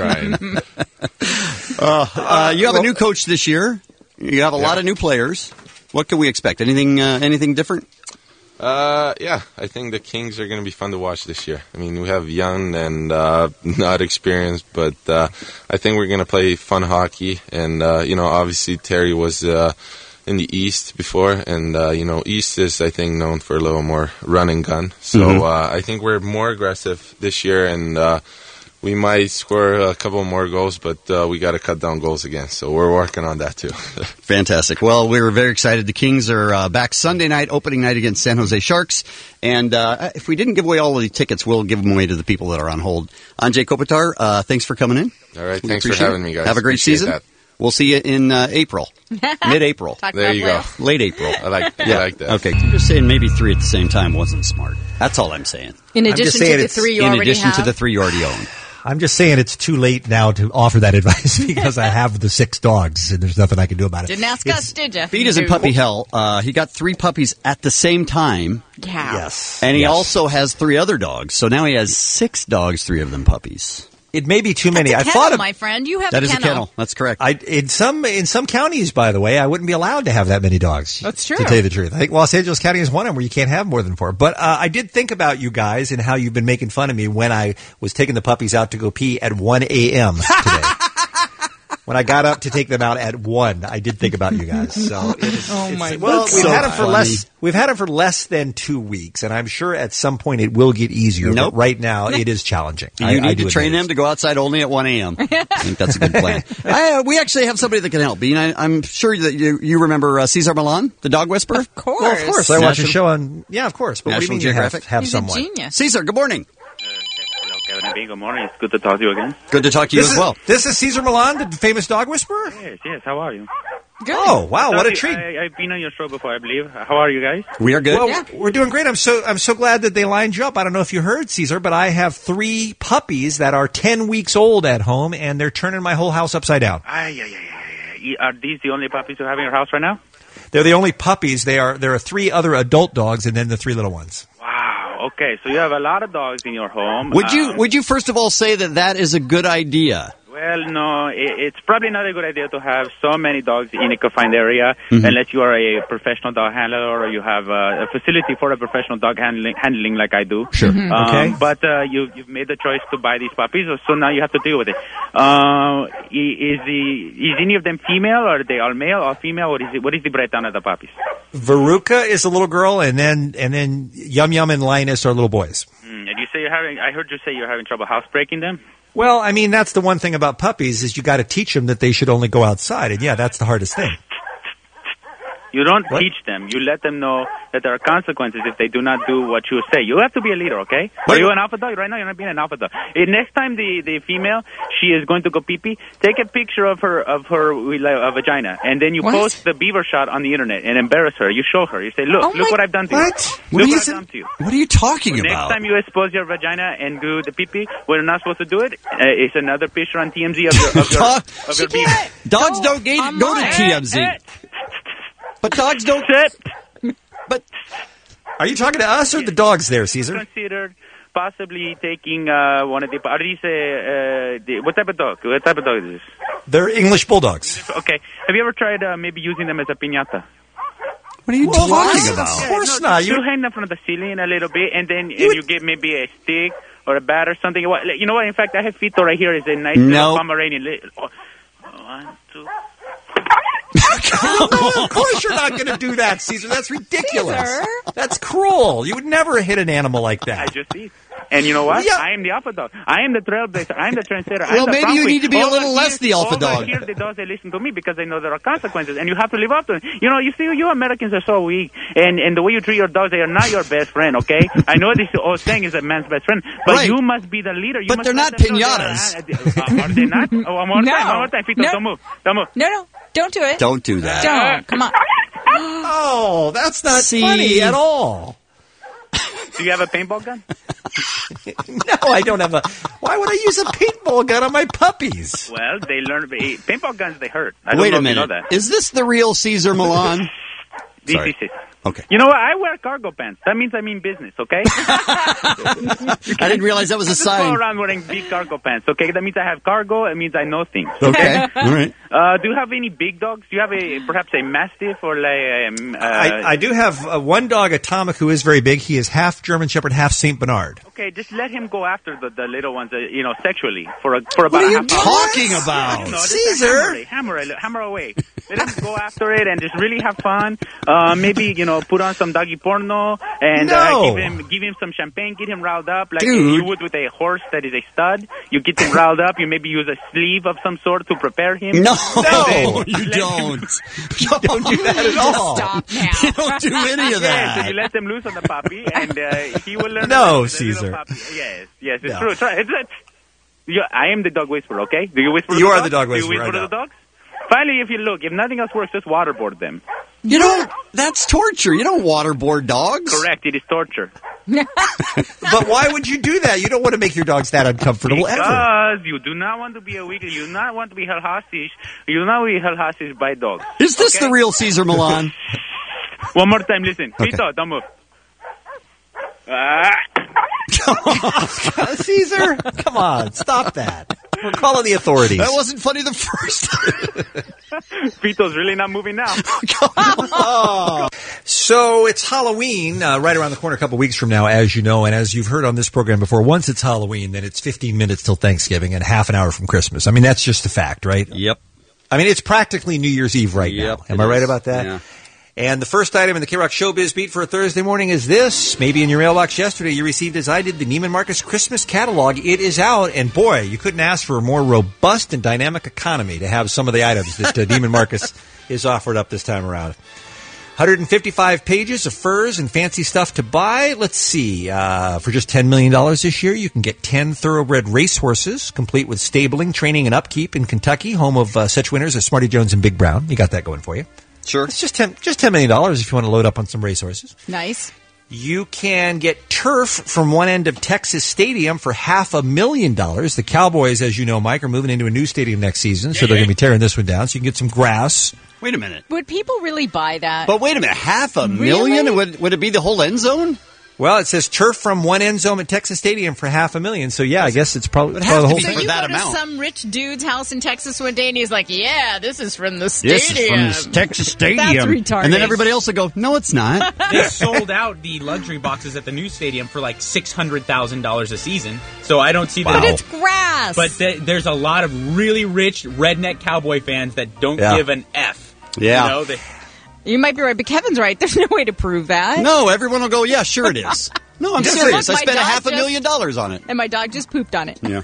You have a new coach this year. You have a lot of new players. What can we expect? Anything different? Yeah, I think the Kings are going to be fun to watch this year. I mean, we have young and not experienced, but I think we're going to play fun hockey. And obviously Terry was in the East before, and East is, I think, known for a little more run and gun. So I think we're more aggressive this year, and we might score a couple more goals, but we got to cut down goals again. So we're working on that too. Fantastic. Well, we were very excited. The Kings are back Sunday night, opening night against San Jose Sharks. And if we didn't give away all of the tickets, we'll give them away to the people that are on hold. Anze Kopitar, thanks for coming in. All right. Thanks for having me, guys. Have a great Appreciate season. that. We'll see you in April, mid-April. There you go. Late April. I like that. Okay. I'm just saying maybe 3 at the same time wasn't smart. That's all I'm saying. In addition to the 3 you already have. In addition to the 3 you already own. I'm just saying it's too late now to offer that advice because I have the 6 dogs and there's nothing I can do about it. Didn't ask us, did you? Pete is in puppy hell. He got 3 puppies at the same time. Yeah. Yes. And he also has 3 other dogs. So now he has 6 dogs, 3 of them puppies. It may be too many. That's a kennel, my friend. You have that a is kennel. a kennel. That's correct. In some counties, by the way, I wouldn't be allowed to have that many dogs. That's true. To tell you the truth, I think Los Angeles County is one of them where you can't have more than 4. But I did think about you guys and how you've been making fun of me when I was taking the puppies out to go pee at 1 a.m. today. When I got up to take them out at 1, I did think about you guys. So we've had them for less than 2 weeks, and I'm sure at some point it will get easier. Nope. But right now it is challenging. You need to train them to go outside only at 1 a.m. I think that's a good plan. We actually have somebody that can help. Bean, I'm sure that you remember Cesar Milan, the dog whisperer? Of course. Well, of course. I watch a show on, of course. But National what do you mean Geographic? have He's someone? a genius. Cesar, good morning. Hello, Kevin and Bean. Good morning. It's good to talk to you again. Good to talk to you as well. This is Cesar Milan, the famous dog whisperer? Yes. How are you? Good. Oh, wow, what a treat. I've been on your show before, I believe. How are you guys? We are good. Well, we're doing great. I'm so glad that they lined you up. I don't know if you heard, Cesar, but I have 3 puppies that are 10 weeks old at home, and they're turning my whole house upside down. Are these the only puppies you have in your house right now? They're the only puppies. There are 3 other adult dogs, and then the 3 little ones. Wow. Okay, so you have a lot of dogs in your home. Would you first of all say that is a good idea? Well, no, it's probably not a good idea to have so many dogs in a confined area unless you are a professional dog handler or you have a facility for a professional dog handling like I do. Sure. Okay. But you've made the choice to buy these puppies, so now you have to deal with it. Is any of them female, or are they all male or female? What is the breakdown of the puppies? Veruca is a little girl, and then Yum Yum and Linus are little boys. And you say I heard you say you're having trouble housebreaking them? Well, I mean, that's the one thing about puppies is you got to teach them that they should only go outside, and that's the hardest thing. You don't teach them. You let them know that there are consequences if they do not do what you say. You have to be a leader, okay? Are you an alpha dog? Right now, you're not being an alpha dog. Next time the female, she is going to go pee-pee, take a picture of her vagina, and then you post the beaver shot on the internet and embarrass her. You show her. You say, look what I've done to you. What? Look what I've done to you. What are you talking Next about? time you expose your vagina and do the pee-pee, when you're not supposed to do it, it's another picture on TMZ of your beaver. Dogs don't go to TMZ. But dogs don't. But are you talking to us or the dogs there, Cesar? Considered possibly taking one of the. Are these what type of dog? What type of dog is this? They're English bulldogs. Okay. Have you ever tried maybe using them as a piñata? What are you talking about? Of course not. You hang them from the ceiling a little bit, and then you get maybe a stick or a bat or something. You know what? In fact, I have Fito right here. Is a nice little Pomeranian. 1, 2. No, of course you're not going to do that, Cesar. That's ridiculous. Cesar? That's cruel. You would never hit an animal like that. I just did. And you know what? Yeah. I am the alpha dog. I am the trailblazer. I am the trendsetter. Well, maybe you need to be a little less the alpha dog. Here, the dogs, they listen to me because they know there are consequences, and you have to live up to it. You know, you Americans are so weak, and the way you treat your dogs, they are not your best friend, okay? I know this old saying is a man's best friend, but you must be the leader. But they're not piñatas. Are they not? One more time. Fito, don't move. No, don't do it. Don't do that. Don't. Come on. Oh, that's not funny at all. Do you have a paintball gun? No, I don't have a... Why would I use a paintball gun on my puppies? Well, they learn... Paintball guns, they hurt. I don't Wait know a minute. If you know that. Is this the real Cesar Milan? This is it. Okay. You know what? I wear cargo pants. That means I mean business, okay? I didn't realize that was a I sign. go around wearing big cargo pants, okay? That means I have cargo. It means I know things. Okay. All right. Do you have any big dogs? Do you have perhaps a Mastiff or like I do have one dog, Atomic, who is very big. He is half German Shepherd, half St. Bernard. Okay, just let him go after the little ones, sexually for about what are a you half hour. talking about? No, Caesar? Hammer away. Let him go after it and just really have fun. Maybe, put on some doggy porno and give him some champagne, get him riled up like you would with a horse that is a stud. You get him riled up. You maybe use a sleeve of some sort to prepare him. No, you don't. You don't do that at all. Stop now. You don't do any of that. Yes, you let them loose on the puppy, and he will learn. No, the Caesar. puppy. Yes, it's true. I am the dog whisperer, okay? Do you whisper to You the are dogs? the dog Do you whisperer, whisper I to the dogs? Finally, if nothing else works, just waterboard them. You don't. That's torture. You don't waterboard dogs. Correct, it is torture. But why would you do that? You don't want to make your dogs that uncomfortable ever. Because you do not want to be a weakling. You do not want to be held hostage. You do not want to be held hostage by dogs. Is this the real Caesar Milan? One more time, listen. Okay. Vito, don't move. Caesar, come on, stop that. We're calling the authorities. That wasn't funny the first time. Vito's really not moving now. So it's Halloween right around the corner a couple weeks from now, as you know, and as you've heard on this program before, once it's Halloween, then it's 15 minutes till Thanksgiving and half an hour from Christmas. I mean, that's just a fact, right? Yep. I mean, it's practically New Year's Eve right now. Am I right about that? Yeah. And the first item in the K-Rock Showbiz Beat for a Thursday morning is this. Maybe in your mailbox yesterday you received, as I did, the Neiman Marcus Christmas catalog. It is out, and boy, you couldn't ask for a more robust and dynamic economy to have some of the items that Neiman Marcus is offered up this time around. 155 pages of furs and fancy stuff to buy. Let's see. For just $10 million this year, you can get 10 thoroughbred racehorses, complete with stabling, training, and upkeep in Kentucky, home of such winners as Smarty Jones and Big Brown. You got that going for you. Sure. It's just $10 million if you want to load up on some racehorses. Nice. You can get turf from one end of Texas Stadium for $500,000. The Cowboys, as you know, Mike, are moving into a new stadium next season, so they're going to be tearing this one down. So you can get some grass. Wait a minute. Would people really buy that? But wait a minute. $500,000? Really? Would it be the whole end zone? Well, it says turf from one end zone at Texas Stadium for $500,000. So yeah, I guess it's probably the have to whole be thing. So you that go amount. to some rich dude's house in Texas one day, and he's like, "Yeah, this is from the This stadium." is from the Texas Stadium. That's retarded. And then everybody else will go, no, it's not. They sold out the luxury boxes at the new stadium for like $600,000 a season. So I don't see that. But it's grass. But there's a lot of really rich redneck cowboy fans that don't give an F. Yeah. You might be right, but Kevin's right. There's no way to prove that. No, everyone will go, yeah, sure it is. No, I'm serious. I spent $500,000 on it. And my dog just pooped on it. Yeah.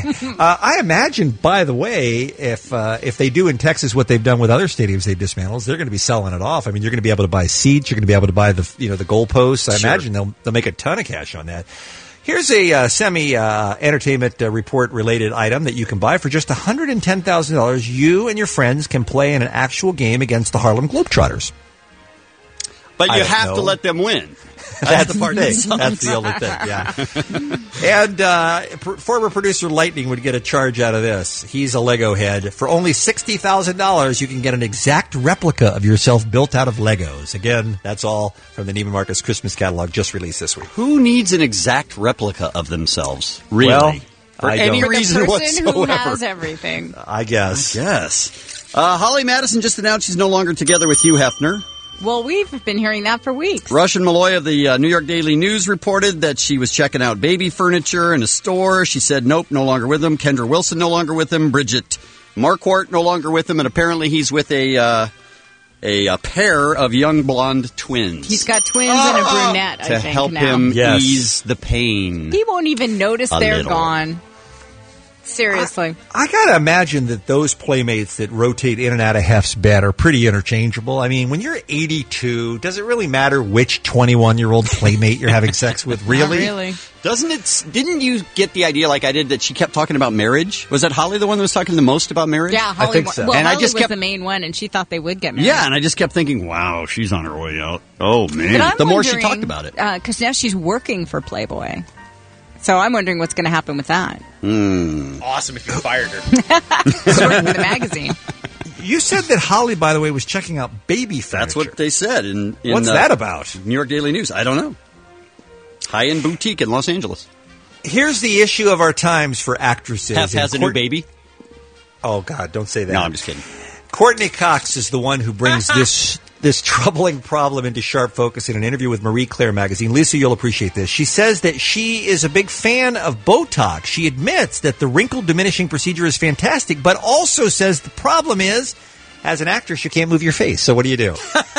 I imagine, by the way, if they do in Texas what they've done with other stadiums they've dismantled, they're going to be selling it off. I mean, you're going to be able to buy seats. You're going to be able to buy the goalposts. I imagine they'll make a ton of cash on that. Here's a semi-entertainment report-related item that you can buy for just $110,000. You and your friends can play in an actual game against the Harlem Globetrotters. But you have to let them win. That's the part. That's the only thing. Yeah. And former producer Lightning would get a charge out of this. He's a Lego head. For only $60,000, you can get an exact replica of yourself built out of Legos. Again, that's all from the Neiman Marcus Christmas catalog just released this week. Who needs an exact replica of themselves? Really? Well, for I any don't. reason the person whatsoever. who has everything. I guess. Holly Madison just announced she's no longer together with Hugh Hefner. Well, we've been hearing that for weeks. Russian Malloy of the New York Daily News reported that she was checking out baby furniture in a store. She said, nope, no longer with him. Kendra Wilson, no longer with him. Bridget Marquardt, no longer with him. And apparently he's with a pair of young blonde twins. He's got twins and a brunette, I to think, help now. him ease the pain. He won't even notice A they're little. gone. Seriously. I got to imagine that those playmates that rotate in and out of Hef's bed are pretty interchangeable. I mean, when you're 82, does it really matter which 21-year-old playmate you're having sex with? Really? Not really. Didn't you get the idea like I did that she kept talking about marriage? Was that Holly the one that was talking the most about marriage? Yeah, Holly, I think so. Well, And I Holly just was kept- the main one, and she thought they would get married. Yeah, and I just kept thinking, wow, she's on her way out. Oh, man. But I'm The more she wondering, talked about it. because now she's working for Playboy. So I'm wondering what's going to happen with that. Awesome if you fired her. She's working for the magazine. You said that Holly, by the way, was checking out baby furniture. That's what they said. In What's that about? New York Daily News. I don't know. High-end boutique in Los Angeles. Here's the issue of our times for actresses. Hef has a new baby. Oh, God, don't say that. No, I'm just kidding. Courtney Cox is the one who brings this troubling problem into sharp focus in an interview with Marie Claire magazine. Lisa, you'll appreciate this. She says that she is a big fan of Botox. She admits that the wrinkle diminishing procedure is fantastic, but also says the problem is As an actress, you can't move your face, so what do you do?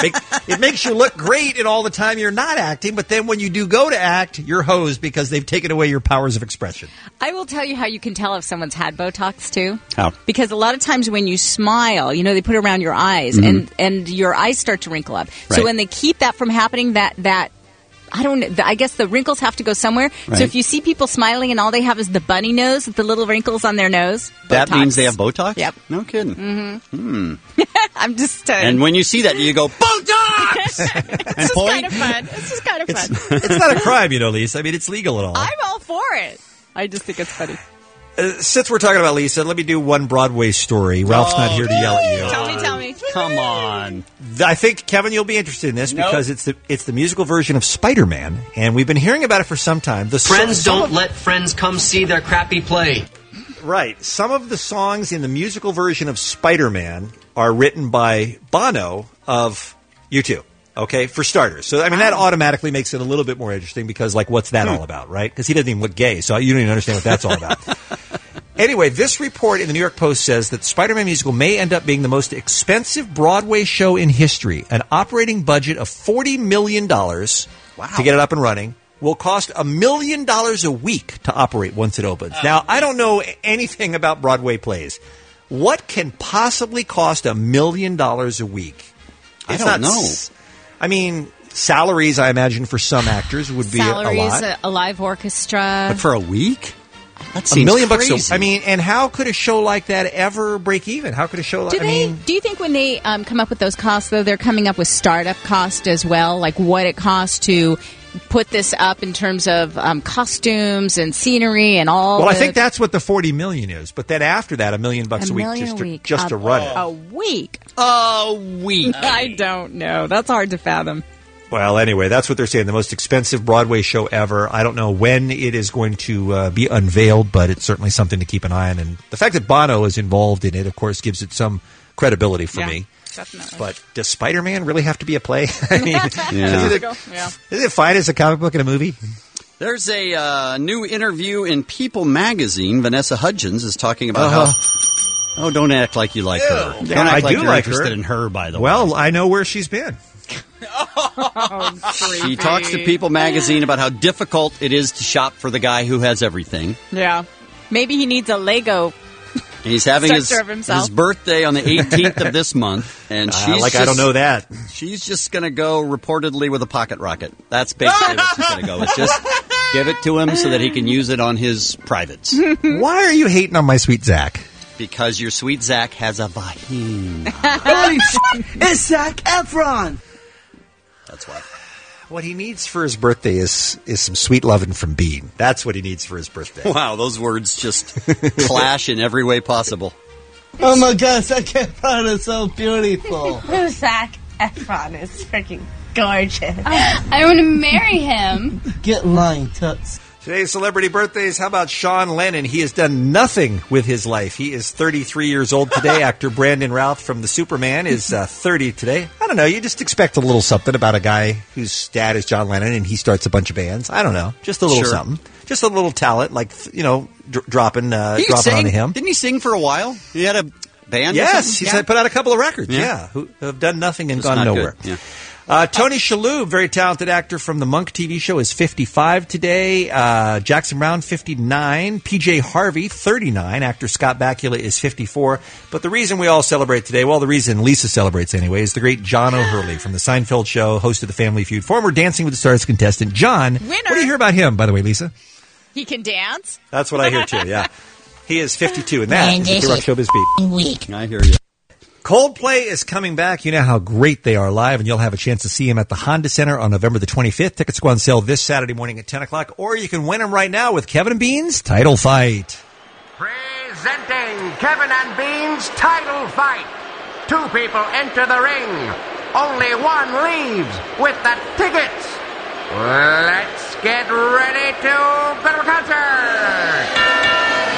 It makes you look great in all the time you're not acting, but then when you do go to act, you're hosed because they've taken away your powers of expression. I will tell you how you can tell if someone's had Botox, too. How? Because a lot of times when you smile, they put it around your eyes, and your eyes start to wrinkle up. Right. So when they keep that from happening, that I don't know. I guess the wrinkles have to go somewhere. Right. So if you see people smiling and all they have is the bunny nose with the little wrinkles on their nose, That Botox. means they have Botox? Yep. No kidding. Mm-hmm. I'm just And when you see that, you go, Botox! it's and just point? kind of fun. It's just kind of fun. It's not a crime, Lisa. I mean, it's legal and all. I'm all for it. I just think it's funny. Since we're talking about Lisa, let me do one Broadway story. Ralph's not here to yell at you. Tell me. Come on. I think, Kevin, you'll be interested in this because it's the musical version of Spider-Man, and we've been hearing about it for some time. Friends don't let friends come see their crappy play. Right. Some of the songs in the musical version of Spider-Man are written by Bono of U2. Okay, for starters. So, I mean, that automatically makes it a little bit more interesting because, what's that all about, right? Because he doesn't even look gay, so you don't even understand what that's all about. Anyway, this report in the New York Post says that Spider-Man musical may end up being the most expensive Broadway show in history. An operating budget of $40 million to get it up and running will cost $1 million a week to operate once it opens. Now, I don't know anything about Broadway plays. What can possibly cost $1 million a week? I don't know. I mean, salaries, I imagine, for some actors would be a lot. A live orchestra. But for a week? That $1 seems million crazy. bucks. I mean, and how could a show like that ever break even? How could a show like Do you think when they come up with those costs, though, they're coming up with startup cost as well? Like what it costs to put this up in terms of costumes and scenery and all? Well, I think that's what the $40 million is. But then after that, $1 million bucks a week just to run it. A week? A week. I don't know. That's hard to fathom. Well, anyway, that's what they're saying. The most expensive Broadway show ever. I don't know when it is going to be unveiled, but it's certainly something to keep an eye on. And the fact that Bono is involved in it, of course, gives it some credibility for me. Definitely. But does Spider-Man really have to be a play? I mean, Yeah. is it fine as a comic book in a movie? There's a new interview in People magazine. Vanessa Hudgens is talking about how... Oh, don't act like you like her. Don't act I like do you're like interested her. in her, by the way. Well, I know where she's been. She talks to People magazine about how difficult it is to shop for the guy who has everything. Yeah. Maybe he needs a Lego. He's having Structure of himself. his birthday on the 18th of this month, and she's I don't know that. She's just going to go reportedly with a pocket rocket. That's basically what she's going to go with. Just give it to him so that he can use it on his privates. Why are you hating on my sweet Zach? Because your sweet Zach has a vagina. Holy shit! It's Zac Efron! That's why. What he needs for his birthday is some sweet loving from Bean. That's what he needs for his birthday. Wow, those words just clash in every way possible. Oh my god, Zac Efron is so beautiful. Zac Efron is freaking gorgeous. I want to marry him. Get in line, Toots. Today's celebrity birthdays. How about Sean Lennon? He has done nothing with his life. He is 33 years old today. Actor Brandon Routh from The Superman is 30 today. I don't know. You just expect a little something about a guy whose dad is John Lennon and he starts a bunch of bands. I don't know. Just a little something. Just a little talent, like, dropping onto him. Didn't he sing for a while? He had a band? Yes. He's put out a couple of records. Yeah. Who have done nothing and gone nowhere. Good. Yeah. Tony Shalhoub, very talented actor from the Monk TV show, is 55 today. Jackson Brown, 59. PJ Harvey, 39. Actor Scott Bakula is 54. But the reason we all celebrate today, well, the reason Lisa celebrates anyway, is the great John O'Hurley from the Seinfeld show, host of the Family Feud, former Dancing with the Stars contestant. John, what do you hear about him, by the way, Lisa? He can dance? That's what I hear, too, yeah. He is 52, and that is the K-Rock Showbiz Beat. Week. I hear you. Coldplay is coming back. You know how great they are live, and you'll have a chance to see him at the Honda Center on November the 25th. Tickets go on sale this Saturday morning at 10 o'clock, or you can win them right now with Kevin and Bean's Title Fight. Presenting Kevin and Bean's Title Fight. 2 people enter the ring. Only one leaves with the tickets. Let's get ready to go to a concert.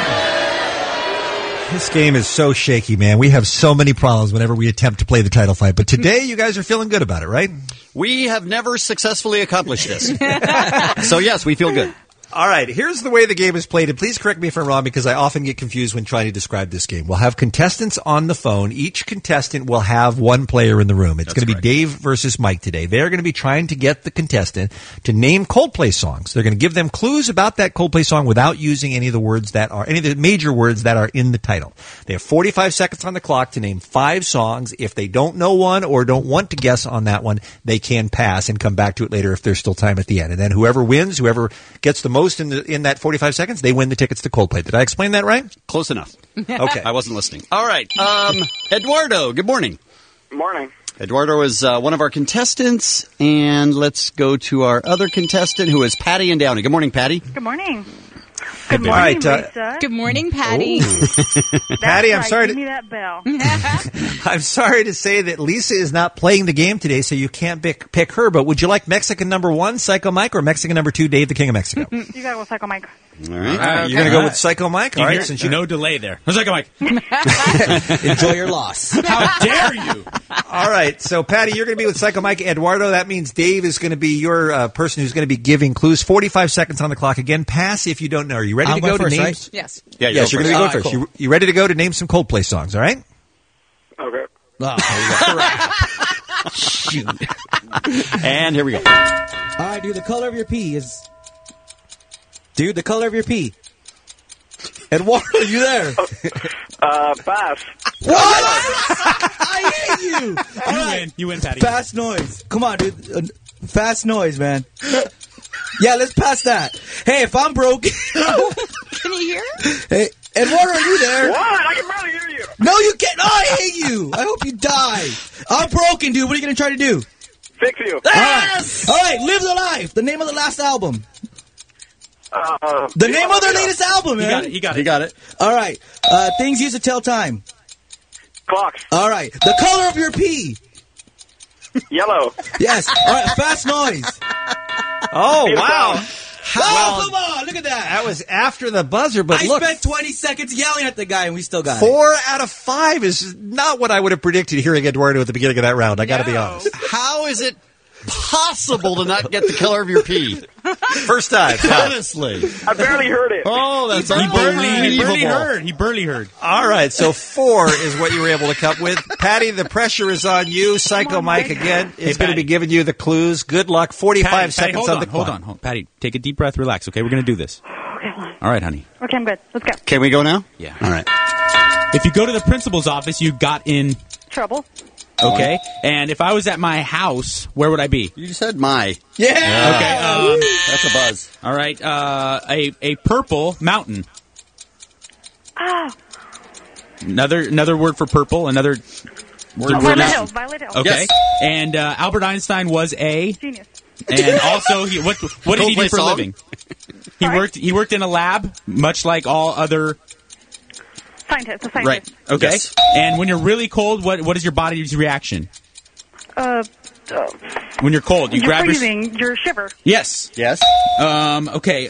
This game is so shaky, man. We have so many problems whenever we attempt to play the title fight. But today, you guys are feeling good about it, right? We have never successfully accomplished this. So, yes, we feel good. All right, here's the way the game is played, and please correct me if I'm wrong because I often get confused when trying to describe this game. We'll have contestants on the phone. Each contestant will have one player in the room. It's going to be Dave versus Mike today. They're going to be trying to get the contestant to name Coldplay songs. They're going to give them clues about that Coldplay song without using any of the major words that are in the title. They have 45 seconds on the clock to name 5 songs. If they don't know one or don't want to guess on that one, they can pass and come back to it later if there's still time at the end. And then whoever wins, whoever gets the most in that 45 seconds, they win the tickets to Coldplay. Did I explain that right? Close enough. Okay. I wasn't listening. All right. Eduardo, good morning. Morning. Eduardo is one of our contestants, and let's go to our other contestant, who is Patty and Downey. Good morning, Patty. Good morning. Good morning, All right, Lisa. Good morning, Patty. Patty, I'm sorry. Give me that bell. I'm sorry to say that Lisa is not playing the game today, so you can't pick her. But would you like Mexican number 1, Psycho Mike, or Mexican number 2, Dave the King of Mexico? You gotta go Psycho Mike. All right. You're going to go with Psycho Mike? All right. Since no delay there. Psycho Mike. Enjoy your loss. How dare you? All right. So, Patty, you're going to be with Psycho Mike. Eduardo, that means Dave is going to be your person who's going to be giving clues. 45 seconds on the clock. Again, pass if you don't know. Are you ready to go first, to name? right? Yes. Yeah, yes, you're going to be going first. Cool. You ready to go to name some Coldplay songs, all right? Okay. Shoot. And here we go. All right, dude, the color of your pee is... Dude, the color of your pee. Eduardo, are you there? Pass. What? I hate you. You win, Patty. Fast noise. Come on, dude. Fast noise, man. Yeah, let's pass that. Hey, if I'm broke... Can you hear? Hey, Eduardo, are you there? What? I can barely hear you. No, you can't. Oh, I hate you. I hope you die. I'm broken, dude. What are you going to try to do? Fix you. Yes! All right, Live the Life. The name of the last album. The name of their latest album, man. He got it. All right. Things used to tell time. Clocks. All right. The color of your pee. Yellow. Yes. All right. Fast noise. Oh, wow. Oh, come on. Look at that. That was after the buzzer, but I look. spent 20 seconds yelling at the guy, and we still got it. 4 out of 5 is not what I would have predicted hearing Eduardo at the beginning of that round. I got to be honest. How is it possible to not get the color of your pee? First time. Honestly. I barely heard it. Oh, that's He unbelievable. barely heard. All right, so 4 is what you were able to come with. Patty, the pressure is on you. Psycho Mike, again, is going to be giving you the clues. Good luck. 45 seconds on the clock. Hold on. Patty, take a deep breath. Relax, okay? We're going to do this. Okay, hold on. All right, honey. Okay, I'm good. Let's go. Can we go now? Yeah. All right. If you go to the principal's office, you got in... Trouble. Okay? And if I was at my house, where would I be? You said my. Yeah. Okay. That's a buzz. All right. A purple mountain. Ah. Another word for purple. Another word for Violet mountain. Hill. Violet Hill. Okay. Yes. And Albert Einstein was a... Genius. And also, what did he do Coldplay for a song? living? He worked in a lab, much like all other... Scientist. A Right. scientist. Okay. Yes. And when you're really cold, what is your body's reaction? When you're cold, you You're grab freezing. You're shiver. Yes. Yes. Okay.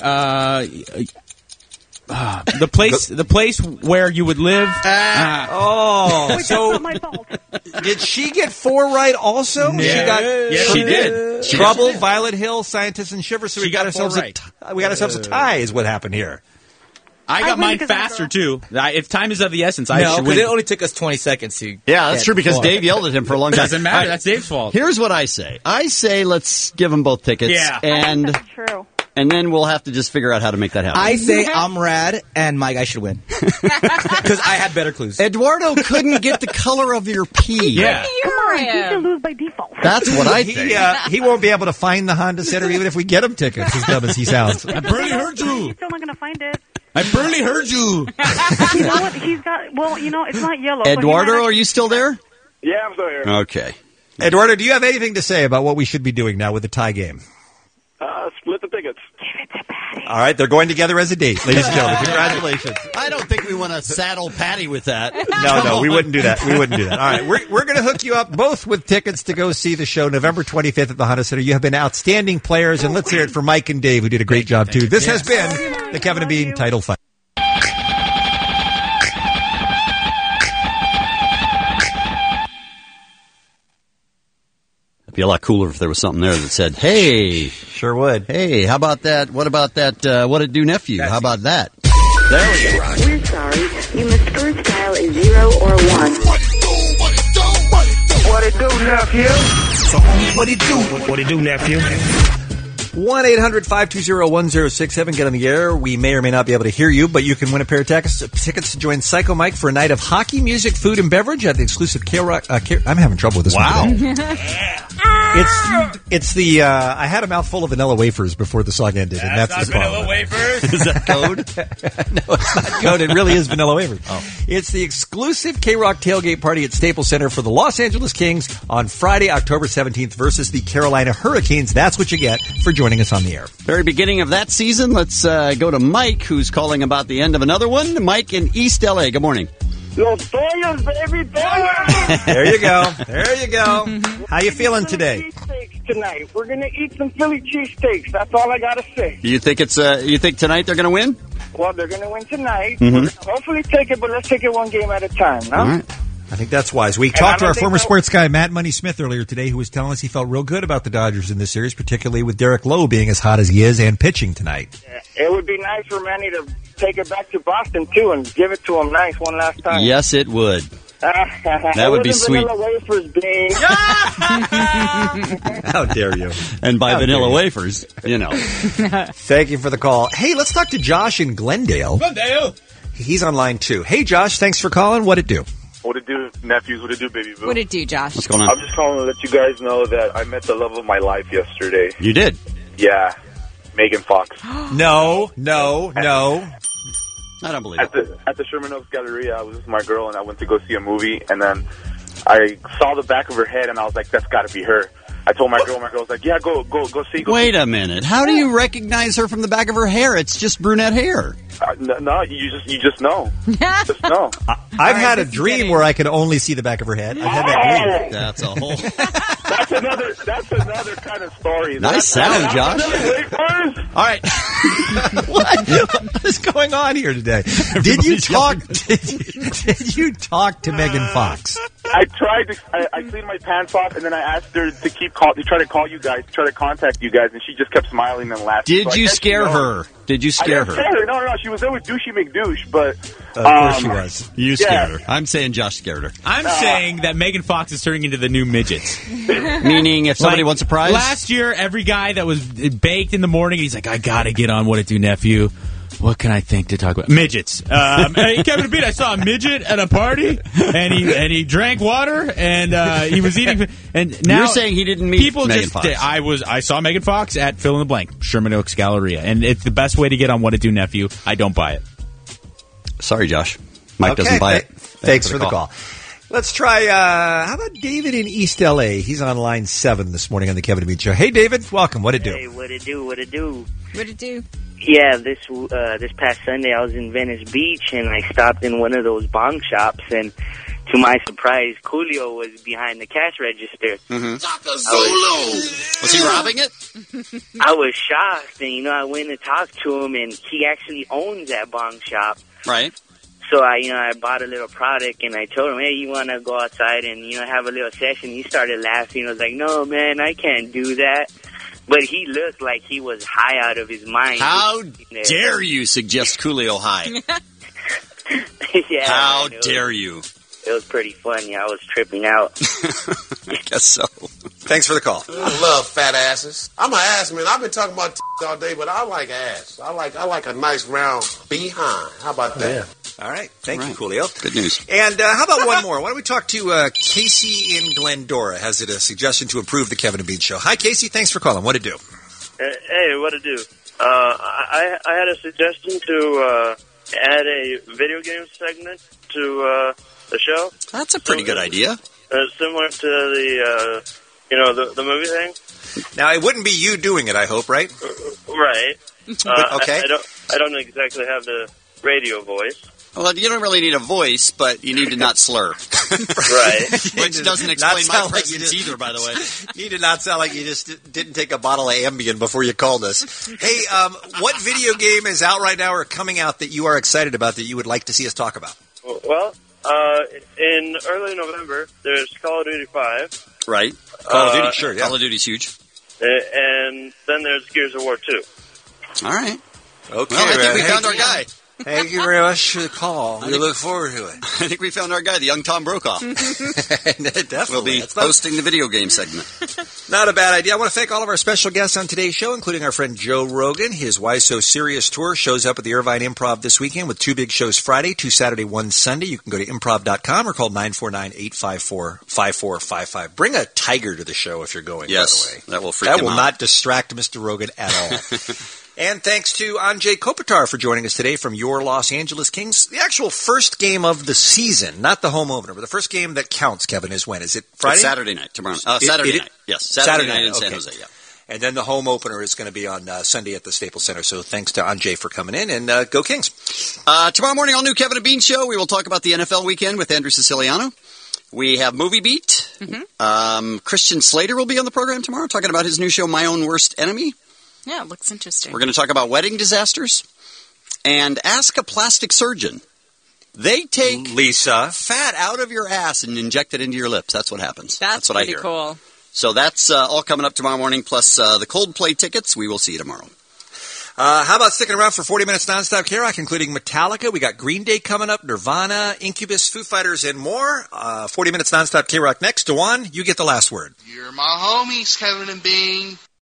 The place where you would live. Oh, Wait, so that's not my fault. did she get 4 right also? Yeah. She got Yes, she did. Trouble, Violet Hill, Scientist, and Shiver. So we She got got 4 ourselves right. we got ourselves a tie. Is what happened here. I I got win mine because I'm faster a too. If time is of the essence, I No, should because win. it only took us 20 seconds to Yeah, that's get true because 4. Dave yelled at him for a long time. Doesn't matter. All right, That's Dave's fault. Here's what I say. I say let's give them both tickets. Yeah. And That's true. and then we'll have to just figure out how to make that happen. I say I'm rad, and Mike, I should win. Because I had better clues. Eduardo couldn't get the color of your pee. Yeah. Come on. He should lose by default. That's what I think. He won't be able to find the Honda Center even if we get him tickets, as dumb as he sounds. I barely heard you. He's still not going to find it. I barely heard you. You know what? He's got... Well, it's not yellow. so he Eduardo, might are you still there? Yeah, I'm still here. Okay. Eduardo, do you have anything to say about what we should be doing now with the tie game? Split the tickets. All right, they're going together as a date, ladies and gentlemen. Congratulations. I don't think we want to saddle Patty with that. No, we wouldn't do that. We wouldn't do that. All right, we're going to hook you up both with tickets to go see the show November 25th at the Honda Center. You have been outstanding players, and let's hear it for Mike and Dave, who did a great job, too. This has been the Kevin and Bean Title Fight. Be a lot cooler if there was something there that said, "Hey, sure would. Hey, how about that? What about that? What it do, nephew? How about that?" There we go. We're sorry. You must first dial a 0 or 1. What it do, nephew? So, what it do? What it do, nephew? 1-800-520-1067. Get on the air. We may or may not be able to hear you, but you can win a pair of tickets to join Psycho Mike for a night of hockey, music, food, and beverage at the exclusive K-Rock. I'm having trouble with this one today. It's the I had a mouthful of vanilla wafers before the song ended, and that's the vanilla problem. wafers. Is that code? No, it's not code. It really is vanilla wafers. Oh. It's the exclusive K-Rock tailgate party at Staples Center for the Los Angeles Kings on Friday, October 17th versus the Carolina Hurricanes. That's what you get for joining us on the air. Very beginning of that season. Let's go to Mike, who's calling about the end of another one. Mike in East LA. Good morning. Los Toyos, baby, Toyos! There you go. There you go. How you feeling today? Cheesesteaks tonight. We're going to eat some Philly cheesesteaks. That's all I got to say. You think you think tonight they're going to win? Well, they're going to win tonight. Mm-hmm. We're gonna hopefully take it, but let's take it one game at a time, no? All right. I think that's wise. We talked to our former sports guy, Matt Money Smith, earlier today, who was telling us he felt real good about the Dodgers in this series, particularly with Derek Lowe being as hot as he is and pitching tonight. It would be nice for Manny to take it back to Boston, too, and give it to him nice one last time. Yes, it would. That would be sweet. Vanilla wafers being. How dare you? And by vanilla wafers, you know. Thank you for the call. Hey, let's talk to Josh in Glendale. Glendale! He's on line 2. Hey, Josh, thanks for calling. What'd it do? What it do, nephews? What it do, baby boo? What it do, Josh? What's going on? I'm just calling to let you guys know that I met the love of my life yesterday. You did? Yeah, Megan Fox. No. I don't believe it. At the Sherman Oaks Galleria, I was with my girl, and I went to go see a movie, and then I saw the back of her head, and I was like, that's got to be her. I told my girl was like, yeah, go see. Wait a minute. How do you recognize her from the back of her hair? It's just brunette hair. No, you just know. Just know. I've had a dream where I can only see the back of her head. I've had that dream. That's a whole. That's another kind of story. Nice sound, Josh. All right. What is going on here today? Did you talk to Megan Fox? I tried to. I cleaned my pants off, and then I asked her to try to call you guys, try to contact you guys, and she just kept smiling and laughing. Did you scare her? Did you scare her? No. She was there with Douchey McDouche, but of course she was. You scared her. I'm saying Josh scared her. I'm saying that Megan Fox is turning into the new midgets. Meaning, if somebody wants a prize? Last year, every guy that was baked in the morning, he's like, I gotta get on What It Do, nephew. What can I think to talk about? Midgets. Hey, Kevin and Pete, I saw a midget at a party, and he drank water, and he was eating. And now you're saying he didn't meet Megan Fox? I saw Megan Fox at fill in the blank Sherman Oaks Galleria, and it's the best way to get on What It Do, nephew. I don't buy it. Sorry, Josh. Mike doesn't buy it. Thanks for the call. Let's try. How about David in East LA? He's on line 7 this morning on the Kevin and Bean Show. Hey, David, welcome. What it do? Hey, what it do? What it do? What it do? Yeah, this past Sunday I was in Venice Beach and I stopped in one of those bong shops, and to my surprise, Coolio was behind the cash register. Mm-hmm. Was he robbing it? I was shocked, and I went and talked to him, and he actually owns that bong shop. Right. So I bought a little product, and I told him, hey, you want to go outside and have a little session? He started laughing. I was like, no, man, I can't do that. But he looked like he was high out of his mind. How dare you suggest Coolio high? Yeah. How dare you? It was pretty funny. I was tripping out. I guess so. Thanks for the call. I love fat asses. I'm an ass man. I've been talking about all day, but I like ass. I like a nice round behind. How about that? Yeah. All right. Thank you, Coolio. Good news. And how about one more? Why don't we talk to Casey in Glendora? Has it a suggestion to improve the Kevin and Bean Show? Hi, Casey. Thanks for calling. What'd it do? Hey, what'd it do? I had a suggestion to add a video game segment to the show. That's a pretty good idea. Similar to the movie thing. Now, it wouldn't be you doing it, I hope, right? Right. Okay. I don't exactly have the radio voice. Well, you don't really need a voice, but you need to not slur. Right. Which doesn't explain my presence either, by the way. You need to not sound like you just didn't take a bottle of Ambien before you called us. Hey, what video game is out right now or coming out that you are excited about that you would like to see us talk about? Well, in early November, there's Call of Duty 5. Right. Call of Duty, sure, yeah. Call of Duty's huge. And then there's Gears of War 2. All right. Okay. Well, I think we found our guy. Thank you very much for the call. We look forward to it. I think we found our guy, the young Tom Brokaw. Definitely. We'll be hosting the video game segment. Not a bad idea. I want to thank all of our special guests on today's show, including our friend Joe Rogan. His Why So Serious tour shows up at the Irvine Improv this weekend with 2 big shows Friday, 2 Saturday, 1 Sunday. You can go to improv.com or call 949-854-5455. Bring a tiger to the show if you're going, Yes, by the way. that will freak him out. That will not distract Mr. Rogan at all. And thanks to Anjay Kopitar for joining us today from your Los Angeles Kings. The actual first game of the season, not the home opener, but the first game that counts, Kevin, is when? Is it Friday? It's Saturday night, tomorrow. Saturday night, yes. Saturday night in San Jose, yeah. And then the home opener is going to be on Sunday at the Staples Center. So thanks to Anjay for coming in, and go Kings. Tomorrow morning, all new Kevin and Bean show. We will talk about the NFL weekend with Andrew Siciliano. We have Movie Beat. Mm-hmm. Christian Slater will be on the program tomorrow, talking about his new show, My Own Worst Enemy. Yeah, it looks interesting. We're going to talk about wedding disasters and Ask a Plastic Surgeon. They take fat out of your ass and inject it into your lips. That's what happens. That's what I hear. Cool. So that's all coming up tomorrow morning, plus the Coldplay tickets. We will see you tomorrow. How about sticking around for 40 minutes nonstop K-Rock, including Metallica? We got Green Day coming up, Nirvana, Incubus, Foo Fighters, and more. 40 minutes nonstop K-Rock next. Dewan, you get the last word. You're my homies, Kevin and Bean.